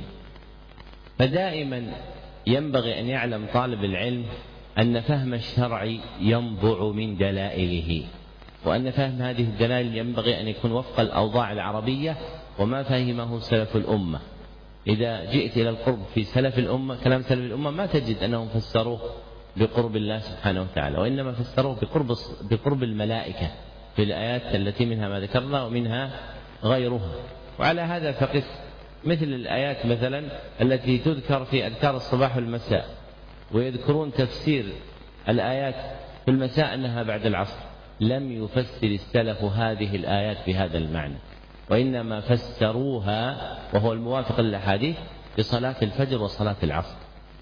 فدائما ينبغي أن يعلم طالب العلم أن فهم الشرع ينبع من دلائله، وأن فهم هذه الدلائل ينبغي أن يكون وفق الأوضاع العربية وما فهمه سلف الأمة. إذا جئت إلى القرب في سلف الأمة، كلام سلف الأمة ما تجد أنهم فسروه بقرب الله سبحانه وتعالى، وإنما فسروه بقرب بقرب الملائكة في الآيات التي منها ما ذكرنا ومنها غيرها. وعلى هذا فقس مثل الآيات مثلا التي تذكر في أذكار الصباح والمساء، ويذكرون تفسير الآيات في المساء أنها بعد العصر. لم يفسر السلف هذه الآيات بهذا المعنى، وإنما فسروها وهو الموافق للأحاديث بصلاة الفجر وصلاة العصر.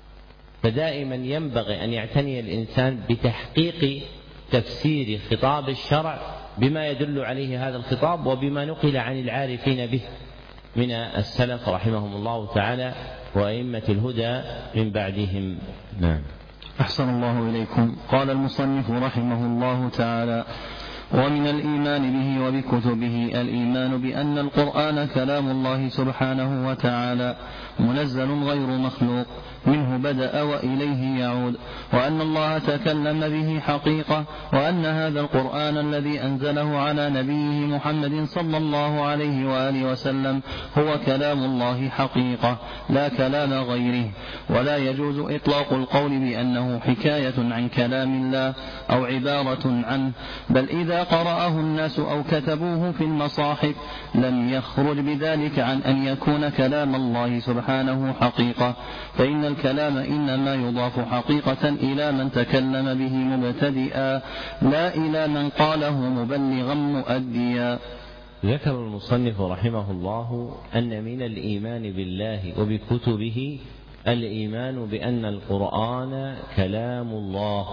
فدائما ينبغي أن يعتني الإنسان بتحقيق تفسير خطاب الشرع بما يدل عليه هذا الخطاب وبما نقل عن العارفين به من السلف رحمهم الله تعالى وأئمة الهدى من بعدهم. نعم. أحسن الله إليكم. قال المصنف رحمه الله تعالى: ومن الإيمان به وبكتبه الإيمان بأن القرآن كلام الله سبحانه وتعالى منزل غير مخلوق، منه بدأ وإليه يعود، وأن الله تكلم به حقيقة، وأن هذا القرآن الذي أنزله على نبيه محمد صلى الله عليه وآله وسلم هو كلام الله حقيقة لا كلام غيره. ولا يجوز إطلاق القول بأنه حكاية عن كلام الله أو عبارة عنه، بل إذا قرأه الناس أو كتبوه في المصاحف لم يخرج بذلك عن أن يكون كلام الله سبحانه حقيقة، فإن الكلام إنما يضاف حقيقة إلى من تكلم به مبتدئا لا إلى من قاله مبلغا مؤديا. ذكر المصنف رحمه الله أن من الإيمان بالله وبكتبه الإيمان بأن القرآن كلام الله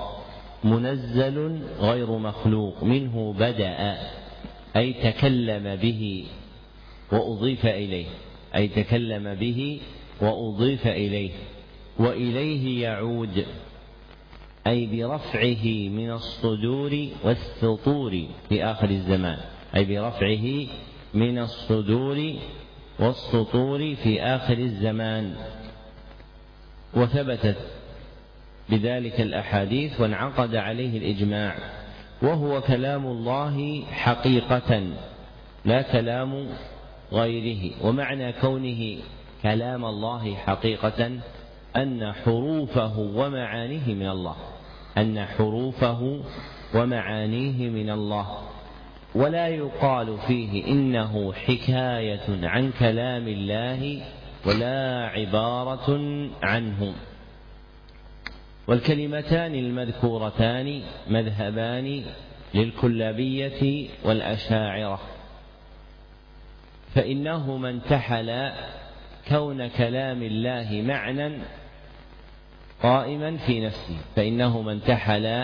منزل غير مخلوق، منه بدأ أي تكلم به وأضيف إليه، أي تكلم به وأضيف إليه، وإليه يعود أي برفعه من الصدور والسطور في آخر الزمان، أي برفعه من الصدور والسطور في آخر الزمان. وثبتت بذلك الأحاديث وانعقد عليه الإجماع، وهو كلام الله حقيقة لا كلام غيره. ومعنى كونه كلام الله حقيقة أن حروفه ومعانيه من الله، أن حروفه ومعانيه من الله، ولا يقال فيه إنه حكاية عن كلام الله ولا عبارة عنه. والكلمتان المذكورتان مذهبان للكلابية والأشاعرة، فإنه من انتحل كون كلام الله معنى قائما في نفسه فإنه من انتحل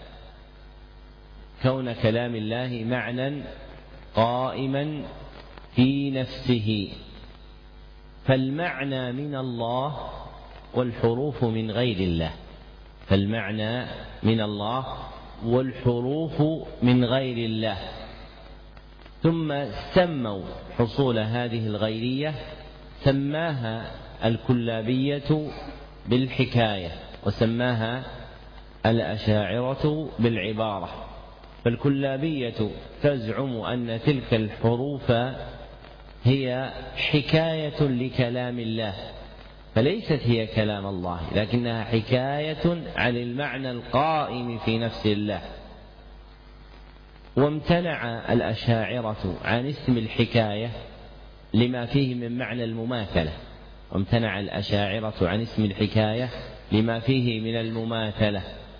كون كلام الله معنى قائما في نفسه، فالمعنى من الله والحروف من غير الله فالمعنى من الله والحروف من غير الله ثم سموا حصول هذه الغيرية سماها الكلابية بالحكاية وسماها الأشاعرة بالعبارة. فالكلابية تزعم أن تلك الحروف هي حكاية لكلام الله، فليست هي كلام الله لكنها حكاية عن المعنى القائم في نفس الله. وامتنع الأشاعرة عن اسم الحكاية لما فيه من معنى المماثلة وامتنع الأشاعرة عن اسم الحكاية لما فيه من المماثلة،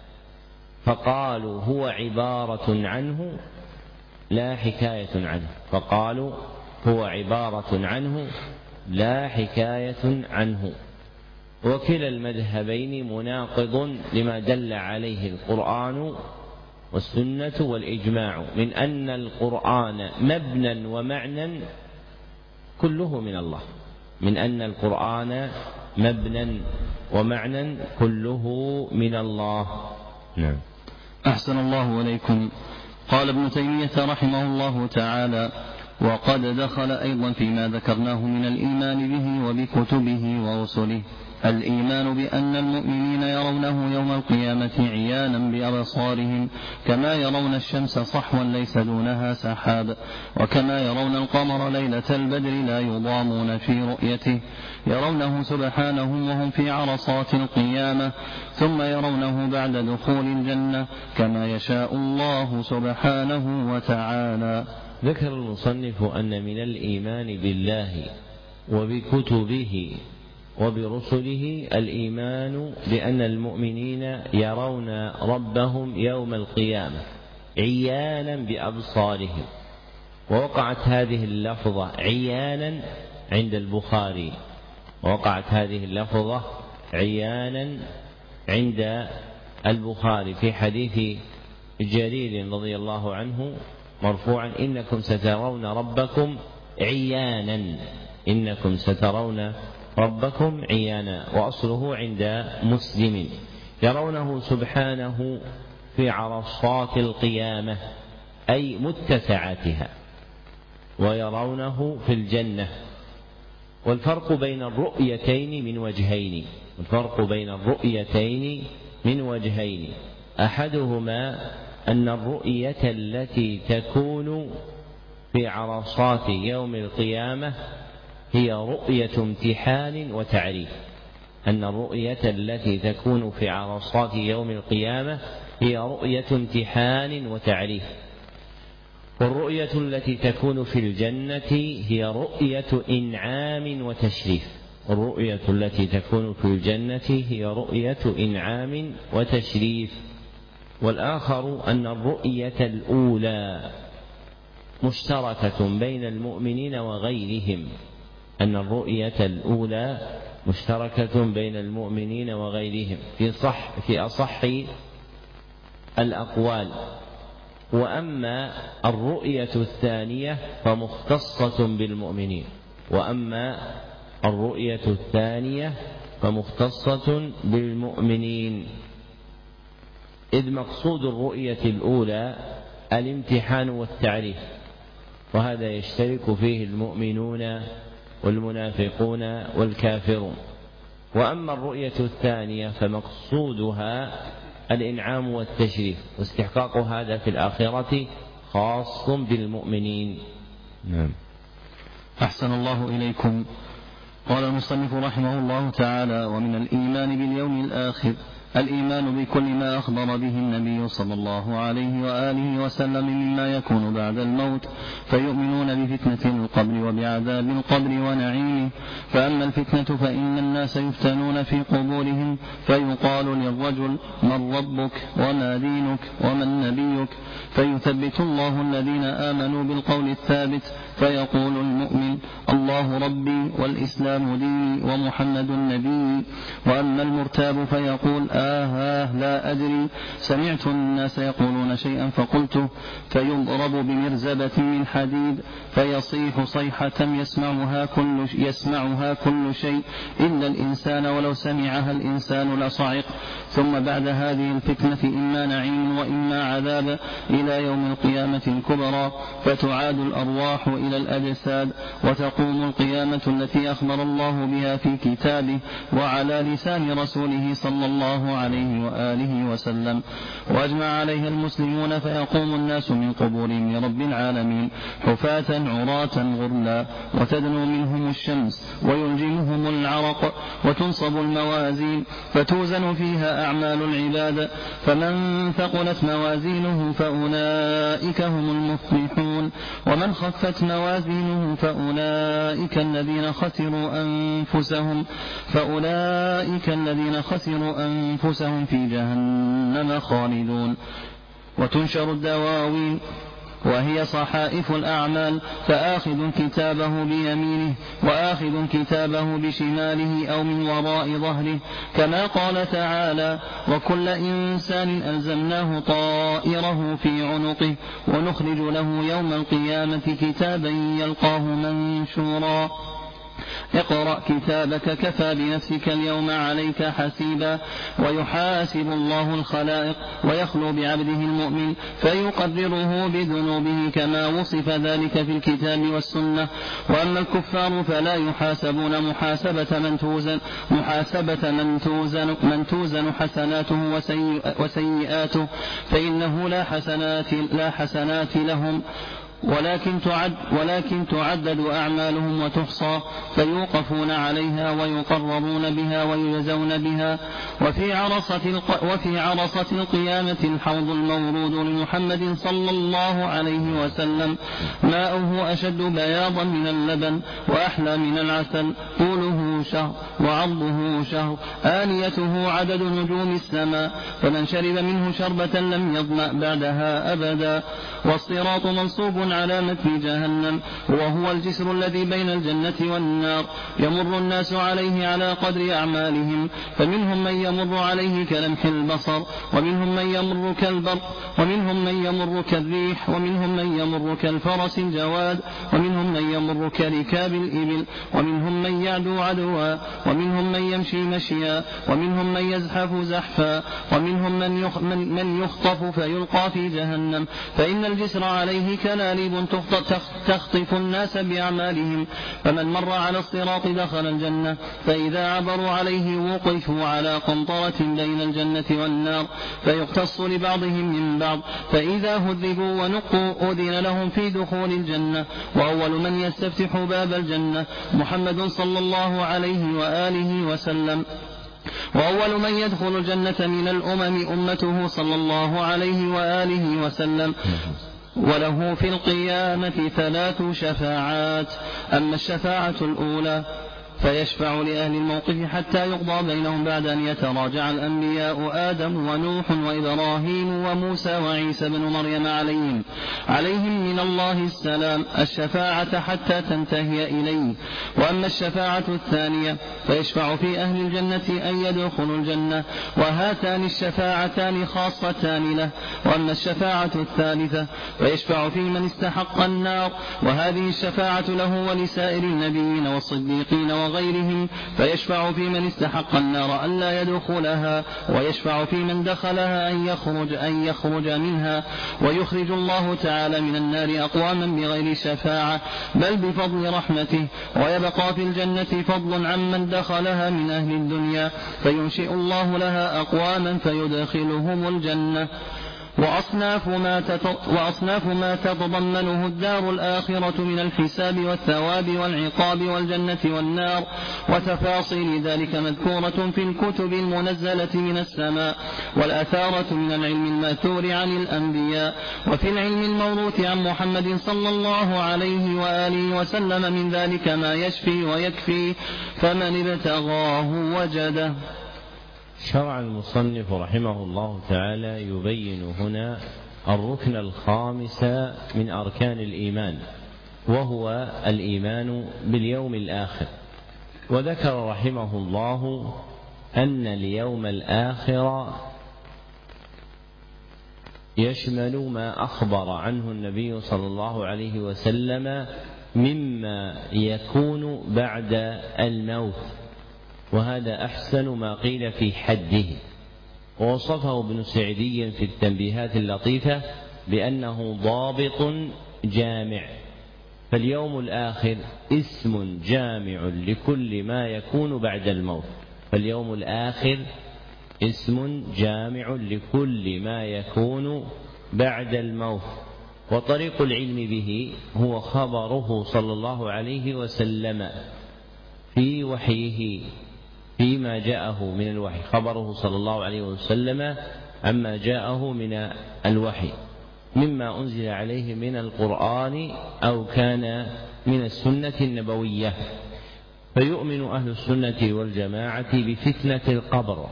فقالوا هو عبارة عنه لا حكاية عنه فقالوا هو عبارة عنه لا حكاية عنه. وكلا المذهبين مناقض لما دل عليه القرآن والسنة والإجماع من أن القرآن مبنى ومعنى كله من الله من أن القرآن مبنى ومعنى كله من الله. نعم. أحسن الله إليكم. قال ابن تيمية رحمه الله تعالى: وقد دخل أيضا فيما ذكرناه من الإيمان به وبكتبه ورسله الإيمان بأن المؤمنين يرونه يوم القيامة عيانا بأبصارهم كما يرون الشمس صحوا ليس دونها سحاب، وكما يرون القمر ليلة البدر لا يضامون في رؤيته، يرونه سبحانه وهم في عرصات القيامة، ثم يرونه بعد دخول الجنة كما يشاء الله سبحانه وتعالى. ذكر المصنف أن من الإيمان بالله وبكتبه وبرسله الإيمان بأن المؤمنين يرون ربهم يوم القيامة عيانا بأبصارهم. ووقعت هذه اللفظة عيانا عند البخاري ووقعت هذه اللفظة عيانا عند البخاري في حديث جرير رضي الله عنه مرفوعا: إنكم سترون ربكم عيانا إنكم سترون ربكم عيانا. وأصله عند مسلم: يرونه سبحانه في عرصات القيامة أي متسعاتها، ويرونه في الجنة. والفرق بين الرؤيتين من وجهين الفرق بين الرؤيتين من وجهين أحدهما أن الرؤية التي تكون في عرصات يوم القيامة هي رؤية امتحان وتعريف أن الرؤية التي تكون في عرصات يوم القيامة هي رؤية امتحان وتعريف. والرؤية التي تكون في الجنة هي رؤية إنعام وتشريف الرؤية التي تكون في الجنة هي رؤية إنعام وتشريف. والآخر أن الرؤية الأولى مشتركة بين المؤمنين وغيرهم أن الرؤية الأولى مشتركة بين المؤمنين وغيرهم في صح في أصح الأقوال. وأما الرؤية الثانية فمختصة بالمؤمنين وأما الرؤية الثانية فمختصة بالمؤمنين إذ مقصود الرؤية الأولى الامتحان والتعريف، وهذا يشترك فيه المؤمنون والمنافقون والكافرون. وأما الرؤية الثانية فمقصودها الإنعام والتشريف، واستحقاق هذا في الآخرة خاص بالمؤمنين. نعم. أحسن الله إليكم. قال المصنف رحمه الله تعالى: ومن الإيمان باليوم الآخر الإيمان بكل ما أخبر به النبي صلى الله عليه وآله وسلم مما يكون بعد الموت، فيؤمنون بفتنة القبر وبعذاب القبر ونعيمه. فأما الفتنة فإن الناس يفتنون في قبورهم، فيقال للرجل: من ربك وما دينك ومن نبيك؟ فيثبت الله الذين آمنوا بالقول الثابت، فيقول المؤمن: الله ربي والإسلام ديني ومحمد نبي. وأما المرتاب فيقول: آه, آه لا أدري، سمعت الناس يقولون شيئا فقلته، فيضرب بمرزبة من حديد فيصيح صيحة يسمعها كل, يسمعها كل شيء إلا الإنسان، ولو سمعها الإنسان لصعق. ثم بعد هذه الفتنة إما نعيم وإما عذاب إلى يوم القيامة الكبرى، فتعاد الأرواح إلى الأجساد، وتقوم القيامة التي أخبر الله بها في كتابه وعلى لسان رسوله صلى الله عليه وآله وسلم، وأجمع عليها المسلمون. فيقوم الناس من قبورهم لرب العالمين حفاة عراة غرلا، وتدنو منهم الشمس ويلجمهم العرق، وتنصب الموازين فتوزن فيها أعمال العباد، فمن ثقلت موازينه فأولئك هم المفلحون، ومن خفت موازينه فأولئك الذين خسروا أنفسهم فأولئك الذين خسروا أنفسهم في جهنم خالدون. وتنشر الدواوين وهي صحائف الأعمال، فآخذ كتابه بيمينه وآخذ كتابه بشماله أو من وراء ظهره، كما قال تعالى: وكل إنسان ألزمناه طائره في عنقه ونخرج له يوم القيامة كتابا يلقاه منشورا. اقرأ كتابك كفى بنفسك اليوم عليك حسيبا. ويحاسب الله الخلائق ويخلو بعبده المؤمن فيقرره بذنوبه كما وصف ذلك في الكتاب والسنة. وأما الكفار فلا يحاسبون محاسبة من توزن, محاسبة من توزن, من توزن حسناته وسيئاته، فإنه لا حسنات, لا حسنات لهم ولكن تعد ولكن تعدد أعمالهم وتحصى، فيوقفون عليها ويقررون بها ويجزون بها. وفي عرصة, وفي عرصة القيامة الحوض المورود لمحمد صلى الله عليه وسلم، ماؤه أشد بياضا من اللبن وأحلى من العسل، طوله شهر وعرضه شهر، آنيته عدد نجوم السماء، فمن شرب منه شربة لم يظمأ بعدها أبدا. والصراط منصوب على متن جهنم، وهو الجسر الذي بين الجنة والنار، يمر الناس عليه على قدر أعمالهم، فمنهم من يمر عليه كلمح البصر، ومنهم من يمر كالبرق، ومنهم من يمر كالريح، ومنهم من يمر كالفرس الجواد، ومنهم من يمر كركاب الإبل، ومنهم من يعدو عدوا، ومنهم من يمشي مشيا، ومنهم من يزحف زحفا، ومنهم من يخطف فيلقى في جهنم. فإن الجسر عليه كلاليب تخطف الناس بأعمالهم، فمن مر على الصراط دخل الجنة، فإذا عبروا عليه وقفوا على قنطرة بين الجنة والنار، فيقتص لبعضهم من بعض، فإذا هذبوا ونقوا أذن لهم في دخول الجنة. وأول من يستفتح باب الجنة محمد صلى الله عليه وآله وسلم، وأول من يدخل الجنة من الأمم أمته صلى الله عليه وآله وسلم. وله في القيامة ثلاث شفاعات. أما الشفاعة الأولى فيشفع لأهل الموقف حتى يقضى بينهم بعد أن يتراجع الأنبياء آدم ونوح وإبراهيم وموسى وعيسى بن مريم عليهم, عليهم من الله السلام الشفاعة حتى تنتهي إليه. وأما الشفاعة الثانية فيشفع في أهل الجنة أن يدخلوا الجنة، وهاتان الشفاعتان خاصتان له. وأما الشفاعة الثالثة فيشفع في من استحق النار، وهذه الشفاعة له ولسائر النبيين والصديقين وغيرهم، فيشفع في من استحق النار ألا يدخلها، ويشفع في من دخلها أن يخرج, أن يخرج منها، ويخرج الله تعالى من النار أقواما بغير شفاعة بل بفضل رحمته، ويبقى في الجنة فضل عمن دخلها من أهل الدنيا، فينشئ الله لها أقواما فيدخلهم الجنة. وأصناف ما, وأصناف ما تتضمنه الدار الآخرة من الحساب والثواب والعقاب والجنة والنار، وتفاصيل ذلك مذكورة في الكتب المنزلة من السماء، والأثارة من العلم الماثور عن الأنبياء، وفي العلم الموروث عن محمد صلى الله عليه وآله وسلم من ذلك ما يشفي ويكفي، فمن ابتغاه وجده. شرع المصنف رحمه الله تعالى يبين هنا الركن الخامس من أركان الإيمان، وهو الإيمان باليوم الآخر. وذكر رحمه الله أن اليوم الآخر يشمل ما أخبر عنه النبي صلى الله عليه وسلم مما يكون بعد الموت، وهذا أحسن ما قيل في حده. ووصفه ابن سعدي في التنبيهات اللطيفة بأنه ضابط جامع، فاليوم الآخر اسم جامع لكل ما يكون بعد الموت. فاليوم الآخر اسم جامع لكل ما يكون بعد الموت، وطريق العلم به هو خبره صلى الله عليه وسلم في وحيه فيما جاءه من الوحي، خبره صلى الله عليه وسلم عما جاءه من الوحي مما أنزل عليه من القرآن أو كان من السنة النبوية. فيؤمن أهل السنة والجماعة بفتنة القبر،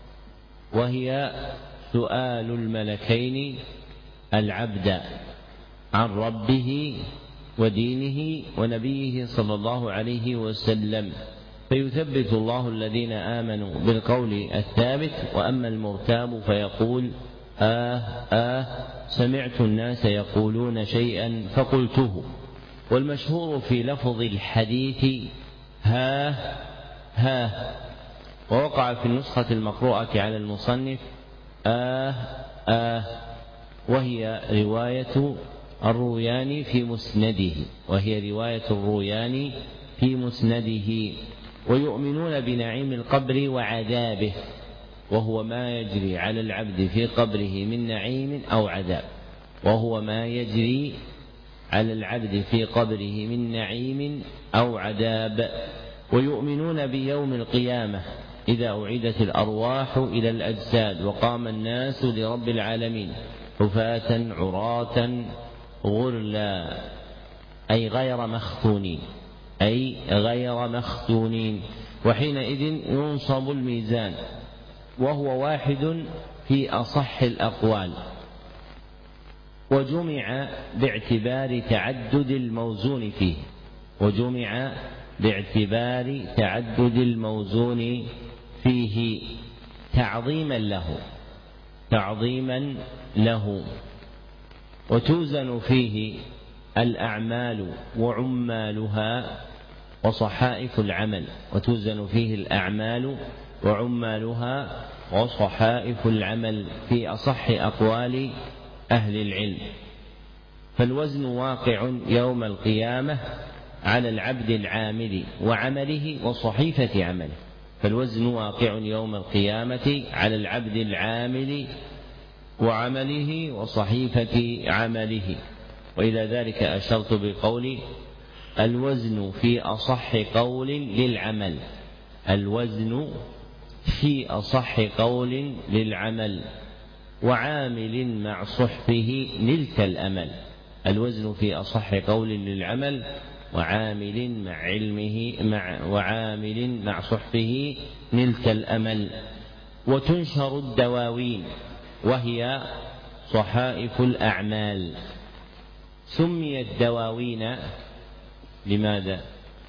وهي سؤال الملكين العبد عن ربه ودينه ونبيه صلى الله عليه وسلم، فيثبت الله الذين آمنوا بالقول الثابت، وأما المرتاب فيقول آه آه سمعت الناس يقولون شيئا فقلته. والمشهور في لفظ الحديث ها ها، ووقع في النسخة المقروءة على المصنف آه آه، وهي رواية الروياني في مسنده وهي رواية الروياني في مسنده. ويؤمنون بنعيم القبر وعذابه، وهو ما يجري على العبد في قبره من نعيم أو عذاب وهو ما يجري على العبد في قبره من نعيم أو عذاب. ويؤمنون بيوم القيامة إذا أعيدت الأرواح إلى الأجساد وقام الناس لرب العالمين حفاة عراة غرلا، أي غير مختونين أي غير مختونين وحينئذ ينصب الميزان، وهو واحد في أصح الأقوال، وجمع باعتبار تعدد الموزون فيه وجمع باعتبار تعدد الموزون فيه تعظيما له تعظيما له وتوزن فيه الأعمال وعمالها وصحائف العمل وتوزن فيه الأعمال وعمالها وصحائف العمل في أصح أقوال أهل العلم. فالوزن واقع يوم القيامة على العبد العامل وعمله وصحيفة عمله فالوزن واقع يوم القيامة على العبد العامل وعمله وصحيفة عمله. وإلى ذلك أشرت بقولي الوزن في أصح قول للعمل الوزن في أصح قول للعمل وعامل مع صحفه نلت الأمل الوزن في أصح قول للعمل وعامل مع علمه مع وعامل مع صحفه نلت الأمل. وتنشر الدواوين وهي صحائف الأعمال. سميت دواوين لماذا؟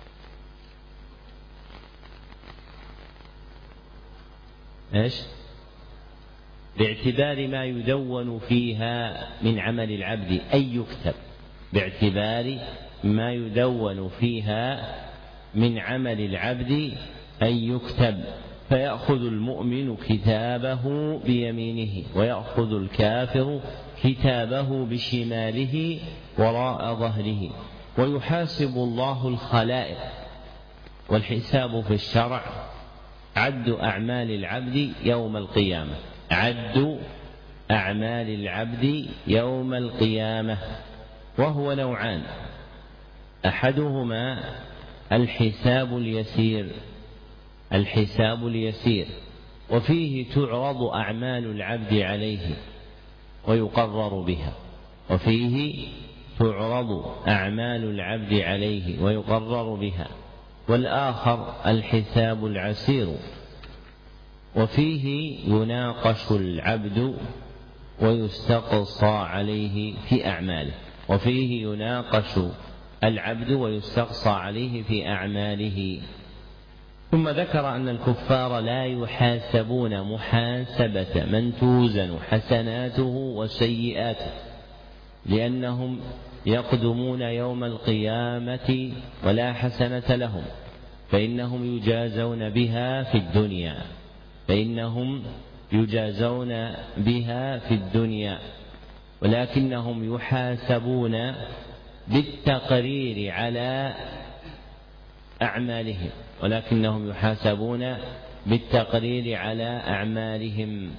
ايش؟ باعتبار ما يدون فيها من عمل العبد أي يكتب باعتبار ما يدون فيها من عمل العبد أن يكتب، فيأخذ المؤمن كتابه بيمينه ويأخذ الكافر كتابه بشماله وراء ظهره، ويحاسب الله الخلائق. والحساب في الشرع عد أعمال العبد يوم القيامة عد أعمال العبد يوم القيامة، وهو نوعان: أحدهما الحساب اليسير الحساب اليسير وفيه تعرض أعمال العبد عليه ويقرر بها وفيه تعرض أعمال العبد عليه ويقرر بها والآخر الحساب العسير وفيه يناقش العبد ويستقصى عليه في أعماله وفيه يناقش العبد ويستقصى عليه في أعماله. ثم ذكر أن الكفار لا يحاسبون محاسبة من توزن حسناته وسيئاته، لأنهم يقدمون يوم القيامة ولا حسنة لهم، فإنهم يجازون بها في الدنيا فإنهم يجازون بها في الدنيا ولكنهم يحاسبون بالتقرير على أعمالهم ولكنهم يحاسبون بالتقرير على أعمالهم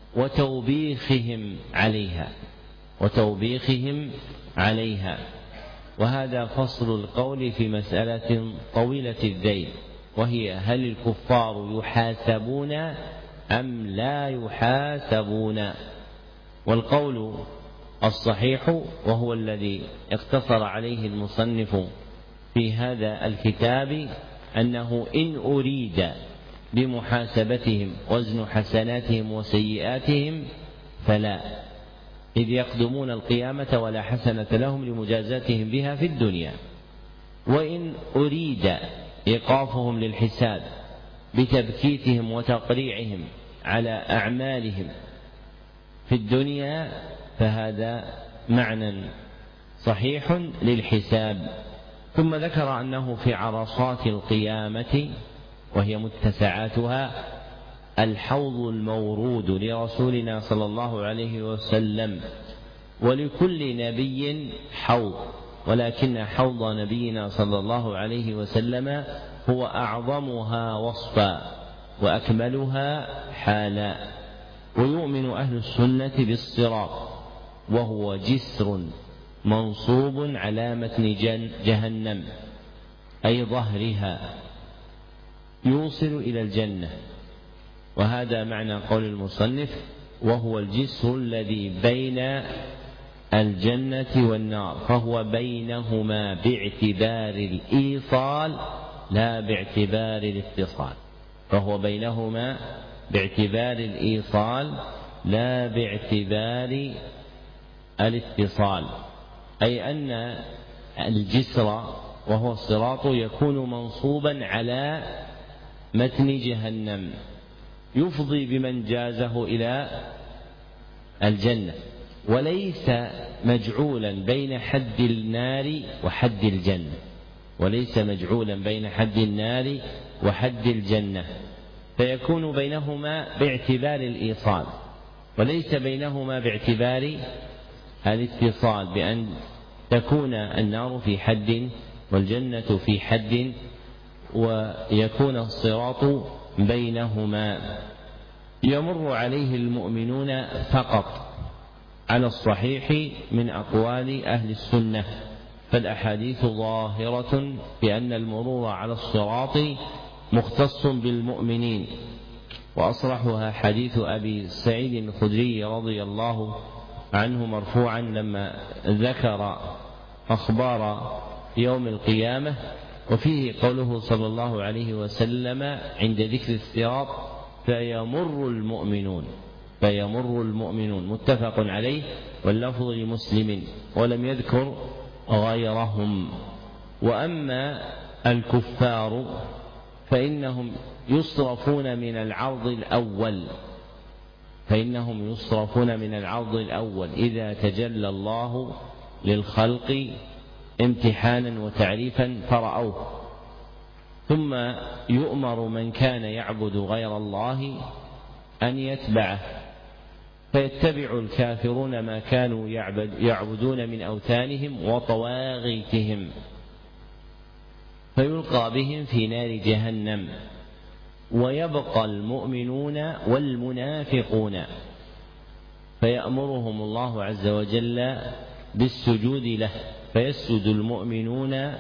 وتوبيخهم عليها وتوبيخهم عليها وهذا فصل القول في مسألة طويلة الذيل، وهي: هل الكفار يحاسبون أم لا يحاسبون؟ والقول الصحيح وهو الذي اقتصر عليه المصنف في هذا الكتاب أنه إن أريد بمحاسبتهم وزن حسناتهم وسيئاتهم فلا، إذ يقدمون القيامة ولا حسنة لهم لمجازاتهم بها في الدنيا. وإن أريد إيقافهم للحساب بتبكيتهم وتقريعهم على أعمالهم في الدنيا فهذا معنى صحيح للحساب. ثم ذكر أنه في عرصات القيامة وهي متسعاتها الحوض المورود لرسولنا صلى الله عليه وسلم، ولكل نبي حوض، ولكن حوض نبينا صلى الله عليه وسلم هو أعظمها وصفا وأكملها حالا. ويؤمن أهل السنة بالصراط، وهو جسر منصوب على متن جهنم أي ظهرها يوصل إلى الجنة، وهذا معنى قول المصنف: وهو الجسر الذي بين الجنة والنار، فهو بينهما باعتبار الإيصال لا باعتبار الاتصال فهو بينهما باعتبار الإيصال لا باعتبار الاتصال، أي أن الجسر وهو الصراط يكون منصوبا على متن جهنم يفضي بمن جازه إلى الجنة، وليس مجعولا بين حد النار وحد الجنة وليس مجعولا بين حد النار وحد الجنة فيكون بينهما باعتبار الإيصال وليس بينهما باعتبار الاتصال، بأن تكون النار في حد والجنة في حد ويكون الصراط بينهما. يمر عليه المؤمنون فقط على الصحيح من أقوال أهل السنة، فالأحاديث ظاهرة بأن المرور على الصراط مختص بالمؤمنين، وأصرحها حديث أبي سعيد الخدري رضي الله عنه مرفوعا لما ذكر أخبار يوم القيامة، وفيه قوله صلى الله عليه وسلم عند ذكر الصراط: فيمر المؤمنون فيمر المؤمنون متفق عليه، واللفظ لمسلم ولم يذكر غيرهم. وأما الكفار فإنهم يصرفون من العرض الأول فإنهم يصرفون من العرض الأول إذا تجلى الله للخلق امتحانا وتعريفا فرأوه، ثم يؤمر من كان يعبد غير الله أن يتبعه، فيتبع الكافرون ما كانوا يعبد يعبدون من أوثانهم وطواغيتهم، فيلقى بهم في نار جهنم، ويبقى المؤمنون والمنافقون فيأمرهم الله عز وجل بالسجود له، فيسجد المؤمنون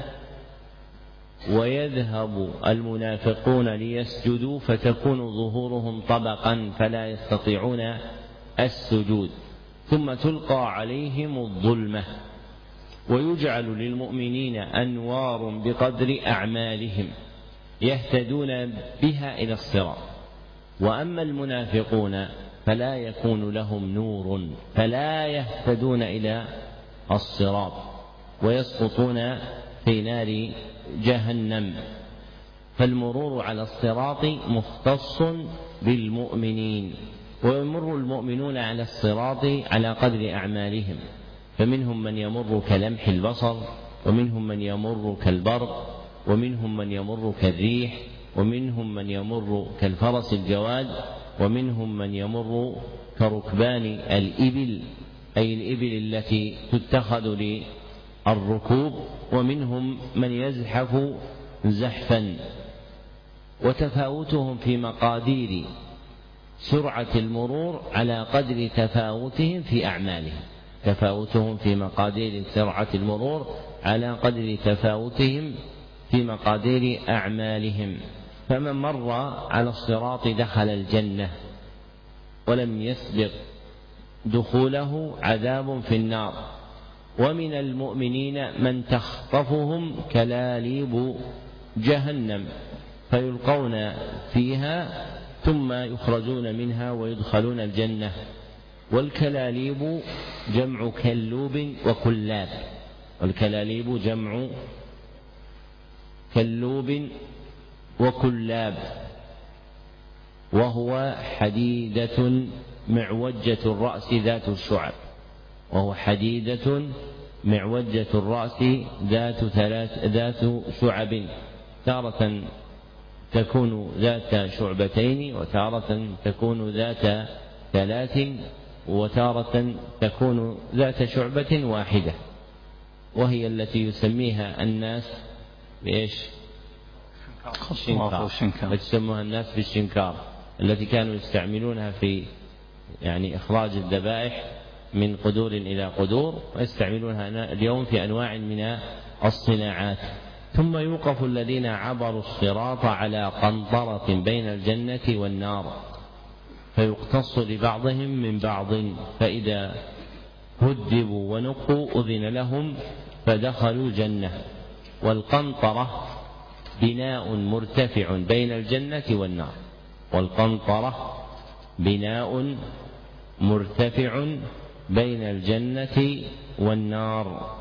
ويذهب المنافقون ليسجدوا، فتكون ظهورهم طبقا فلا يستطيعون السجود، ثم تلقى عليهم الظلمة، ويجعل للمؤمنين أنوار بقدر أعمالهم يهتدون بها إلى الصراط. وأما المنافقون فلا يكون لهم نور، فلا يهتدون إلى الصراط ويسقطون في نار جهنم. فالمرور على الصراط مختص بالمؤمنين، ويمر المؤمنون على الصراط على قدر أعمالهم، فمنهم من يمر كلمح البصر، ومنهم من يمر كالبرق، ومنهم من يمر كالريح، ومنهم من يمر كالفرس الجواد، ومنهم من يمر كركبان الإبل، أي الإبل التي تتخذ للركوب، ومنهم من يزحف زحفا. وتفاوتهم في مقادير سرعة المرور على قدر تفاوتهم في أعمالهم، تفاوتهم في مقادير سرعة المرور على قدر تفاوتهم في مقادير أعمالهم. فمن مر على الصراط دخل الجنة، ولم يسبق دخوله عذاب في النار. ومن المؤمنين من تخطفهم كلاليب جهنم فيلقون فيها ثم يخرجون منها ويدخلون الجنة. والكلاليب جمع كلوب وكلاب، والكلاليب جمع كلوب وكلاب، وهو حديدة معوجة الرأس ذات الشعب، وهو حديدة معوجة الرأس ذات ثلاث ذات شعب، تارة تكون ذات شعبتين، وتارة تكون ذات ثلاث، وتارة تكون ذات شعبة واحدة، وهي التي يسميها الناس بإيش؟ الشنكار، يسموها الناس بالشنكار، التي كانوا يستعملونها في يعني إخراج الذبائح من قدور إلى قدور، ويستعملونها اليوم في أنواع من الصناعات. ثم يوقف الذين عبروا الصراط على قنطرة بين الجنة والنار، فيقتص لبعضهم من بعض، فإذا هذبوا ونقوا أذن لهم فدخلوا الجنة. والقنطرة بناء مرتفع بين الجنة والنار، والقنطرة بناء مرتفع بين الجنة والنار.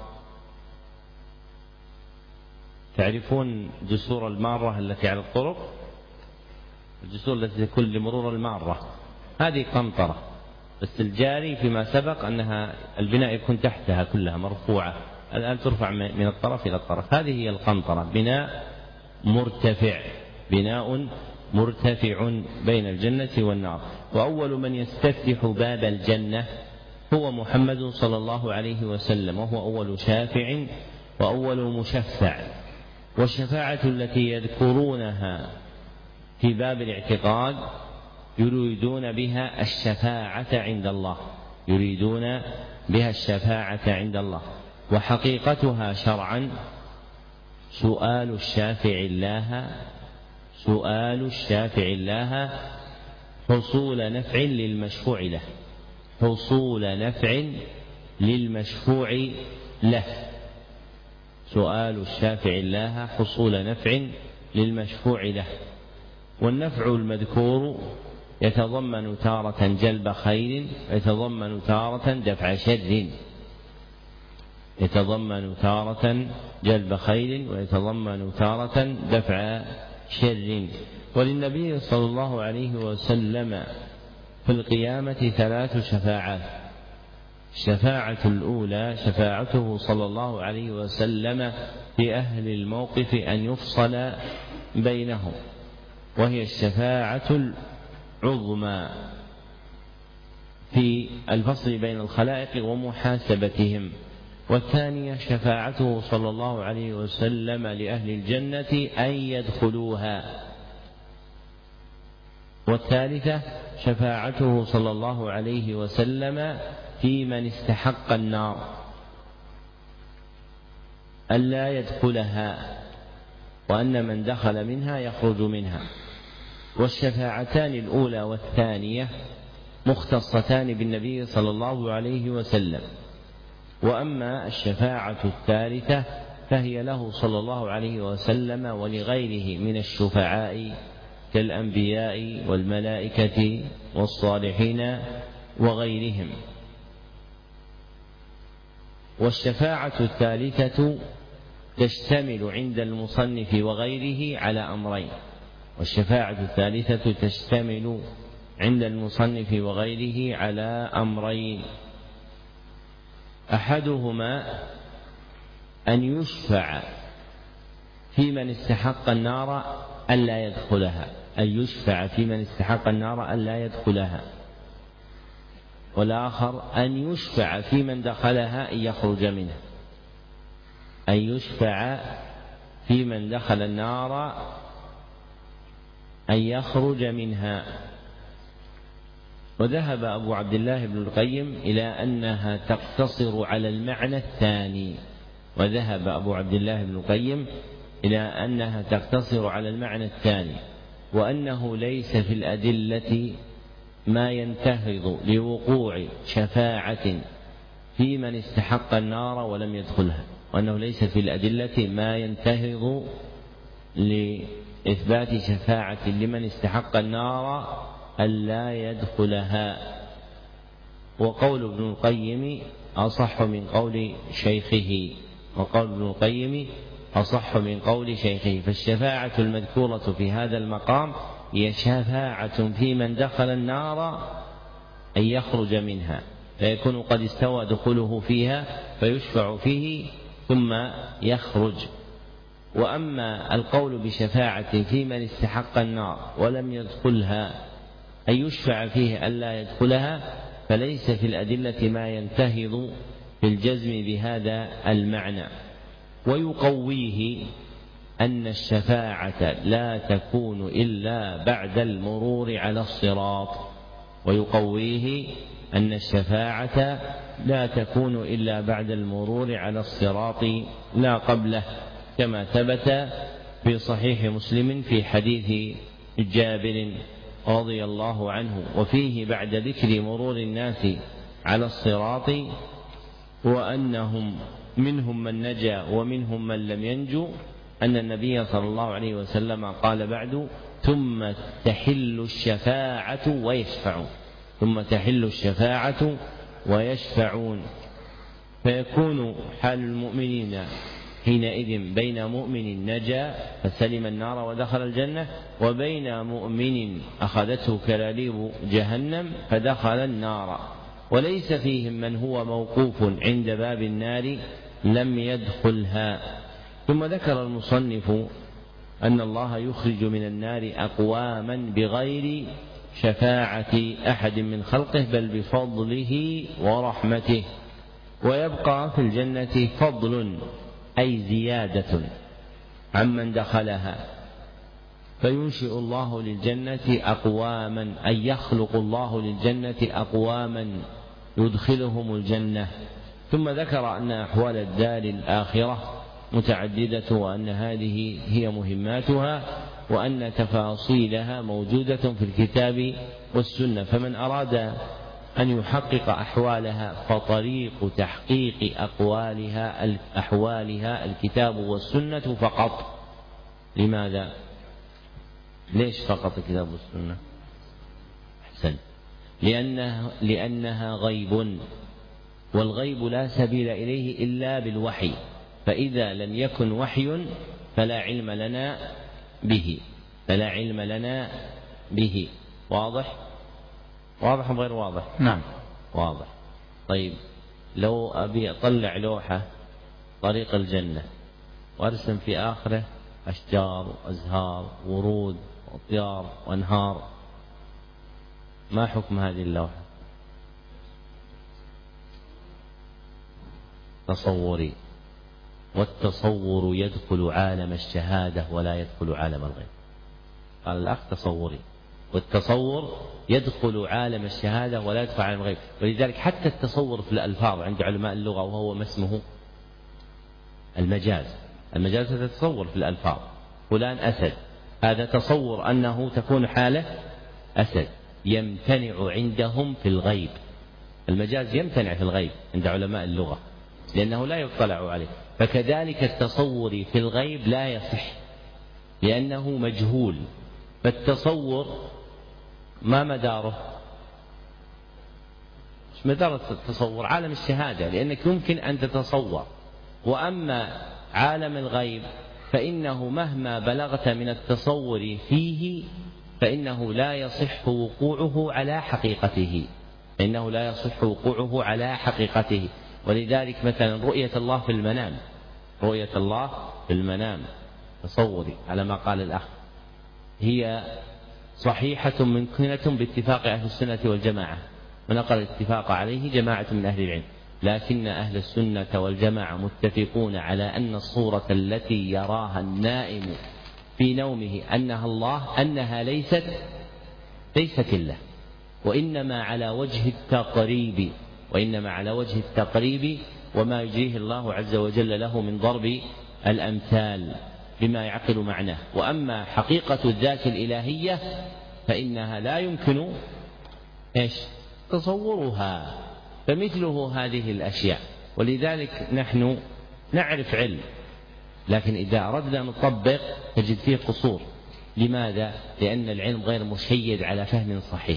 تعرفون جسور المارة التي على الطرق، الجسور التي تكون لمرور المارة، هذه قنطرة، بس الجاري فيما سبق أنها البناء يكون تحتها كلها مرفوعة، الآن ترفع من الطرف إلى الطرف. هذه هي القنطرة، بناء مرتفع، بناء مرتفع بين الجنة والنار. وأول من يستفتح باب الجنة هو محمد صلى الله عليه وسلم، وهو أول شافع وأول مشفع. والشفاعة التي يذكرونها في باب الاعتقاد يريدون بها الشفاعة عند الله، يريدون بها الشفاعة عند الله. وحقيقتها شرعا سؤال الشافع الله، سؤال الشافع الله حصول نفع للمشفوع له، حصول نفع للمشفوع له، سؤال الشافع الله حصول نفع للمشفوع له. والنفع المذكور يتضمن تارة جلب خير، ويتضمن تارة دفع شر، يتضمن تارة جلب خير، ويتضمن تارة دفع شر. وللنبي صلى الله عليه وسلم في القيامة ثلاث شفاعات. الشفاعة الأولى شفاعته صلى الله عليه وسلم في أهل الموقف أن يفصل بينهم، وهي الشفاعة العظمى في الفصل بين الخلائق ومحاسبتهم. والثانية شفاعته صلى الله عليه وسلم لأهل الجنة أن يدخلوها. والثالثة شفاعته صلى الله عليه وسلم في من استحق النار ألا يدخلها، وأن من دخل منها يخرج منها. والشفاعتان الأولى والثانية مختصتان بالنبي صلى الله عليه وسلم، وأما الشفاعة الثالثة فهي له صلى الله عليه وسلم ولغيره من الشفعاء كالأنبياء والملائكة والصالحين وغيرهم. والشفاعة الثالثة تشتمل عند المصنف وغيره على أمرين، والشفاعة الثالثة تشتمل عند المصنف وغيره على أمرين: أحدهما أن يشفع في من استحق النار ألا يدخلها، أن يشفع في من استحق النار ألا يدخلها، والآخر أن يشفع في من دخلها أن يخرج منها، أن يشفع في من دخل النار أن يخرج منها. وذهب أبو عبد الله بن القيم إلى أنها تقتصر على المعنى الثاني، وذهب أبو عبد الله بن القيم إلى أنها تقتصر على المعنى الثاني، وأنه ليس في الأدلة ما ينتهض لوقوع شفاعة في من استحق النار ولم يدخلها، وأنه ليس في الأدلة ما ينتهض لإثبات شفاعة لمن استحق النار ألا يدخلها. وقول ابن القيم أصح من قول شيخه، وقول ابن القيم أصح من قول شيخه. فالشفاعة المذكورة في هذا المقام هي شفاعة في من دخل النار أن يخرج منها، فيكون قد استوى دخوله فيها فيشفع فيه ثم يخرج. وأما القول بشفاعة في من استحق النار ولم يدخلها أن يشفع فيه ألا يدخلها، فليس في الأدلة ما ينتهض في الجزم بهذا المعنى. ويقويه أن الشفاعة لا تكون إلا بعد المرور على الصراط، ويقويه أن الشفاعة لا تكون إلا بعد المرور على الصراط لا قبله، كما ثبت في صحيح مسلم في حديث جابر رضي الله عنه، وفيه بعد ذكر مرور الناس على الصراط وأنهم منهم من نجا ومنهم من لم ينجو، أن النبي صلى الله عليه وسلم قال بعد: ثم تحل الشفاعة ويشفعون، ثم تحل الشفاعة ويشفعون. فيكون حال المؤمنين حينئذ بين مؤمن نجا فسلم النار ودخل الجنة، وبين مؤمن أخذته كلاليب جهنم فدخل النار، وليس فيهم من هو موقوف عند باب النار لم يدخلها. ثم ذكر المصنف أن الله يخرج من النار أقواما بغير شفاعة أحد من خلقه بل بفضله ورحمته، ويبقى في الجنة فضل أي زيادة عمن دخلها، فينشئ الله للجنة أقواما أي يخلق الله للجنة أقواما يدخلهم الجنة. ثم ذكر أن أحوال الدار الآخرة متعددة، وأن هذه هي مهماتها، وأن تفاصيلها موجودة في الكتاب والسنة، فمن أراد أن يحقق أحوالها فطريق تحقيق أقوالها أحوالها الكتاب والسنة فقط. لماذا؟ ليش فقط الكتاب والسنة؟ أحسن، لأنها, لأنها غيب، والغيب لا سبيل إليه إلا بالوحي، فإذا لم يكن وحي فلا علم لنا به، فلا علم لنا به. واضح؟ واضح أم غير واضح؟ نعم واضح. طيب، لو أبي أطلع لوحة طريق الجنة وأرسم في آخره أشجار وأزهار ورود وأطيار وأنهار، ما حكم هذه اللوحة؟ تصوري، والتصور يدخل عالم الشهادة ولا يدخل عالم الغيب. قال الأخ تصوري، والتصور يدخل عالم الشهادة ولا يدخل عالم الغيب. ولذلك حتى التصور في الألفاظ عند علماء اللغة وهو ما اسمه المجاز. المجاز تتصور في الألفاظ، فلان أسد، هذا تصور أنه تكون حالة أسد، يمتنع عندهم في الغيب. المجاز يمتنع في الغيب عند علماء اللغة لأنه لا يطلع عليه. فكذلك التصور في الغيب لا يصح لأنه مجهول. فالتصور ما مداره؟ مش مدار التصور عالم الشهادة، لأنك يمكن أن تتصور. وأما عالم الغيب فإنه مهما بلغت من التصور فيه فإنه لا يصح وقوعه على حقيقته، إنه لا يصح وقوعه على حقيقته. ولذلك مثلا رؤية الله في المنام، رؤية الله في المنام تصوري على ما قال الأخ هي صحيحة ممكنة باتفاق أهل السنة والجماعة، ونقل الاتفاق عليه جماعة من أهل العلم. لكن أهل السنة والجماعة متفقون على أن الصورة التي يراها النائم في نومه أنها الله أنها ليست ليست الله، وإنما على وجه التقريب، وإنما على وجه التقريب وما يجريه الله عز وجل له من ضرب الأمثال بما يعقل معناه. وأما حقيقة الذات الإلهية فإنها لا يمكن إيش تصورها، فمثله هذه الأشياء. ولذلك نحن نعرف علم، لكن إذا أردنا نطبق تجد فيه قصور. لماذا؟ لأن العلم غير مشيد على فهم صحيح.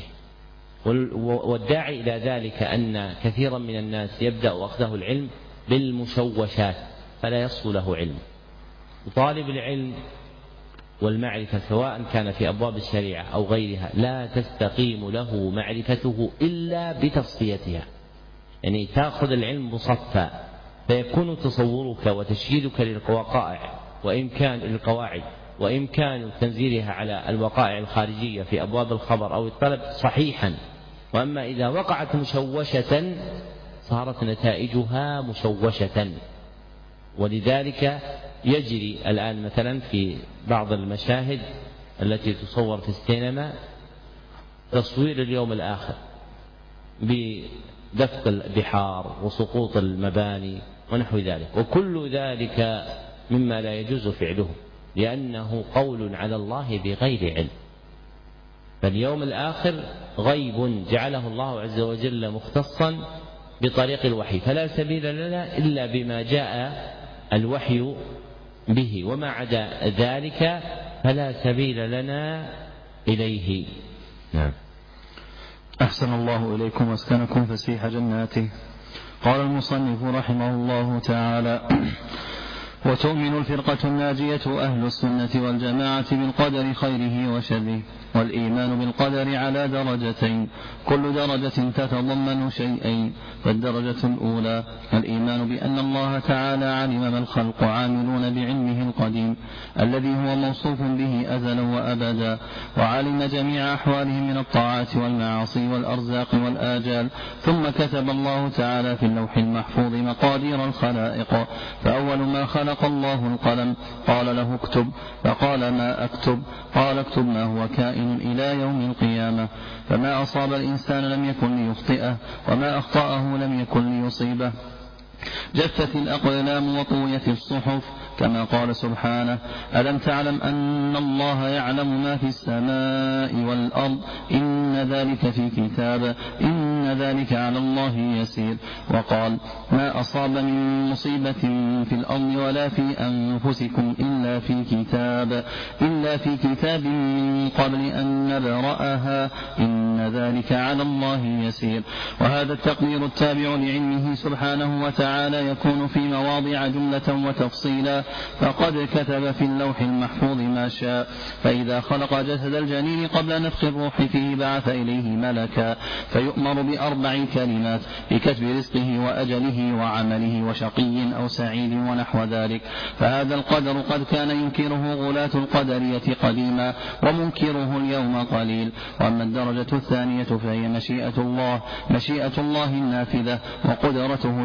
والداعي إلى ذلك أن كثيرا من الناس يبدأ أخذه العلم بالمشوشات فلا يصل له علم. وطالب العلم والمعرفة سواء كان في أبواب الشريعة أو غيرها لا تستقيم له معرفته إلا بتصفيتها، يعني تأخذ العلم مصفى فيكون تصورك وتشييدك للوقائع وإمكان القواعد وإمكان تنزيلها على الوقائع الخارجية في أبواب الخبر أو الطلب صحيحا. وأما إذا وقعت مشوشة صارت نتائجها مشوشة. ولذلك يجري الآن مثلا في بعض المشاهد التي تصور في السينما تصوير اليوم الآخر بدفق البحار وسقوط المباني ونحو ذلك، وكل ذلك مما لا يجوز فعله لأنه قول على الله بغير علم. فاليوم الآخر غيب جعله الله عز وجل مختصا بطريق الوحي، فلا سبيل لنا إلا بما جاء الوحي به، وما عدا ذلك فلا سبيل لنا إليه. نعم. أحسن الله إليكم واسكنكم فسيح جناته. قال المصنف رحمه الله تعالى: وتؤمن الفرقة الناجية أهل السنة والجماعة بالقدر خيره وشره. والإيمان بالقدر على درجتين، كل درجة تتضمن شيئين. فالدرجة الأولى الإيمان بأن الله تعالى علم ما الخلق عاملون بعلمه القديم الذي هو موصوف به أزلا وأبدا، وعلم جميع أحوالهم من الطاعات والمعاصي والأرزاق والآجال. ثم كتب الله تعالى في اللوح المحفوظ مقادير الخلائق، فأول ما خلق الله القلم قال له اكتب، فقال ما أكتب؟ قال اكتب ما هو كائن إلى يوم القيامة. فما أصاب الإنسان لم يكن ليخطئه، وما أخطأه لم يكن ليصيبه. جفت الأقلام وطويت الصحف، كما قال سبحانه: ألم تعلم أن الله يعلم ما في السماء والأرض، إن ذلك في كتاب، إن ذلك على الله يسير. وقال: ما أصاب من مصيبة في الأرض ولا في أنفسكم إلا في كتاب إلا في كتاب من قبل أن نبرأها، إن ذلك على الله يسير. وهذا التقدير التابع لعلمه سبحانه وتعالى يكون في مواضع جملة وتفصيلا، فقد كتب في اللوح المحفوظ ما شاء. فإذا خلق جسد الجنين قبل نفخ الروح فيه بعث إليه ملكا فيؤمر بأربع كلمات بكتب رزقه وأجله وعمله وشقي أو سعيد ونحو ذلك. فهذا القدر قد كان ينكره غلاة القدرية قديما ومنكره اليوم قليل. وأما الدرجة الثانية فهي مشيئة الله، مشيئة الله النافذة وقدرته الشاملة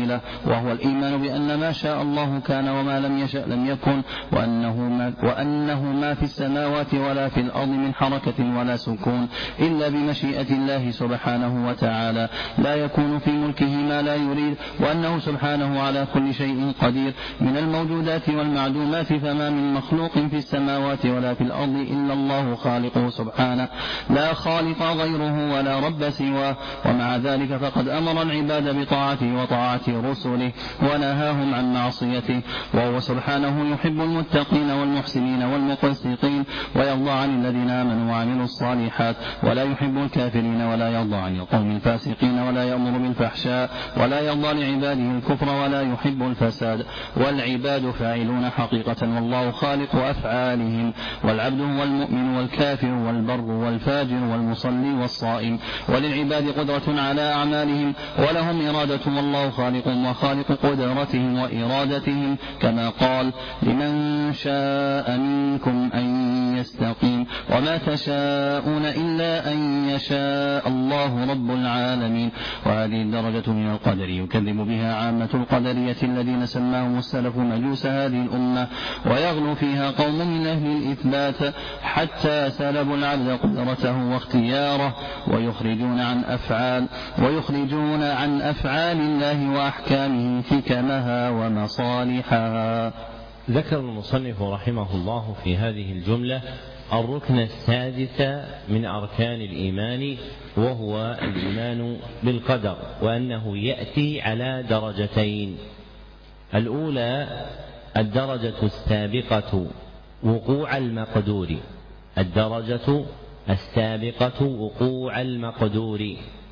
فاضلة، وهو الإيمان بأن ما شاء الله كان وما لم يشأ لم يكن، وأنه ما, وأنه ما في السماوات ولا في الأرض من حركة ولا سكون إلا بمشيئة الله سبحانه وتعالى، لا يكون في ملكه ما لا يريد، وأنه سبحانه على كل شيء قدير من الموجودات والمعدومات، فما من مخلوق في السماوات ولا في الأرض إلا الله خالقه سبحانه، لا خالق غيره ولا رب سواه. ومع ذلك فقد أمر العباد بطاعته وطاعة رسله ونهاهم عن معصيته، وهو سبحانه يحب المتقين والمحسنين والمقسطين، ويرضى عن الذين آمنوا وعملوا الصالحات، ولا يحب الكافرين ولا يرضى عن القوم الفاسقين، ولا يأمر بالفحشاء ولا يرضى لعباده الكفر ولا يحب الفساد. والعباد فاعلون حقيقة، والله خالق أفعالهم، والعبد هو المؤمن والكافر والبر والفاجر والمصلي والصائم، وللعباد قدرة على أعمالهم ولهم إرادة، والله خالق وخالق قدرتهم وإرادتهم، كما قال: لمن شاء منكم أن يستقيم، وما تشاءون إلا أن يشاء الله رب العالمين. وهذه الدرجة من القدر يكذب بها عامة القدرية الذين سماهم السلف مجوس هذه الأمة، ويغلو فيها قوم من أهل الإثبات حتى سلبوا العبد قدرته واختياره، ويخرجون عن أفعال ويخرجون عن أفعال الله وأحكامه حكمها ومصالحها. ذكر المصنف رحمه الله في هذه الجملة الركن السادس من أركان الإيمان، وهو الإيمان بالقدر، وأنه يأتي على درجتين: الأولى الدرجة السابقة وقوع المقدور، الدرجة السابقة وقوع المقدور،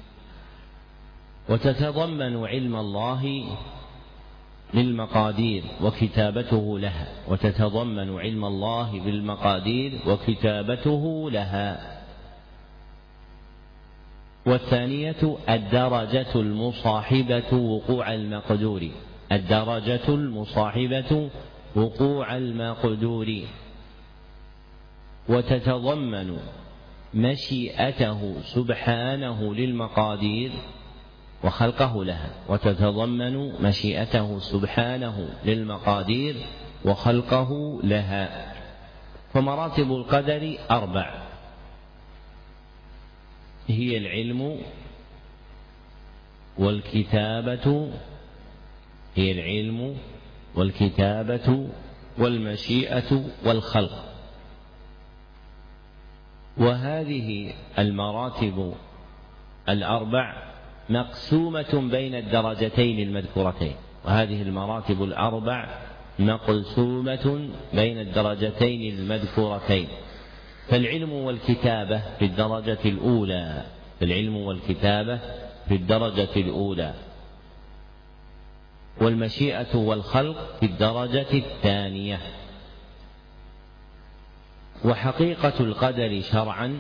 وتتضمن علم الله بالمقادير وكتابته لها، وتتضمن علم الله بالمقادير وكتابته لها. والثانية الدرجة المصاحبة وقوع المقدور، الدرجة المصاحبة وقوع المقدور، وتتضمن مشيئته سبحانه للمقادير وخلقه لها، وتتضمن مشيئته سبحانه للمقادير وخلقه لها. فمراتب القدر أربع: هي العلم والكتابة هي العلم والكتابة والمشيئة والخلق. وهذه المراتب الأربع مقسومة بين الدرجتين المذكورتين، وهذه المراتب الأربع مقسومة بين الدرجتين المذكورتين. فالعلم والكتابة في الدرجة الأولى العلم والكتابة في الدرجة الأولى والمشيئة والخلق في الدرجة الثانية. وحقيقة القدر شرعا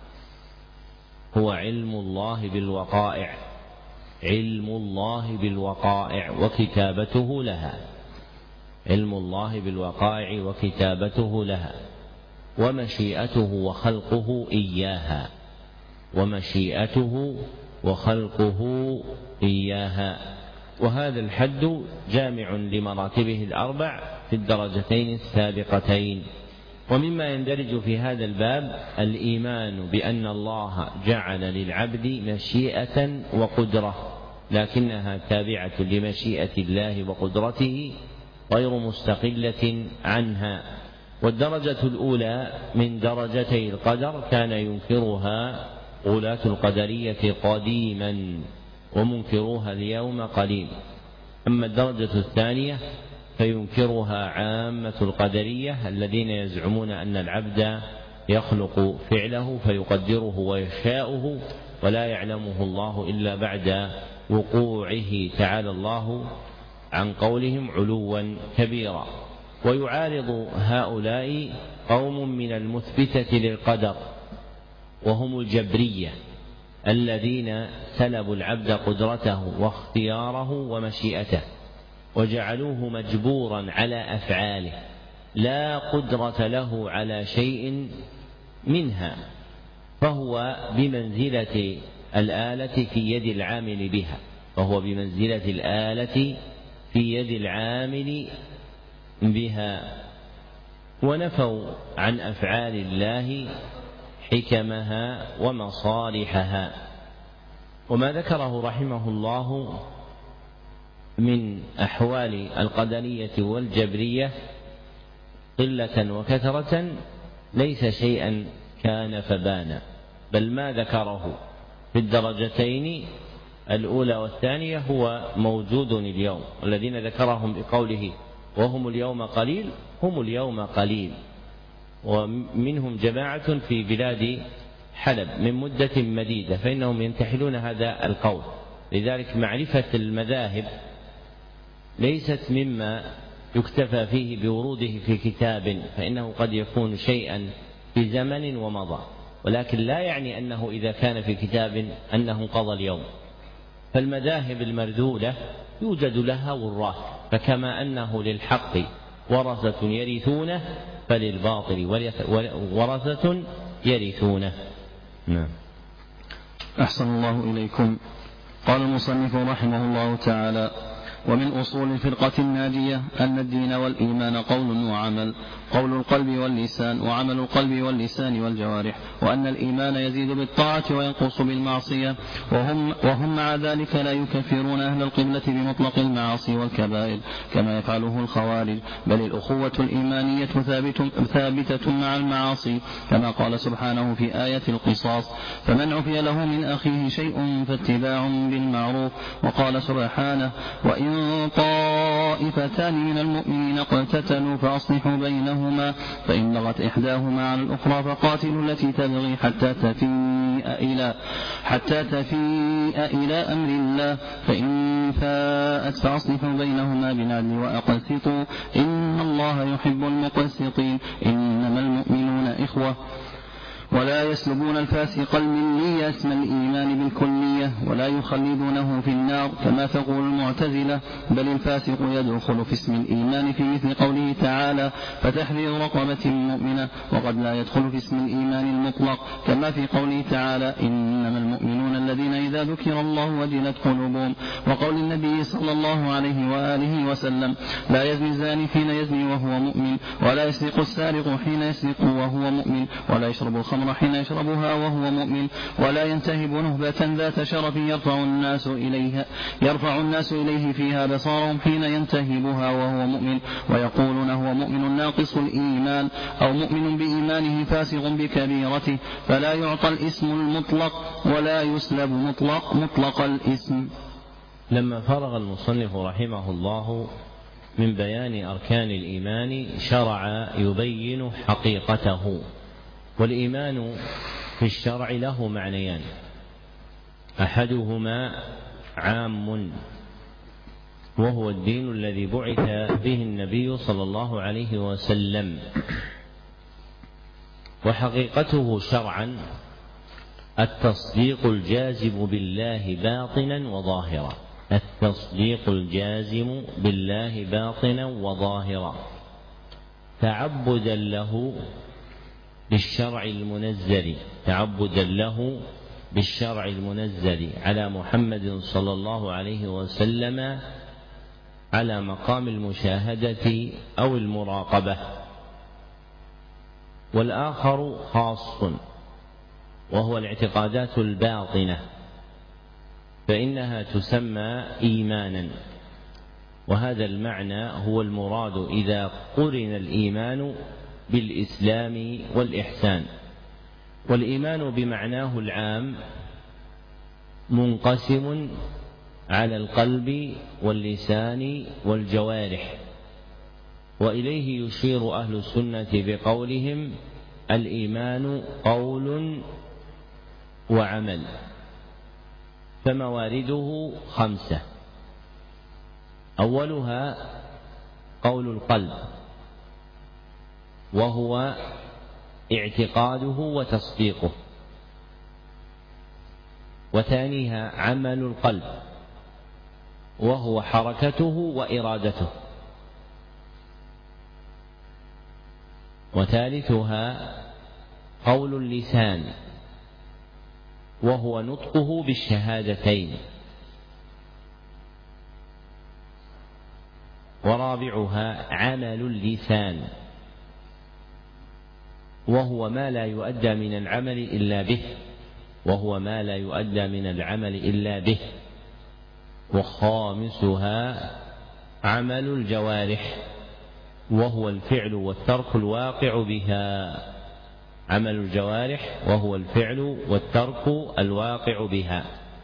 هو علم الله بالوقائع علم الله بالوقائع وكتابته لها علم الله بالوقائع وكتابته لها ومشيئته وخلقه إياها ومشيئته وخلقه إياها. وهذا الحد جامع لمراتبه الأربع في الدرجتين السابقتين. ومما يندرج في هذا الباب الإيمان بأن الله جعل للعبد مشيئة وقدرة، لكنها تابعة لمشيئة الله وقدرته غير مستقلة عنها. والدرجة الأولى من درجتي القدر كان ينكرها غلاة القدرية قديما، ومنكروها اليوم قليل. أما الدرجة الثانية فينكرها عامة القدرية الذين يزعمون أن العبد يخلق فعله فيقدره ويشاؤه ولا يعلمه الله إلا بعد وقوعه، تعالى الله عن قولهم علوا كبيرا. ويعارض هؤلاء قوم من المثبتة للقدر وهم الجبرية الذين سلبوا العبد قدرته واختياره ومشيئته وجعلوه مجبورا على أفعاله لا قدرة له على شيء منها، فهو بمنزلة الآلة في يد العامل بها فهو بمنزلة الآلة في يد العامل بها، ونفوا عن أفعال الله حكمها ومصالحها. وما ذكره رحمه الله من أحوال القدرية والجبرية قلة وكثرة ليس شيئا كان فبان، بل ما ذكره في الدرجتين الأولى والثانية هو موجود اليوم. الذين ذكرهم بقوله وهم اليوم قليل هم اليوم قليل، ومنهم جماعة في بلاد حلب من مدة مديدة، فإنهم ينتحلون هذا القول. لذلك معرفة المذاهب ليست مما يكتفى فيه بوروده في كتاب، فإنه قد يكون شيئا في زمن ومضى، ولكن لا يعني أنه إذا كان في كتاب أنه انقضى اليوم. فالمذاهب المردودة يوجد لها وراث، فكما أنه للحق ورثة يرثونه فللباطل ورثة يرثونه. نعم. أحسن الله إليكم. قال المصنف رحمه الله تعالى: ومن أصول الفرقة الناجية أن الدين والإيمان قول وعمل، قول القلب واللسان وعمل القلب واللسان والجوارح، وأن الإيمان يزيد بالطاعة وينقص بالمعصية، وهم, وهم مع ذلك لا يكفرون أهل القبلة بمطلق المعاصي والكبائر كما يفعله الخوارج، بل الأخوة الإيمانية ثابت ثابتة مع المعاصي، كما قال سبحانه في آية القصاص: فمن عفي له من أخيه شيء فاتباع بالمعروف. وقال سبحانه: وإن طائفتان من المؤمنين اقتتلوا فأصلحوا بينهما فإن بغت إحداهما على الأخرى فقاتلوا التي تبغي حتى تفيء إلى حتى تفيء إلى أمر الله، فإن فاءت فأصلحوا بينهما بالعدل وأقسطوا إن الله يحب المقسطين. إنما المؤمنون إخوة، ولا يسلبون الفاسق الملي اسم الإيمان بالكلية ولا يخلدونه في النار كما تقول المعتزلة، بل الفاسق يدخل في اسم الإيمان في مثل قوله تعالى: فتحرير رقبة مؤمنة، وقد لا يدخل في اسم الإيمان المطلق كما في قوله تعالى: إنما المؤمنون الذين إذا ذكر الله وجلت قلوبهم، وقول النبي صلى الله عليه وآله وسلم: لا يزني الزاني حين يزني وهو مؤمن، ولا يسرق السارق حين يسرق وهو مؤمن، ولا يشرب الخمر حين يشربها وهو مؤمن، ولا ينتهب نهبة ذات شرف يرفع الناس إليها يرفع الناس إليه فيها بصارهم حين ينتهبها وهو مؤمن، ويقولون هو مؤمن ناقص الإيمان أو مؤمن بإيمانه فاسق بكبيرته، فلا يعطى الاسم المطلق ولا يسلب مطلق مطلق الاسم. لما فرغ المصنف رحمه الله من بيان أركان الإيمان شرع يبين حقيقته. والإيمان في الشرع له معنيان: أحدهما عام وهو الدين الذي بعث به النبي صلى الله عليه وسلم، وحقيقته شرعا التصديق الجازم بالله باطنا وظاهرا التصديق الجازم بالله باطنا وظاهرا تعبدا له بالشرع المنزل تعبدا له بالشرع المنزل على محمد صلى الله عليه وسلم على مقام المشاهدة أو المراقبة. والآخر خاص وهو الاعتقادات الباطنة، فإنها تسمى إيمانا، وهذا المعنى هو المراد إذا قرن الإيمان بالإسلام والإحسان. والإيمان بمعناه العام منقسم على القلب واللسان والجوارح، وإليه يشير أهل السنة بقولهم: الإيمان قول وعمل. فموارده خمسة: أولها قول القلب، وهو اعتقاده وتصديقه. وثانيها عمل القلب، وهو حركته وإرادته. وثالثها قول اللسان، وهو نطقه بالشهادتين. ورابعها عمل اللسان، وهو ما لا يؤدى من العمل إلا به وهو ما لا يؤدى من العمل إلا به وخامسها عمل الجوارح، وهو الفعل والترك الواقع بها. عمل الجوارح وهو الفعل والترك الواقع بها.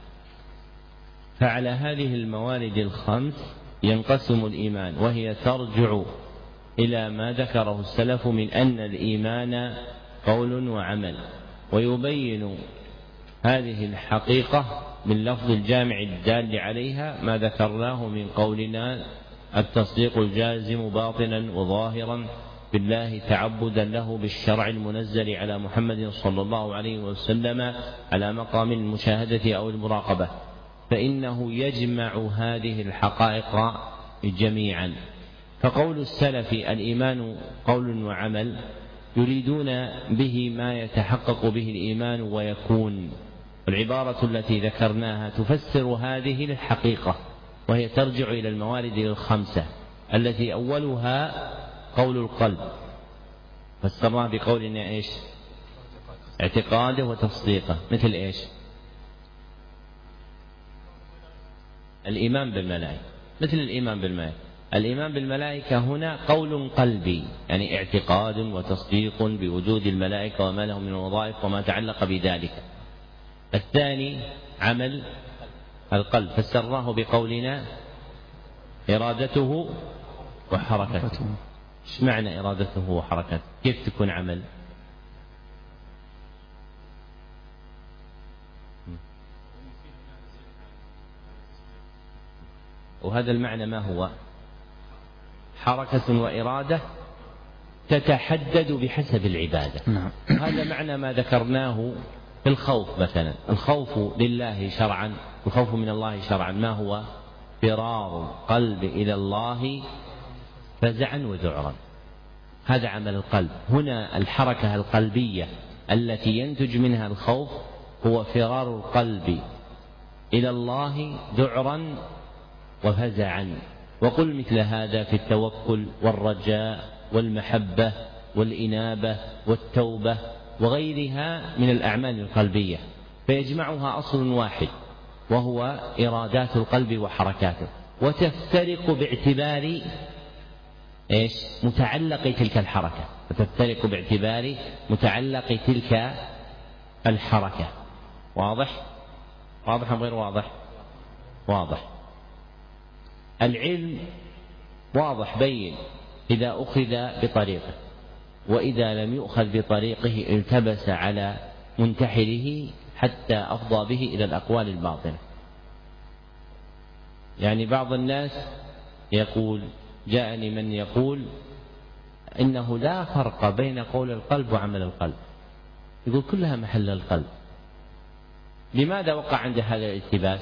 فعلى هذه الموارد الخمس ينقسم الإيمان، وهي ترجع إلى ما ذكره السلف من أن الإيمان قول وعمل. ويبين هذه الحقيقة من لفظ الجامع الدال عليها ما ذكرناه من قولنا التصديق الجازم باطنا وظاهرا بالله تعبدا له بالشرع المنزل على محمد صلى الله عليه وسلم على مقام المشاهدة أو المراقبة، فإنه يجمع هذه الحقائق جميعا. فقول السلف الإيمان قول وعمل يريدون به ما يتحقق به الإيمان ويكون. والعبارة التي ذكرناها تفسر هذه الحقيقة، وهي ترجع إلى الموارد الخمسة التي أولها قول القلب، فسرناها بقولنا إيش؟ اعتقاده وتصديقه. مثل إيش؟ الإيمان بالملائكة، مثل الإيمان بالملائكة. الإيمان بالملائكة هنا قول قلبي، يعني اعتقاد وتصديق بوجود الملائكة وما لهم من وظائف وما تعلق بذلك. الثاني عمل القلب، فسرناه بقولنا إرادته وحركته. ايش معنى إرادته وحركته؟ كيف تكون عمل؟ وهذا المعنى ما هو؟ حركة وإرادة تتحدد بحسب العبادة. هذا معنى ما ذكرناه في الخوف مثلا. الخوف لله شرعا، الخوف من الله شرعا ما هو؟ فرار القلب إلى الله فزعا وذعرا، هذا عمل القلب. هنا الحركة القلبية التي ينتج منها الخوف هو فرار القلب إلى الله ذعرا وفزعا. وقل مثل هذا في التوكل والرجاء والمحبة والإنابة والتوبة وغيرها من الأعمال القلبية، فيجمعها أصل واحد وهو إرادات القلب وحركاته، وتفترق باعتبار إيش؟ متعلق تلك الحركة، وتفترق باعتبار متعلق تلك الحركة. واضح؟ واضح أم غير واضح؟ واضح. العلم واضح بين إذا أخذ بطريقه، وإذا لم يؤخذ بطريقه التبس على منتحره حتى أفضى به إلى الأقوال الباطنة. يعني بعض الناس يقول، جاءني من يقول إنه لا فرق بين قول القلب وعمل القلب، يقول كلها محل القلب. لماذا وقع عند هذا الالتباس؟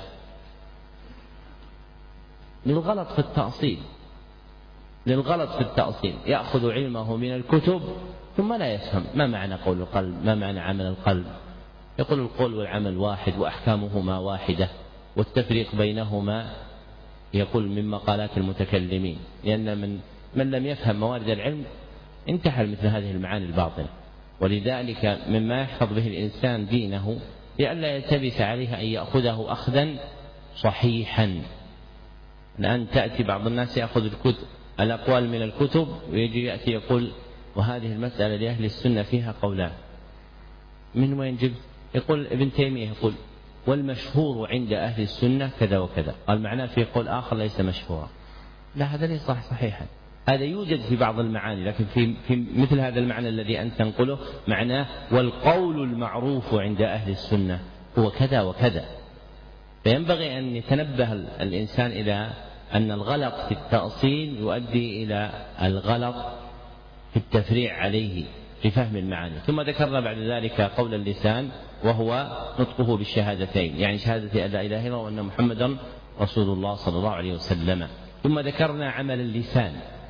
للغلط في التأصيل، للغلط في التأصيل. يأخذ علمه من الكتب ثم لا يفهم ما معنى قول القلب، ما معنى عمل القلب. يقول القول والعمل واحد وأحكامهما واحدة، والتفريق بينهما يقول من مقالات المتكلمين، لأن من من لم يفهم موارد العلم انتحل مثل هذه المعاني الباطنة. ولذلك مما يحفظ به الإنسان دينه لئلا يلتبس عليه أن يأخذه أخذا صحيحا. الآن تأتي بعض الناس يأخذ الكتب الأقوال من الكتب ويجي يأتي يقول وهذه المسألة لأهل السنة فيها قولان. من وين جبت؟ يقول ابن تيمية يقول والمشهور عند أهل السنة كذا وكذا، قال معناه في قول آخر ليس مشهورا. لا، هذا ليس صحيحا. هذا يوجد في بعض المعاني، لكن في, في مثل هذا المعنى الذي أنت تنقله معناه والقول المعروف عند أهل السنة هو كذا وكذا. فينبغي أن يتنبه الإنسان إلى أن الغلط في التأصيل يؤدي إلى الغلط في التفريع عليه في فهم المعاني. ثم ذكرنا بعد ذلك قول اللسان وهو نطقه بالشهادتين، يعني شهادة أن لا إله إلا الله وأن محمدا رسول الله صلى الله عليه وسلم. ثم ذكرنا عمل اللسان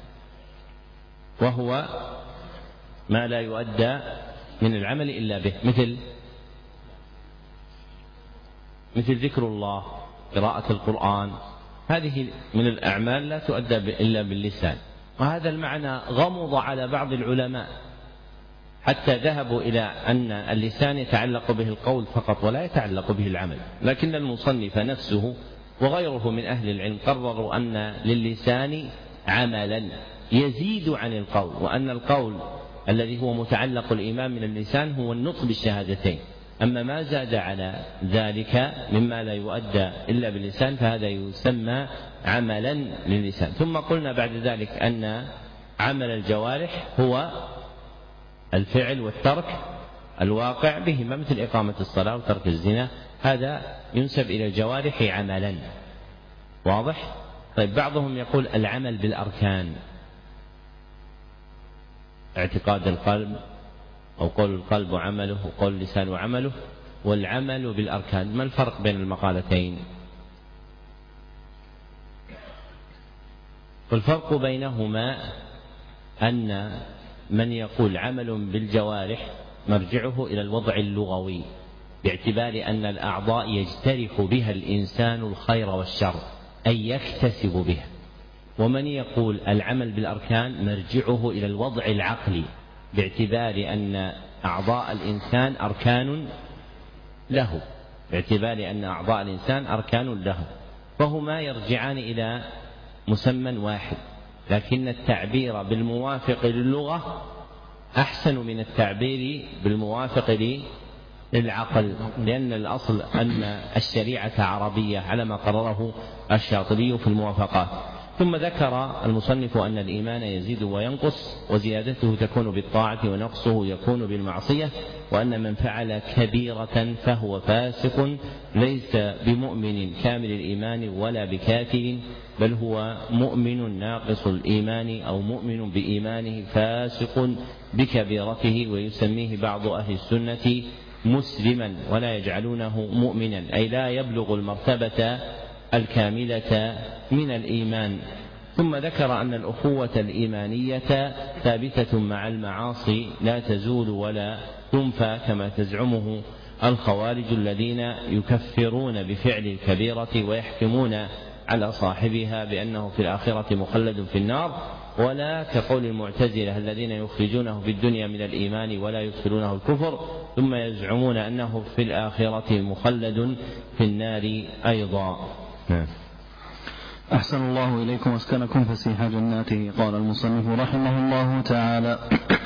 وهو ما لا يؤدى من العمل إلا به، مثل مثل ذكر الله، قراءة القرآن، هذه من الأعمال لا تؤدى إلا باللسان. وهذا المعنى غمض على بعض العلماء حتى ذهبوا إلى أن اللسان يتعلق به القول فقط ولا يتعلق به العمل، لكن المصنف نفسه وغيره من أهل العلم قرروا أن للسان عملا يزيد عن القول، وأن القول الذي هو متعلق الإيمان من اللسان هو النطق بالشهادتين، أما ما زاد على ذلك مما لا يؤدى إلا باللسان فهذا يسمى عملا للسان. ثم قلنا بعد ذلك أن عمل الجوارح هو الفعل والترك الواقع بهما، مثل إقامة الصلاة وترك الزنا، هذا ينسب إلى الجوارح عملا. واضح؟ طيب بعضهم يقول العمل بالأركان، اعتقاد القلب أو قول القلب وعمله وقول اللسان وعمله، والعمل بالأركان. ما الفرق بين المقالتين؟ والفرق بينهما أن من يقول عمل بالجوارح مرجعه إلى الوضع اللغوي باعتبار أن الأعضاء يجترح بها الإنسان الخير والشر أي يكتسب بها، ومن يقول العمل بالأركان مرجعه إلى الوضع العقلي باعتبار أن أعضاء الإنسان أركان له باعتبار أن أعضاء الإنسان أركان له فهما يرجعان إلى مسمى واحد، لكن التعبير بالموافق للغة أحسن من التعبير بالموافق للعقل، لأن الأصل أن الشريعة عربية على ما قرره الشاطبي في الموافقات. ثم ذكر المصنف أن الإيمان يزيد وينقص، وزيادته تكون بالطاعة ونقصه يكون بالمعصية، وأن من فعل كبيرة فهو فاسق ليس بمؤمن كامل الإيمان ولا بكافر، بل هو مؤمن ناقص الإيمان أو مؤمن بإيمانه فاسق بكبيرته، ويسميه بعض أهل السنة مسلما ولا يجعلونه مؤمنا، أي لا يبلغ المرتبة الكاملة من الإيمان. ثم ذكر أن الأخوة الإيمانية ثابتة مع المعاصي لا تزول ولا تنفى كما تزعمه الخوارج الذين يكفرون بفعل الكبيرة ويحكمون على صاحبها بأنه في الآخرة مخلد في النار، ولا كقول المعتزلة الذين يخرجونه في الدنيا من الإيمان ولا يدخلونه الكفر ثم يزعمون أنه في الآخرة مخلد في النار أيضا. أحسن الله إليكم واسكنكم فسيح جناته. قال المصنف رحمه الله تعالى: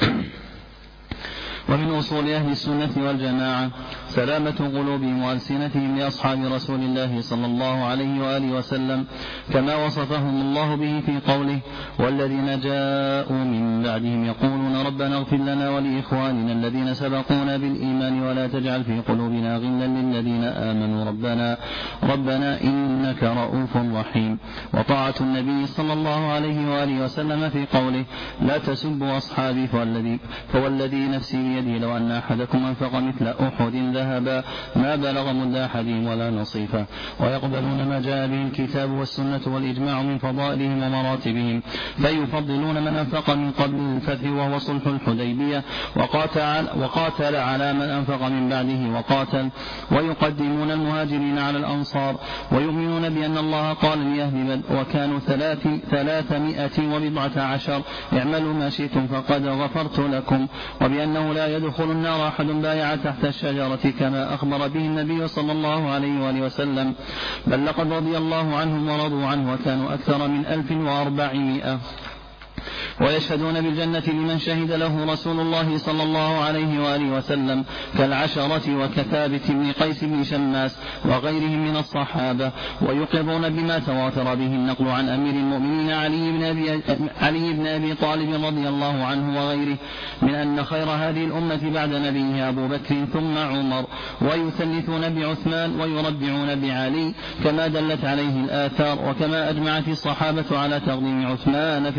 ومن أصول أهل السنة والجماعة سلامة قلوبهم وألسنتهم لأصحاب رسول الله صلى الله عليه وآله وسلم كما وصفهم الله به في قوله: والذين جاءوا من بعدهم يقولون ربنا اغفر لنا ولإخواننا الذين سبقونا بالإيمان ولا تجعل في قلوبنا غلا للذين آمنوا ربنا ربنا إنك رؤوف رحيم. وطاعة النبي صلى الله عليه وآله وسلم في قوله: لا تسبوا أصحابي فوالذي, فوالذي نفسي بيده لو أن أحدكم أنفق مثل أحد ذهبا ما بلغ مد أحدهم ولا نصيفا. ويقبلون ما جاء به الكتاب والسنة والإجماع من فضائلهم ومراتبهم، فيفضلون من أنفق من قبل الفتح وهو صلح الحديبية وقاتل, وقاتل على من أنفق من بعده وقاتل، ويقدمون المهاجرين على الأنصار، ويؤمنون بأن الله قال لأهل بدر وكانوا ثلاث ثلاثمائة وبضعة عشر اعملوا ما شئتم فقد غفرت لكم، وبأنه لا يدخل النار أحد بايع تحت الشجرة كما أخبر به النبي صلى الله عليه وآله وسلم، بل لقد رضي الله عنهم ورضوا عنه وكانوا أكثر من ألف وأربعمائة. ويشهدون بالجنة لمن شهد له رسول الله صلى الله عليه وآله وسلم كالعشرة وكثابت بن قيس بن شماس وغيرهم من الصحابة. ويقرون بما تواتر به النقل عن أمير المؤمنين علي بن أبي, علي بن أبي طالب رضي الله عنه وغيره من أن خير هذه الأمة بعد نبيه أبو بكر ثم عمر، ويثلثون بعثمان ويربعون بعلي كما دلت عليه الآثار، وكما أجمعت الصحابة على تقديم عثمان في البيعة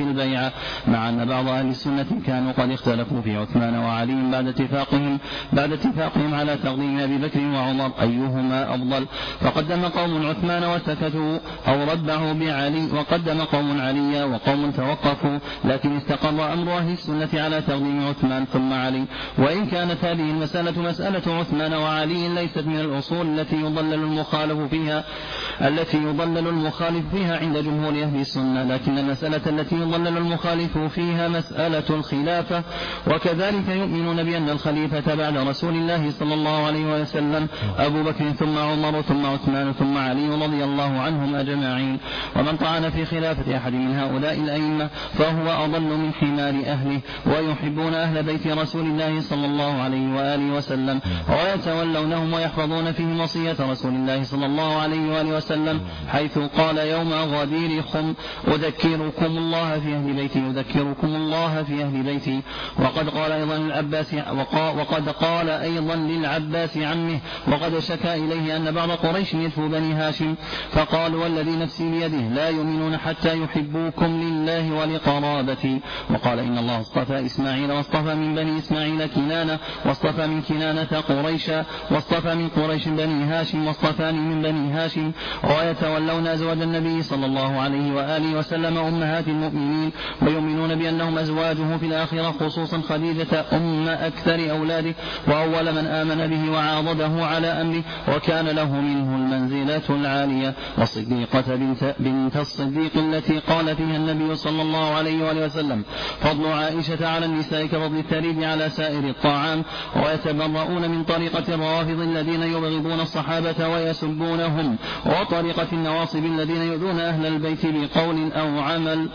فيها، مع أن بعض أهل السنة كانوا قد اختلفوا في عثمان وعلي بعد اتفاقهم بعد اتفاقهم على تقديم أبي بكر وعمر أيهما أفضل، فقدم قوم عثمان وسكتوا أو ربعوا بعلي، وقدم قوم عليا وقوم توقفوا، لكن استقر أمر أهل السنة على تقديم عثمان ثم علي. وإن كانت هذه المسألة مسألة عثمان وعلي ليست من الأصول التي يضلل المخالف فيها التي يضلل المخالف فيها عند جمهور أهل السنة، لكن المسألة التي يضلل المخالف فيها مسألة الخلافة. وكذلك يؤمنون بأن الخليفة بعد رسول الله صلى الله عليه وسلم أبو بكر ثم عمر ثم عثمان ثم علي رضي الله عنهم أجمعين. ومن طعن في خلافة أحد من هؤلاء الأئمة فهو أضل من حمار أهله، ويحبون أهل بيت رسول الله صلى الله عليه وآله وسلم ويتولونهم ويحفظون فيهم وصية رسول الله صلى الله عليه وآله وسلم، حيث قال يوم غدير خم أذكركم الله في أهل بيتي أذكركم الله في أهل بيتي. وقد قال أيضا للعباس وقد قال أيضا للعباس عمه، وقد شكا إليه أن بعض قريش يدفو بني هاشم، فقال والذي نفسي بيده لا يؤمنون حتى يحبوكم لله ولقرابتي. وقال إن الله اصطفى إسماعيل واصطفى من بني إسماعيل كنانة واصطفى من كنانة قريشا واصطفى من قريش بني هاشم واصطفاني من بني هاشم. ويتولون أزواج النبي صلى الله عليه وآله وسلم أمهات المؤمنين، ويؤمنون بأنهم أزواجه في الآخرة، خصوصا خديجة أم أكثر أولاده وأول من آمن به وعاضده على أمره، وكان له منه المنزلة العالية. والصديقة بنت, بنت الصديق التي قال فيها النبي صلى الله عليه وآله وسلم فضل عائشة على النساء كفضل الثريد على سائر الطعام. ويتبرؤون من طريقة الروافض الذين يبغضون الصحابة ويسبونهم، وطريقة النواصب الذين يؤذون أهل البيت بقول أو عمل،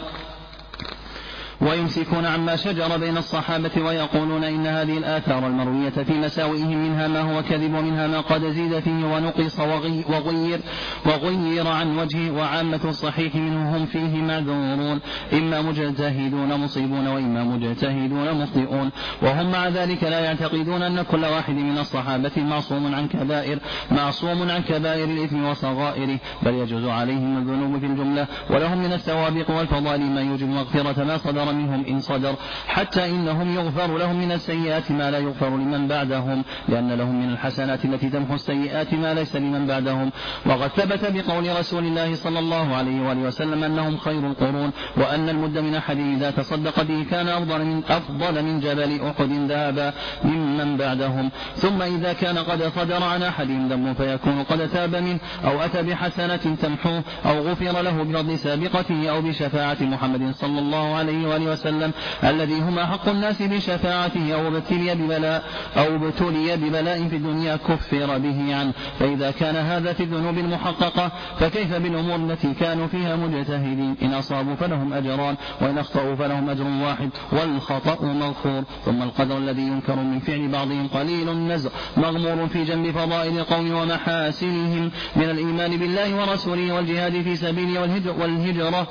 ويمسكون عما شجر بين الصحابة ويقولون إن هذه الآثار المروية في مساوئهم منها ما هو كذب ومنها ما قد زيد فيه ونقص وغير, وغير عن وجهه، وعامة الصحيح منهم فيه معذورون، إما مجتهدون مصيبون وإما مجتهدون مخطئون. وهم مع ذلك لا يعتقدون أن كل واحد من الصحابة معصوم عن كبائر معصوم عن كبائر الإثم وصغائره، بل يجوز عليهم الذنوب في الجملة، ولهم من السوابق والفضائل ما يوجب مغفرة ما صدر منهم إن صدر، حتى إنهم يغفر لهم من السيئات ما لا يغفر لمن بعدهم، لأن لهم من الحسنات التي تمحو السيئات ما ليس لمن بعدهم. وقد ثبت بقول رسول الله صلى الله عليه وآله وسلم أنهم خير القرون، وأن المد من أحد إذا تصدق به كان أفضل من, أفضل من جبل أحد ذهبا ممن بعدهم. ثم إذا كان قد صدر عن أحدهم ذنب فيكون قد تاب منه أو أتى بحسنة تمحوه أو غفر له بفضل سابقته أو بشفاعة محمد صلى الله عليه وآله وسلم الذي هم حق الناس بشفاعته، أو ابتلي ببلاء أو ابتلي ببلاء في الدنيا كفر به عنه. فإذا كان هذا في الذنوب المحققة فكيف بالأمور التي كانوا فيها مجتهدين؟ إن أصابوا فلهم أجران وإن أخطأوا فلهم أجر واحد والخطأ مغفور. ثم القدر الذي ينكر من فعل بعضهم قليل النزع مغمور في جنب فضائل القوم ومحاسنهم من الإيمان بالله ورسوله والجهاد في سبيله والهجرة, والهجرة,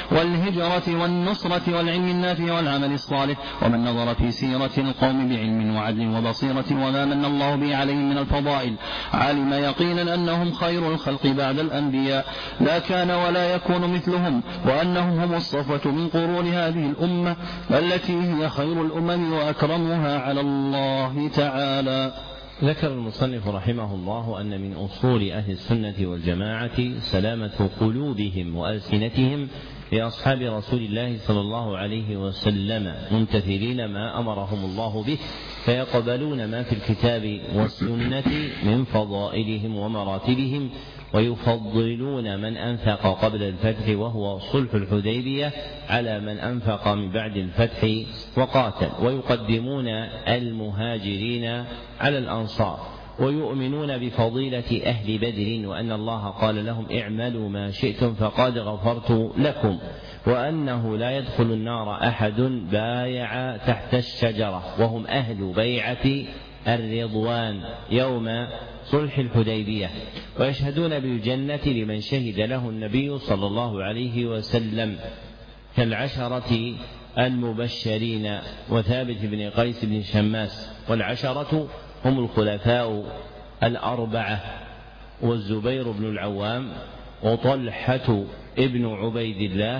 والهجرة والنصرة والعلم النافع والعمل الصالح. ومن نظر في سيرة القوم بعلم وعدل وبصيرة وما من الله به عليهم من الفضائل علم يقينا أنهم خير الخلق بعد الأنبياء، لا كان ولا يكون مثلهم، وأنهم هم الصفوة من قرون هذه الأمة التي هي خير الأمم وأكرمها على الله تعالى. ذكر المصنف رحمه الله أن من أصول أهل السنة والجماعة سلامة قلوبهم وألسنتهم لأصحاب رسول الله صلى الله عليه وسلم، ممتثلين ما أمرهم الله به، فيقبلون ما في الكتاب والسنة من فضائلهم ومراتبهم، ويفضلون من أنفق قبل الفتح وهو صلح الحديبية على من أنفق من بعد الفتح وقاتل، ويقدمون المهاجرين على الأنصار، ويؤمنون بفضيلة أهل بدر وأن الله قال لهم اعملوا ما شئتم فقد غفرت لكم، وأنه لا يدخل النار أحد بايع تحت الشجرة وهم أهل بيعة الرضوان يوم صلح الحديبية، ويشهدون بالجنة لمن شهد له النبي صلى الله عليه وسلم كالعشرة المبشرين وثابت بن قيس بن شماس. والعشرة هم الخلفاء الأربعة والزبير بن العوام وطلحة ابن عبيد الله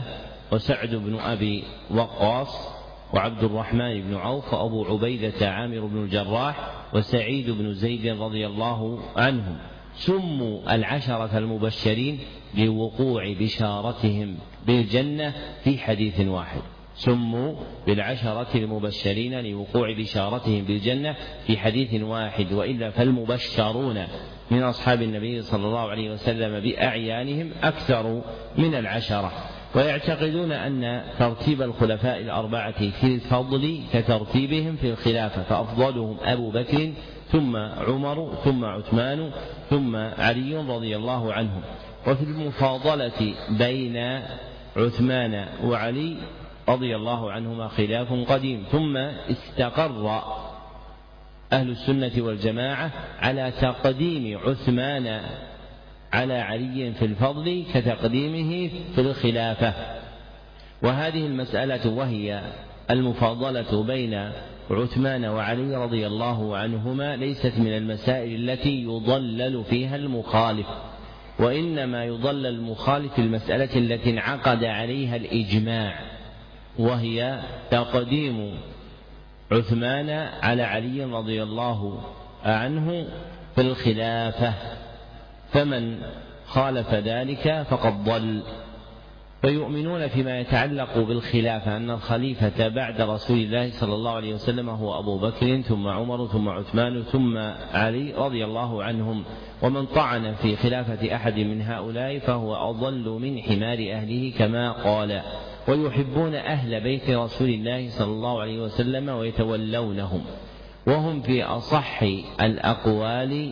وسعد بن أبي وقاص وعبد الرحمن بن عوف وأبو عبيدة عامر بن الجراح وسعيد بن زيد رضي الله عنهم. سموا العشرة المبشرين لوقوع بشارتهم بالجنة في حديث واحد. سموا بالعشرة المبشرين لوقوع بشارتهم بالجنة في حديث واحد، وإلا فالمبشرون من أصحاب النبي صلى الله عليه وسلم بأعيانهم أكثر من العشرة. ويعتقدون أن ترتيب الخلفاء الأربعة في الفضل كترتيبهم في الخلافة، فأفضلهم أبو بكر ثم عمر ثم عثمان ثم علي رضي الله عنهم. وفي المفاضلة بين عثمان وعلي رضي الله عنهما خلاف قديم، ثم استقر أهل السنة والجماعة على تقديم عثمان على علي في الفضل كتقديمه في الخلافة. وهذه المسألة وهي المفاضلة بين عثمان وعلي رضي الله عنهما ليست من المسائل التي يضلل فيها المخالف، وإنما يضلل المخالف في المسألة التي انعقد عليها الإجماع، وهي تقديم عثمان على علي رضي الله عنه في الخلافة. فمن خالف ذلك فقد ضل. فيؤمنون فيما يتعلق بالخلافة أن الخليفة بعد رسول الله صلى الله عليه وسلم هو أبو بكر ثم عمر ثم عثمان ثم علي رضي الله عنهم، ومن طعن في خلافة أحد من هؤلاء فهو أضل من حمار أهله كما قال. ويحبون أهل بيت رسول الله صلى الله عليه وسلم ويتولونهم، وهم في أصح الأقوال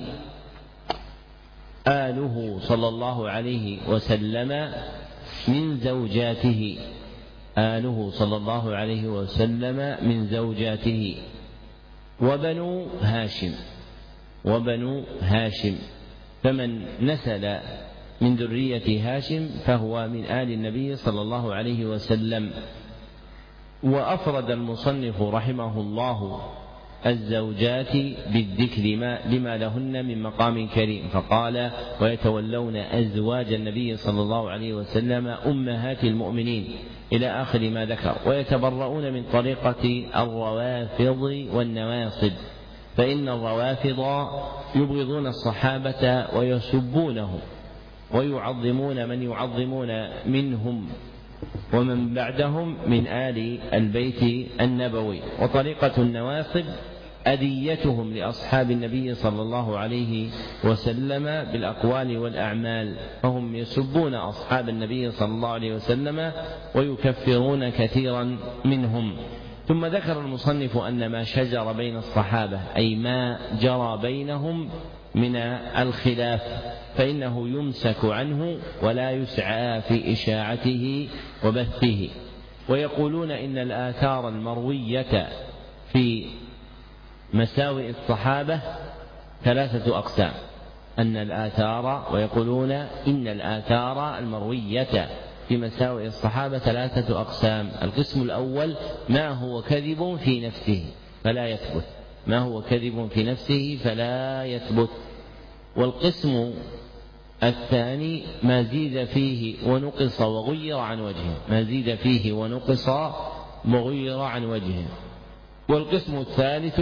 آله صلى الله عليه وسلم من زوجاته، آله صلى الله عليه وسلم من زوجاته. وبنو هاشم وبنو هاشم فمن نسل من ذرية هاشم فهو من آل النبي صلى الله عليه وسلم. وأفرد المصنف رحمه الله الزوجات بالذكر لما لهن من مقام كريم، فقال ويتولون أزواج النبي صلى الله عليه وسلم أمهات المؤمنين إلى آخر ما ذكر. ويتبرؤون من طريقة الروافض والنواصب، فإن الروافض يبغضون الصحابة ويسبونهم ويعظمون من يعظمون منهم ومن بعدهم من آل البيت النبوي. وطريقة النواصب أذيتهم لأصحاب النبي صلى الله عليه وسلم بالأقوال والأعمال، فهم يسبون أصحاب النبي صلى الله عليه وسلم ويكفرون كثيرا منهم. ثم ذكر المصنف أن ما شجر بين الصحابة أي ما جرى بينهم من الخلاف فإنه يمسك عنه ولا يسعى في إشاعته وبثه. ويقولون إن الآثار المروية في مساوئ الصحابة ثلاثة أقسام، أن الآثار ويقولون إن الآثار المروية في مساوئ الصحابة ثلاثة أقسام. القسم الأول ما هو كذب في نفسه فلا يثبت، ما هو كذب في نفسه فلا يثبت. والقسم الثاني ما زيد فيه ونقص وغير عن وجهه، ما زيد فيه ونقص وغير عن وجهه. والقسم الثالث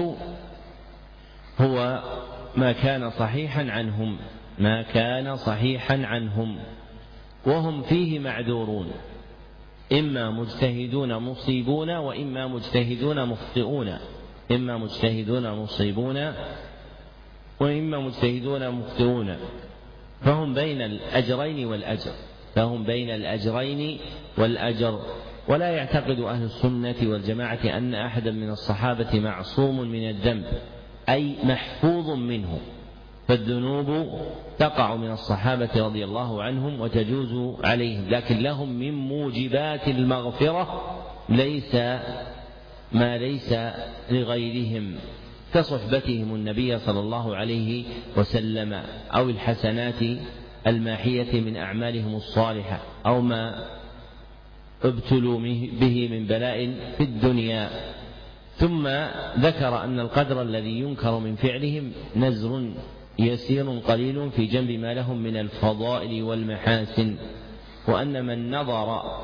هو ما كان صحيحا عنهم، ما كان صحيحا عنهم وهم فيه معذورون، إما مجتهدون مصيبون وإما مجتهدون مخطئون، إما مجتهدون مصيبون وإما مجتهدون مخطئون، فهم بين الأجرين والأجر، فهم بين الأجرين والأجر. ولا يعتقد أهل السنة والجماعة أن أحدا من الصحابة معصوم من الذنب أي محفوظ منه، فالذنوب تقع من الصحابة رضي الله عنهم وتجوز عليهم، لكن لهم من موجبات المغفرة ليس ما ليس لغيرهم، كصحبتهم النبي صلى الله عليه وسلم أو الحسنات الماحية من أعمالهم الصالحة أو ما ابتلوا به من بلاء في الدنيا. ثم ذكر أن القدر الذي ينكر من فعلهم نزر يسير قليل في جنب ما لهم من الفضائل والمحاسن، وأن من نظر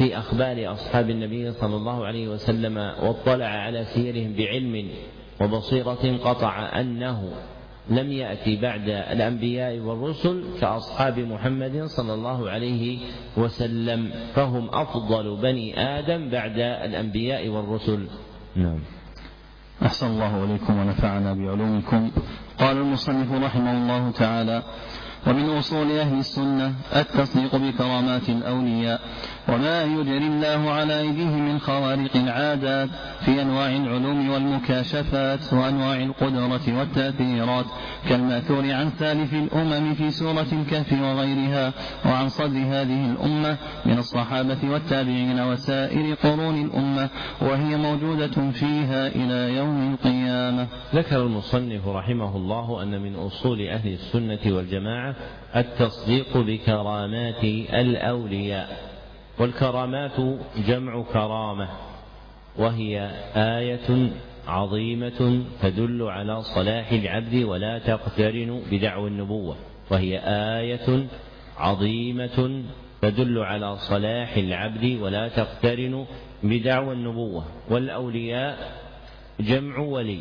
في أخبار أصحاب النبي صلى الله عليه وسلم واطلع على سيرهم بعلم وبصيرة قطع أنه لم يأتي بعد الأنبياء والرسل كأصحاب محمد صلى الله عليه وسلم، فهم أفضل بني آدم بعد الأنبياء والرسل. نعم. أحسن الله إليكم ونفعنا بعلومكم. قال المصنف رحمه الله تعالى: ومن أصول أهل السنة التصديق بكرامات الأولياء وما يجري الله على أيديهم من خوارق العادات في أنواع العلوم والمكاشفات وأنواع القدرة والتأثيرات، كالمأثور عن سالف الأمم في سورة الكهف وغيرها، وعن صدر هذه الأمة من الصحابة والتابعين وسائر قرون الأمة، وهي موجودة فيها إلى يوم القيامة. ذكر المصنف رحمه الله أن من أصول أهل السنة والجماعة التصديق بكرامات الأولياء. والكرامات جمع كرامة، وهي آية عظيمة تدل على صلاح العبد ولا تقترن بدعوى النبوة، وهي آية عظيمة تدل على صلاح العبد ولا تقترن بدعوى النبوة. والأولياء جمع ولي،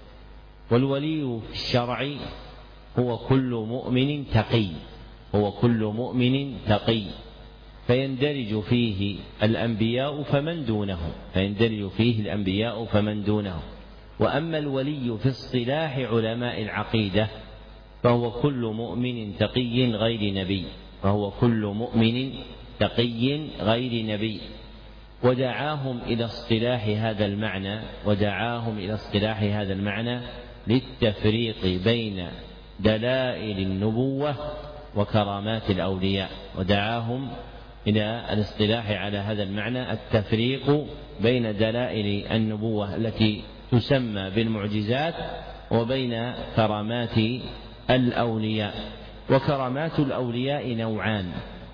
والولي في الشرع هو كل مؤمن تقي، هو كل مؤمن تقي، فيندرج فيه الأنبياء فمن دونهم، فيندرج فيه الأنبياء فمن دونهم. وأما الولي في اصطلاح علماء العقيدة فهو كل مؤمن تقي غير نبي، فهو كل مؤمن تقي غير نبي. ودعاهم إلى اصطلاح هذا المعنى ودعاهم إلى اصطلاح هذا المعنى للتفريق بين دلائل النبوة وكرامات الأولياء، ودعاهم إلى الاصطلاح على هذا المعنى التفريق بين دلائل النبوة التي تسمى بالمعجزات وبين كرامات الأولياء. وكرامات الأولياء نوعان: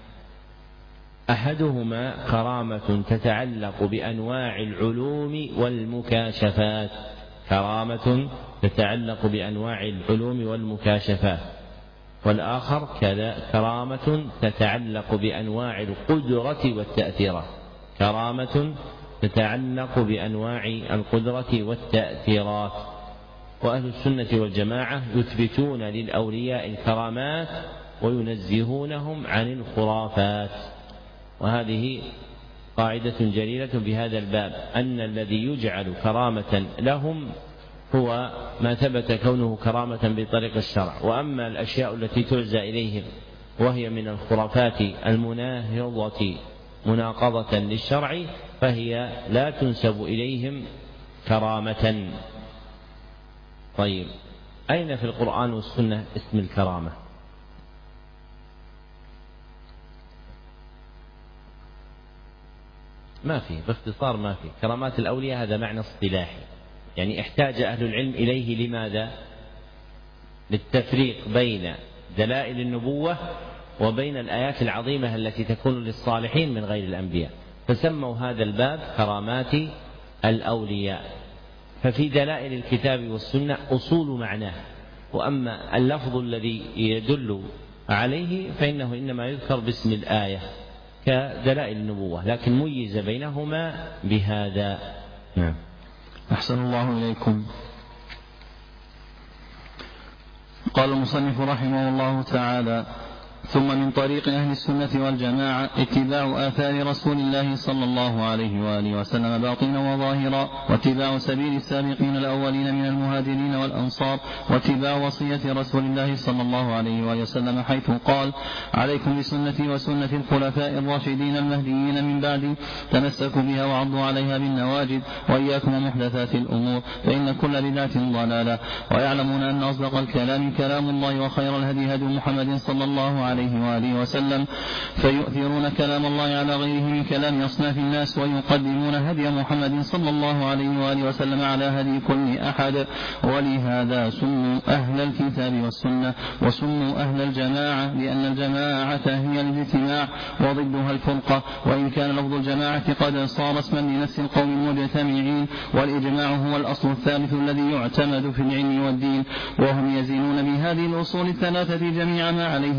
أحدهما كرامة تتعلق بأنواع العلوم والمكاشفات، كرامة تتعلق بأنواع العلوم والمكاشفات. والآخر كذا كرامة تتعلق بأنواع القدرة والتأثيرات، كرامة تتعلق بأنواع القدرة والتأثيرات. وأهل السنة والجماعة يثبتون للأولياء الكرامات وينزهونهم عن الخرافات. وهذه قاعدة جليلة بهذا الباب، أن الذي يجعل كرامة لهم هو ما ثبت كونه كرامة بطريق الشرع، وأما الأشياء التي تعزى إليهم وهي من الخرافات المناهضة مناقضة للشرع فهي لا تنسب إليهم كرامة. طيب، أين في القرآن والسنة اسم الكرامة؟ ما في، باختصار ما في. كرامات الأولياء هذا معنى اصطلاحي، يعني احتاج أهل العلم إليه لماذا؟ للتفريق بين دلائل النبوة وبين الآيات العظيمة التي تكون للصالحين من غير الأنبياء، فسموا هذا الباب كرامات الأولياء. ففي دلائل الكتاب والسنة أصول معناه، وأما اللفظ الذي يدل عليه فإنه إنما يذكر باسم الآية كدلائل النبوة، لكن ميز بينهما بهذا. نعم. أحسن الله إليكم. قال المصنف رحمه الله تعالى: ثم من طريق أهل السنة والجماعة اتباع آثار رسول الله صلى الله عليه وآله وسلم باطنا وظاهرا، واتباع سبيل السابقين الأولين من المهاجرين والأنصار، واتباع وصية رسول الله صلى الله عليه وآله وسلم حيث قال: عليكم بسنتي وسنة الخلفاء الراشدين المهديين من بعدي، تمسكوا بها وعضوا عليها بالنواجذ، وإياكم ومحدثات الأمور فإن كل بدعة ضلالة. ويعلمون أن أصدق الكلام كلام الله، وخير الهدي هدي محمد صلى الله عليه عليه وآله وسلم، فيؤثرون كلام الله على غيره من كلام أصناف الناس، ويقدمون هدي محمد صلى الله عليه وآله وسلم على هدي كل أحد. ولهذا سموا أهل الكتاب والسنة وسموا أهل الجماعة، لأن الجماعة هي الاجتماع وضدها الفرقة، وإن كان لفظ الجماعة قد صار اسما لنفس القوم المجتمعين، والإجماع هو الأصل الثالث الذي يعتمد في العلم والدين، وهم يزينون بهذه الأصول الثلاثة جميع ما عليه الناس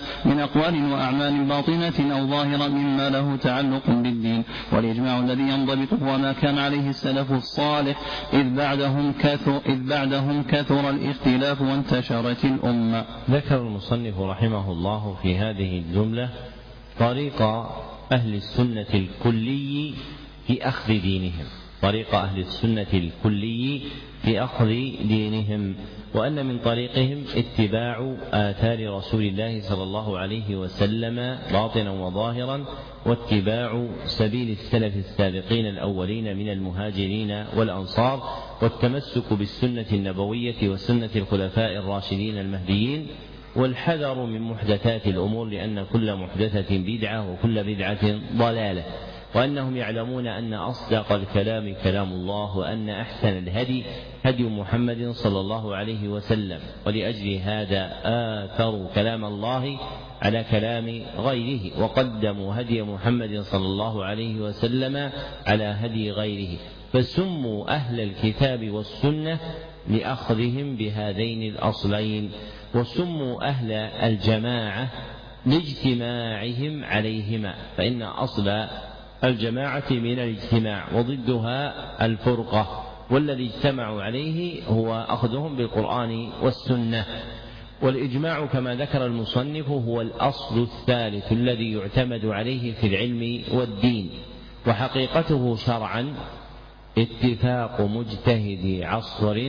من أقوال وأعمال باطنة أو ظاهرة مما له تعلق بالدين. والإجماع الذي ينضبط هو ما كان عليه السلف الصالح إذ بعدهم كثر, إذ بعدهم كثر الاختلاف وانتشرت الأمة. ذكر المصنف رحمه الله في هذه الجملة طريق أهل السنة الكلي في أخذ دينهم، طريق أهل السنة الكلي في أخذ دينهم، وأن من طريقهم اتباع آثار رسول الله صلى الله عليه وسلم باطنا وظاهرا، واتباع سبيل السلف السابقين الأولين من المهاجرين والأنصار، والتمسك بالسنة النبوية وسنة الخلفاء الراشدين المهديين، والحذر من محدثات الأمور لأن كل محدثة بدعة وكل بدعة ضلالة، وأنهم يعلمون أن أصدق الكلام كلام الله، وأن أحسن الهدي هدي محمد صلى الله عليه وسلم، ولأجل هذا آثروا كلام الله على كلام غيره، وقدموا هدي محمد صلى الله عليه وسلم على هدي غيره، فسموا أهل الكتاب والسنة لأخذهم بهذين الأصلين، وسموا أهل الجماعة لاجتماعهم عليهما، فإن أصل الجماعة من الاجتماع وضدها الفرقة، والذي اجتمعوا عليه هو أخذهم بالقرآن والسنة. والإجماع كما ذكر المصنف هو الأصل الثالث الذي يعتمد عليه في العلم والدين، وحقيقته شرعا اتفاق مجتهد عصر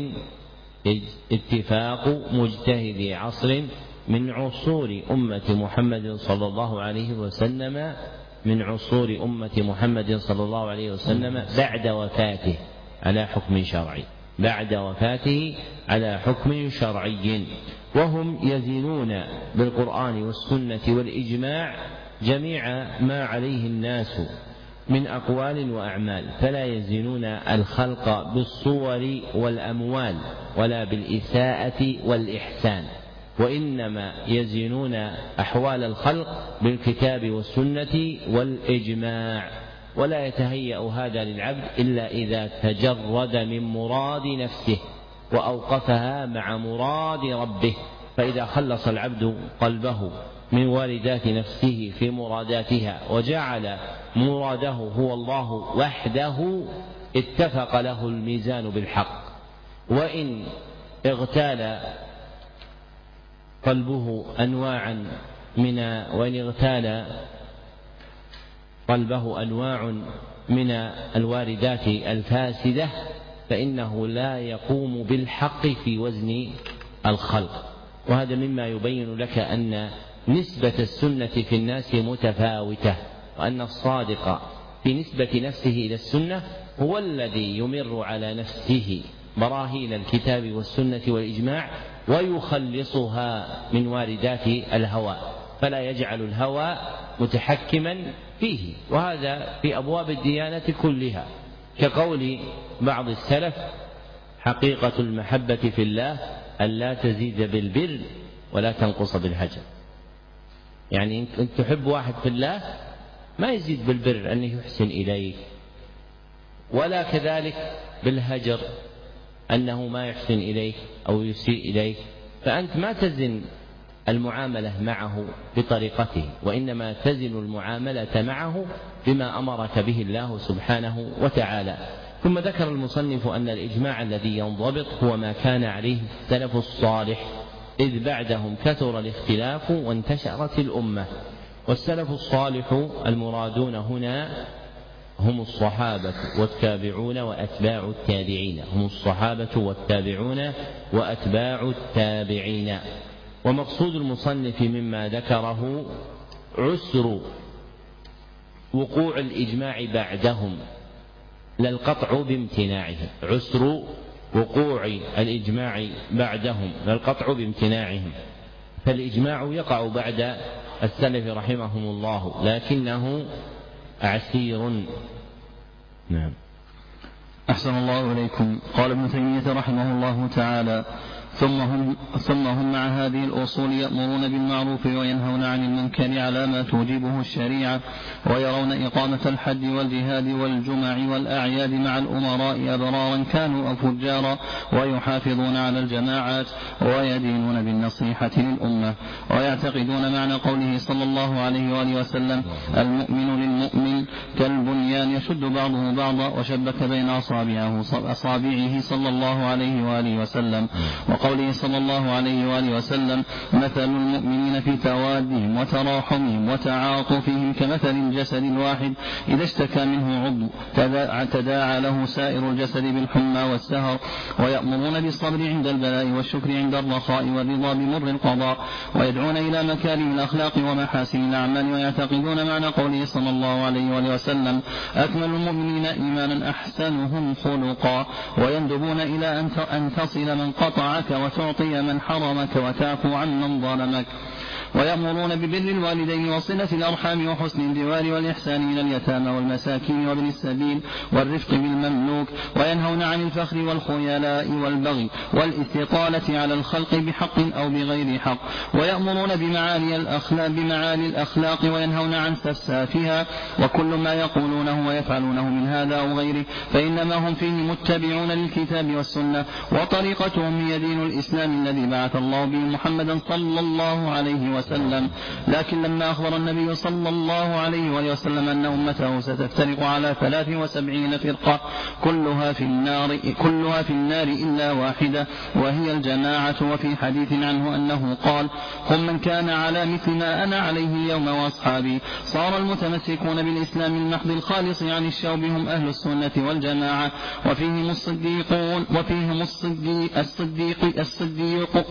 اتفاق مجتهد عصر من عصور أمة محمد صلى الله عليه وسلم من عصور أمة محمد صلى الله عليه وسلم بعد وفاته على حكم شرعي بعد وفاته على حكم شرعي، وهم يزنون بالقرآن والسنة والإجماع جميع ما عليه الناس من أقوال وأعمال، فلا يزنون الخلق بالصور والأموال ولا بالإساءة والإحسان، وإنما يزنون أحوال الخلق بالكتاب والسنة والإجماع، ولا يتهيأ هذا للعبد إلا إذا تجرد من مراد نفسه وأوقفها مع مراد ربه، فإذا خلص العبد قلبه من واردات نفسه في مراداتها وجعل مراده هو الله وحده اتفق له الميزان بالحق. وإن اغتال قلبه أنواعا من وإن اغتال قلبه أنواع من الواردات الفاسدة فإنه لا يقوم بالحق في وزن الخلق. وهذا مما يبين لك أن نسبة السنة في الناس متفاوتة، وأن الصادق في نسبة نفسه إلى السنة هو الذي يمر على نفسه براهين الكتاب والسنة والإجماع ويخلصها من واردات الهوى، فلا يجعل الهوى متحكما فيه. وهذا في أبواب الديانة كلها، كقول بعض السلف: حقيقة المحبة في الله أن لا تزيد بالبر ولا تنقص بالهجر. يعني أنت تحب واحد في الله ما يزيد بالبر أنه يحسن إليك، ولا كذلك بالهجر أنه ما يحسن إليك أو يسيء إليك، فأنت ما تزن المعاملة معه بطريقته، وإنما تزن المعاملة معه بما أمرك به الله سبحانه وتعالى. ثم ذكر المصنف أن الإجماع الذي ينضبط هو ما كان عليه السلف الصالح إذ بعدهم كثر الاختلاف وانتشرت الأمة. والسلف الصالح المرادون هنا هم الصحابة والتابعون وأتباع التابعين هم الصحابة والتابعون وأتباع التابعين. ومقصود المصنف مما ذكره عسر وقوع الإجماع بعدهم لا القطع بامتناعهم عسر وقوع الإجماع بعدهم لا القطع بامتناعهم، فالإجماع يقع بعد السلف رحمهم الله لكنه عسير. نعم. أحسن الله إليكم. قال ابن تيمية رحمه الله تعالى: ثم هم, ثم هم مع هذه الأصول يأمرون بالمعروف وينهون عن المنكر على ما توجبه الشريعة، ويرون إقامة الحج والجهاد والجمع والأعياد مع الأمراء أبرارا كانوا أو فجارا، ويحافظون على الجماعات ويدينون بالنصيحة للأمة، ويعتقدون معنى قوله صلى الله عليه وآله وسلم: المؤمن للمؤمن كالبنيان يشد بعضه بعضا، وشبك بين أصابعه أصابعه صلى الله عليه وآله وسلم. وقوله صلى الله عليه وآله وسلم: مثل المؤمنين في توادهم وتراحمهم وتعاطفهم كمثل الجسد الواحد إذا اشتكى منه عضو تداعى له سائر الجسد بالحمى والسهر. ويأمرون بالصبر عند البلاء والشكر عند الرخاء والرضا بمر القضاء، ويدعون إلى مكارم الأخلاق ومحاسن الأعمال، ويعتقدون معنى قوله صلى الله عليه وآله وسلم: أكمل المؤمنين إيمانا أحسنهم خلقا، ويندبون إلى أن تصل من قطعك وتعطي من حرمك وتعفو عن من ظلمك. ويأمرون ببر الوالدين وصلة الأرحام وحسن الجوار والإحسان إلى اليتامى والمساكين وابن السبيل والرفق بالمملوك، وينهون عن الفخر والخيلاء والبغي والاستطالة على الخلق بحق أو بغير حق. ويأمرون بمعالي الأخلاق, بمعالي الأخلاق وينهون عن سفسافها، وكل ما يقولونه ويفعلونه من هذا أو غيره فإنما هم فيه متبعون للكتاب والسنة، وطريقتهم هي دين الإسلام الذي بعث الله به محمدا صلى الله عليه وسلم. لكن لما أخبر النبي صلى الله عليه وسلم أن أمته ستفترق على ثلاث وسبعين فرقة كلها في النار كلها في النار إلا واحدة وهي الجماعة، وفي حديث عنه أنه قال: هم من كان على مثل ما أنا عليه اليوم وأصحابي. صار المتمسكون بالإسلام المحض الخالص عن الشوب هم أهل السنة والجماعة، وفيهم الصديقون وفيهم الصديق الصديق الصديق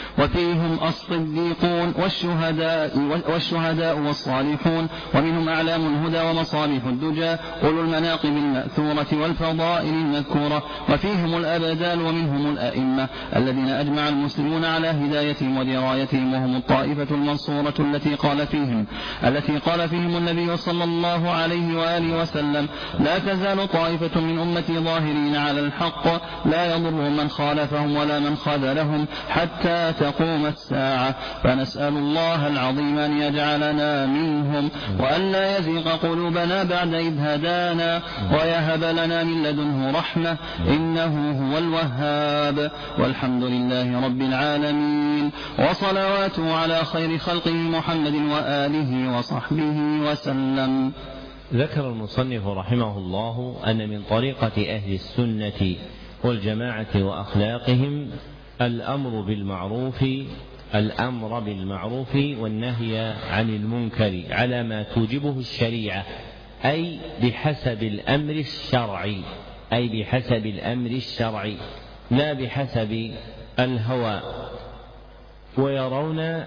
وفيهم الصديقون والشهداء والشهداء والصالحون، ومنهم أعلام الهدى ومصابيح الدجى أولو المناقب المأثورة والفضائل المذكورة، وفيهم الأبدال ومنهم الأئمة الذين أجمع المسلمون على هدايتهم ودرايتهم، وهم الطائفة المنصورة التي قال فيهم التي قال فيهم النبي صلى الله عليه وآله وسلم: لا تزال طائفة من أمتي ظاهرين على الحق لا يضرهم من خالفهم ولا من خذلهم حتى تقوم الساعة. فنسأل الله العظيم أن يجعلنا منهم، وأن لا يزيغ قلوبنا بعد إذ هدانا، ويهب لنا من لدنه رحمة إنه هو الوهاب. والحمد لله رب العالمين، وصلواته على خير خلقه محمد وآله وصحبه وسلم. ذكر المصنف رحمه الله أن من طريقة أهل السنة والجماعة وأخلاقهم الأمر بالمعروف الأمر بالمعروف والنهي عن المنكر على ما توجبه الشريعة، أي بحسب الأمر الشرعي أي بحسب الأمر الشرعي لا بحسب الهوى. ويرون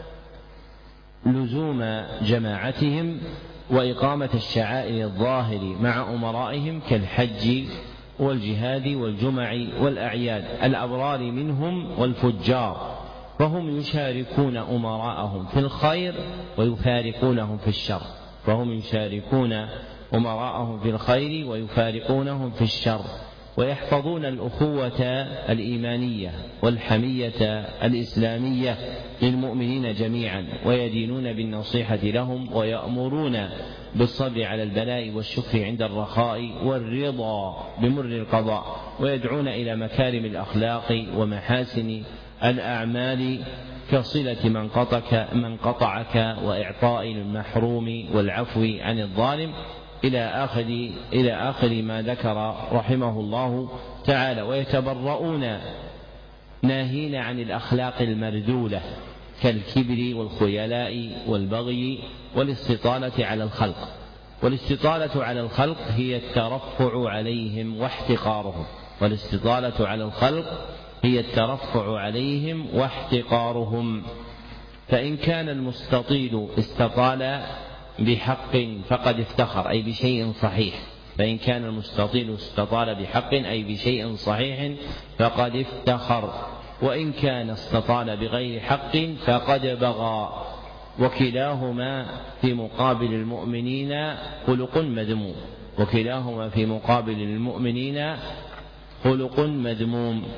لزوم جماعتهم وإقامة الشعائر الظاهر مع أمرائهم كالحج والجهاد والجمع والأعياد الأبرار منهم والفجار، فهم يشاركون أمراءهم في الخير ويفارقونهم في الشر فهم يشاركون أمراءهم في الخير ويفارقونهم في الشر ويحفظون الأخوة الإيمانية والحمية الإسلامية للمؤمنين جميعا، ويدينون بالنصيحة لهم، ويأمرون بالصبر على البلاء والشكر عند الرخاء والرضا بمر القضاء، ويدعون إلى مكارم الأخلاق ومحاسن الأعمال كصلة من قطعك, من قطعك وإعطاء المحروم والعفو عن الظالم إلى آخر, إلى آخر ما ذكر رحمه الله تعالى. ويتبرؤون ناهين عن الأخلاق المردولة كالكبر والخيلاء والبغي والاستطالة على الخلق. والاستطالة على الخلق هي الترفع عليهم واحتقارهم والاستطالة على الخلق هي الترفع عليهم واحتقارهم فإن كان المستطيل استطال بحق فقد افتخر أي بشيء صحيح فإن كان المستطيل استطال بحق أي بشيء صحيح فقد افتخر، وإن كان استطال بغير حق فقد بغى، وكلاهما في مقابل المؤمنين خلق مذموم وكلاهما في مقابل المؤمنين خلق مذموم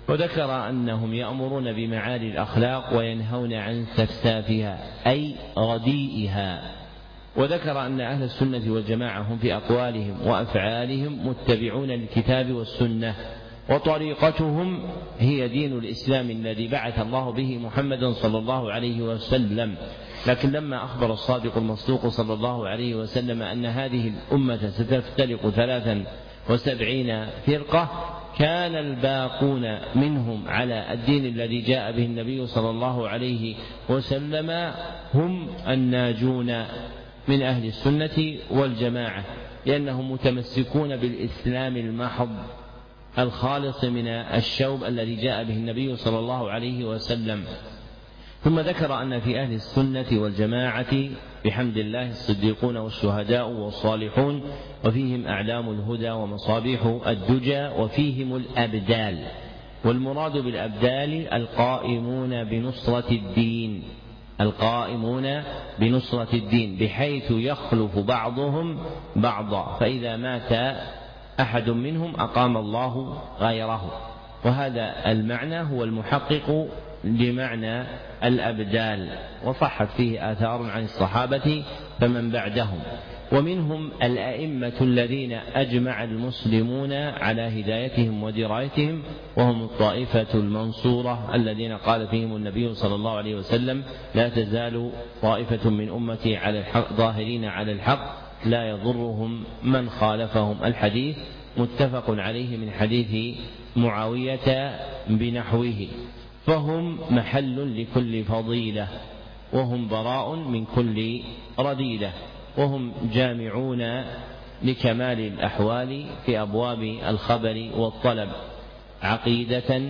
وذكر أنهم يأمرون بمعالي الأخلاق وينهون عن سفسافها أي رديئها. وذكر أن أهل السنة والجماعة هم في أقوالهم وأفعالهم متبعون للكتاب والسنة، وطريقتهم هي دين الإسلام الذي بعث الله به محمدا صلى الله عليه وسلم. لكن لما أخبر الصادق المصدوق صلى الله عليه وسلم أن هذه الأمة ستفترق ثلاثا وسبعين فرقة، كان الباقون منهم على الدين الذي جاء به النبي صلى الله عليه وسلم هم الناجون من أهل السنة والجماعة، لأنهم متمسكون بالإسلام المحض الخالص من الشوب الذي جاء به النبي صلى الله عليه وسلم. ثم ذكر أن في أهل السنة والجماعة بحمد الله الصديقون والشهداء والصالحون، وفيهم أعلام الهدى ومصابيح الدجى، وفيهم الأبدال. والمراد بالأبدال القائمون بنصرة الدين القائمون بنصرة الدين بحيث يخلف بعضهم بعضا، فإذا مات أحد منهم أقام الله غيره. وهذا المعنى هو المحقق لمعنى الأبدال، وصحت فيه آثار عن الصحابة فمن بعدهم. ومنهم الأئمة الذين أجمع المسلمون على هدايتهم ودرايتهم، وهم الطائفة المنصورة الذين قال فيهم النبي صلى الله عليه وسلم: لا تزال طائفة من أمتي على الحق ظاهرين على الحق لا يضرهم من خالفهم. الحديث متفق عليه من حديث معاوية بنحوه. فهم محل لكل فضيلة، وهم براء من كل رذيلة، وهم جامعون لكمال الأحوال في أبواب الخبر والطلب عقيدة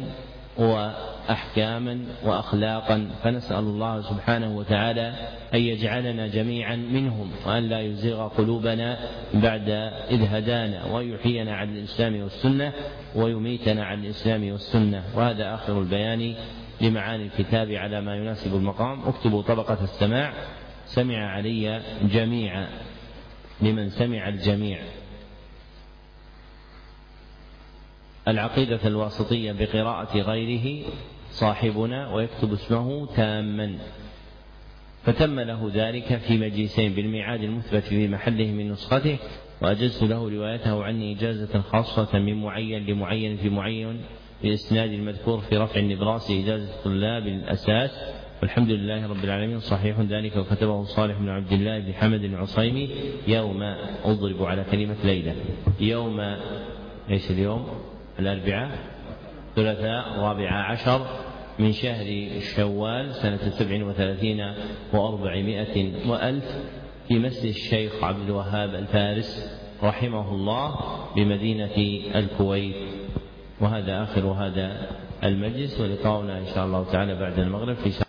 وأحكاما وأخلاقا. فنسأل الله سبحانه وتعالى أن يجعلنا جميعا منهم، وأن لا يزيغ قلوبنا بعد إذ هدانا، ويحيينا على الإسلام والسنة، ويميتنا على الإسلام والسنة. وهذا آخر البيان لمعاني الكتاب على ما يناسب المقام. اكتبوا طبقة السماع سمع علي جميعا لمن سمع الجميع. العقيدة الواسطية بقراءة غيره صاحبنا، ويكتب اسمه تاما. فتم له ذلك في مجلسين بالميعاد المثبت في محله من نسخته، وأجزت له روايته عني إجازة خاصة من معين لمعين في معين بإسناد المذكور في رفع النبراس إجازة طلاب الأساس. والحمد لله رب العالمين. صحيح ذلك وكتبه صالح بن عبد الله بن حمد العصيمي يوم أضرب على كلمة ليلة يوم ليس اليوم الأربعاء ثلاثاء رابع عشر من شهر شوال سنة سبع وثلاثين وأربعمائة وألف في مسجد الشيخ عبد الوهاب الفارس رحمه الله بمدينة الكويت. وهذا آخر هذا المجلس، ولقاؤنا إن شاء الله تعالى بعد المغرب في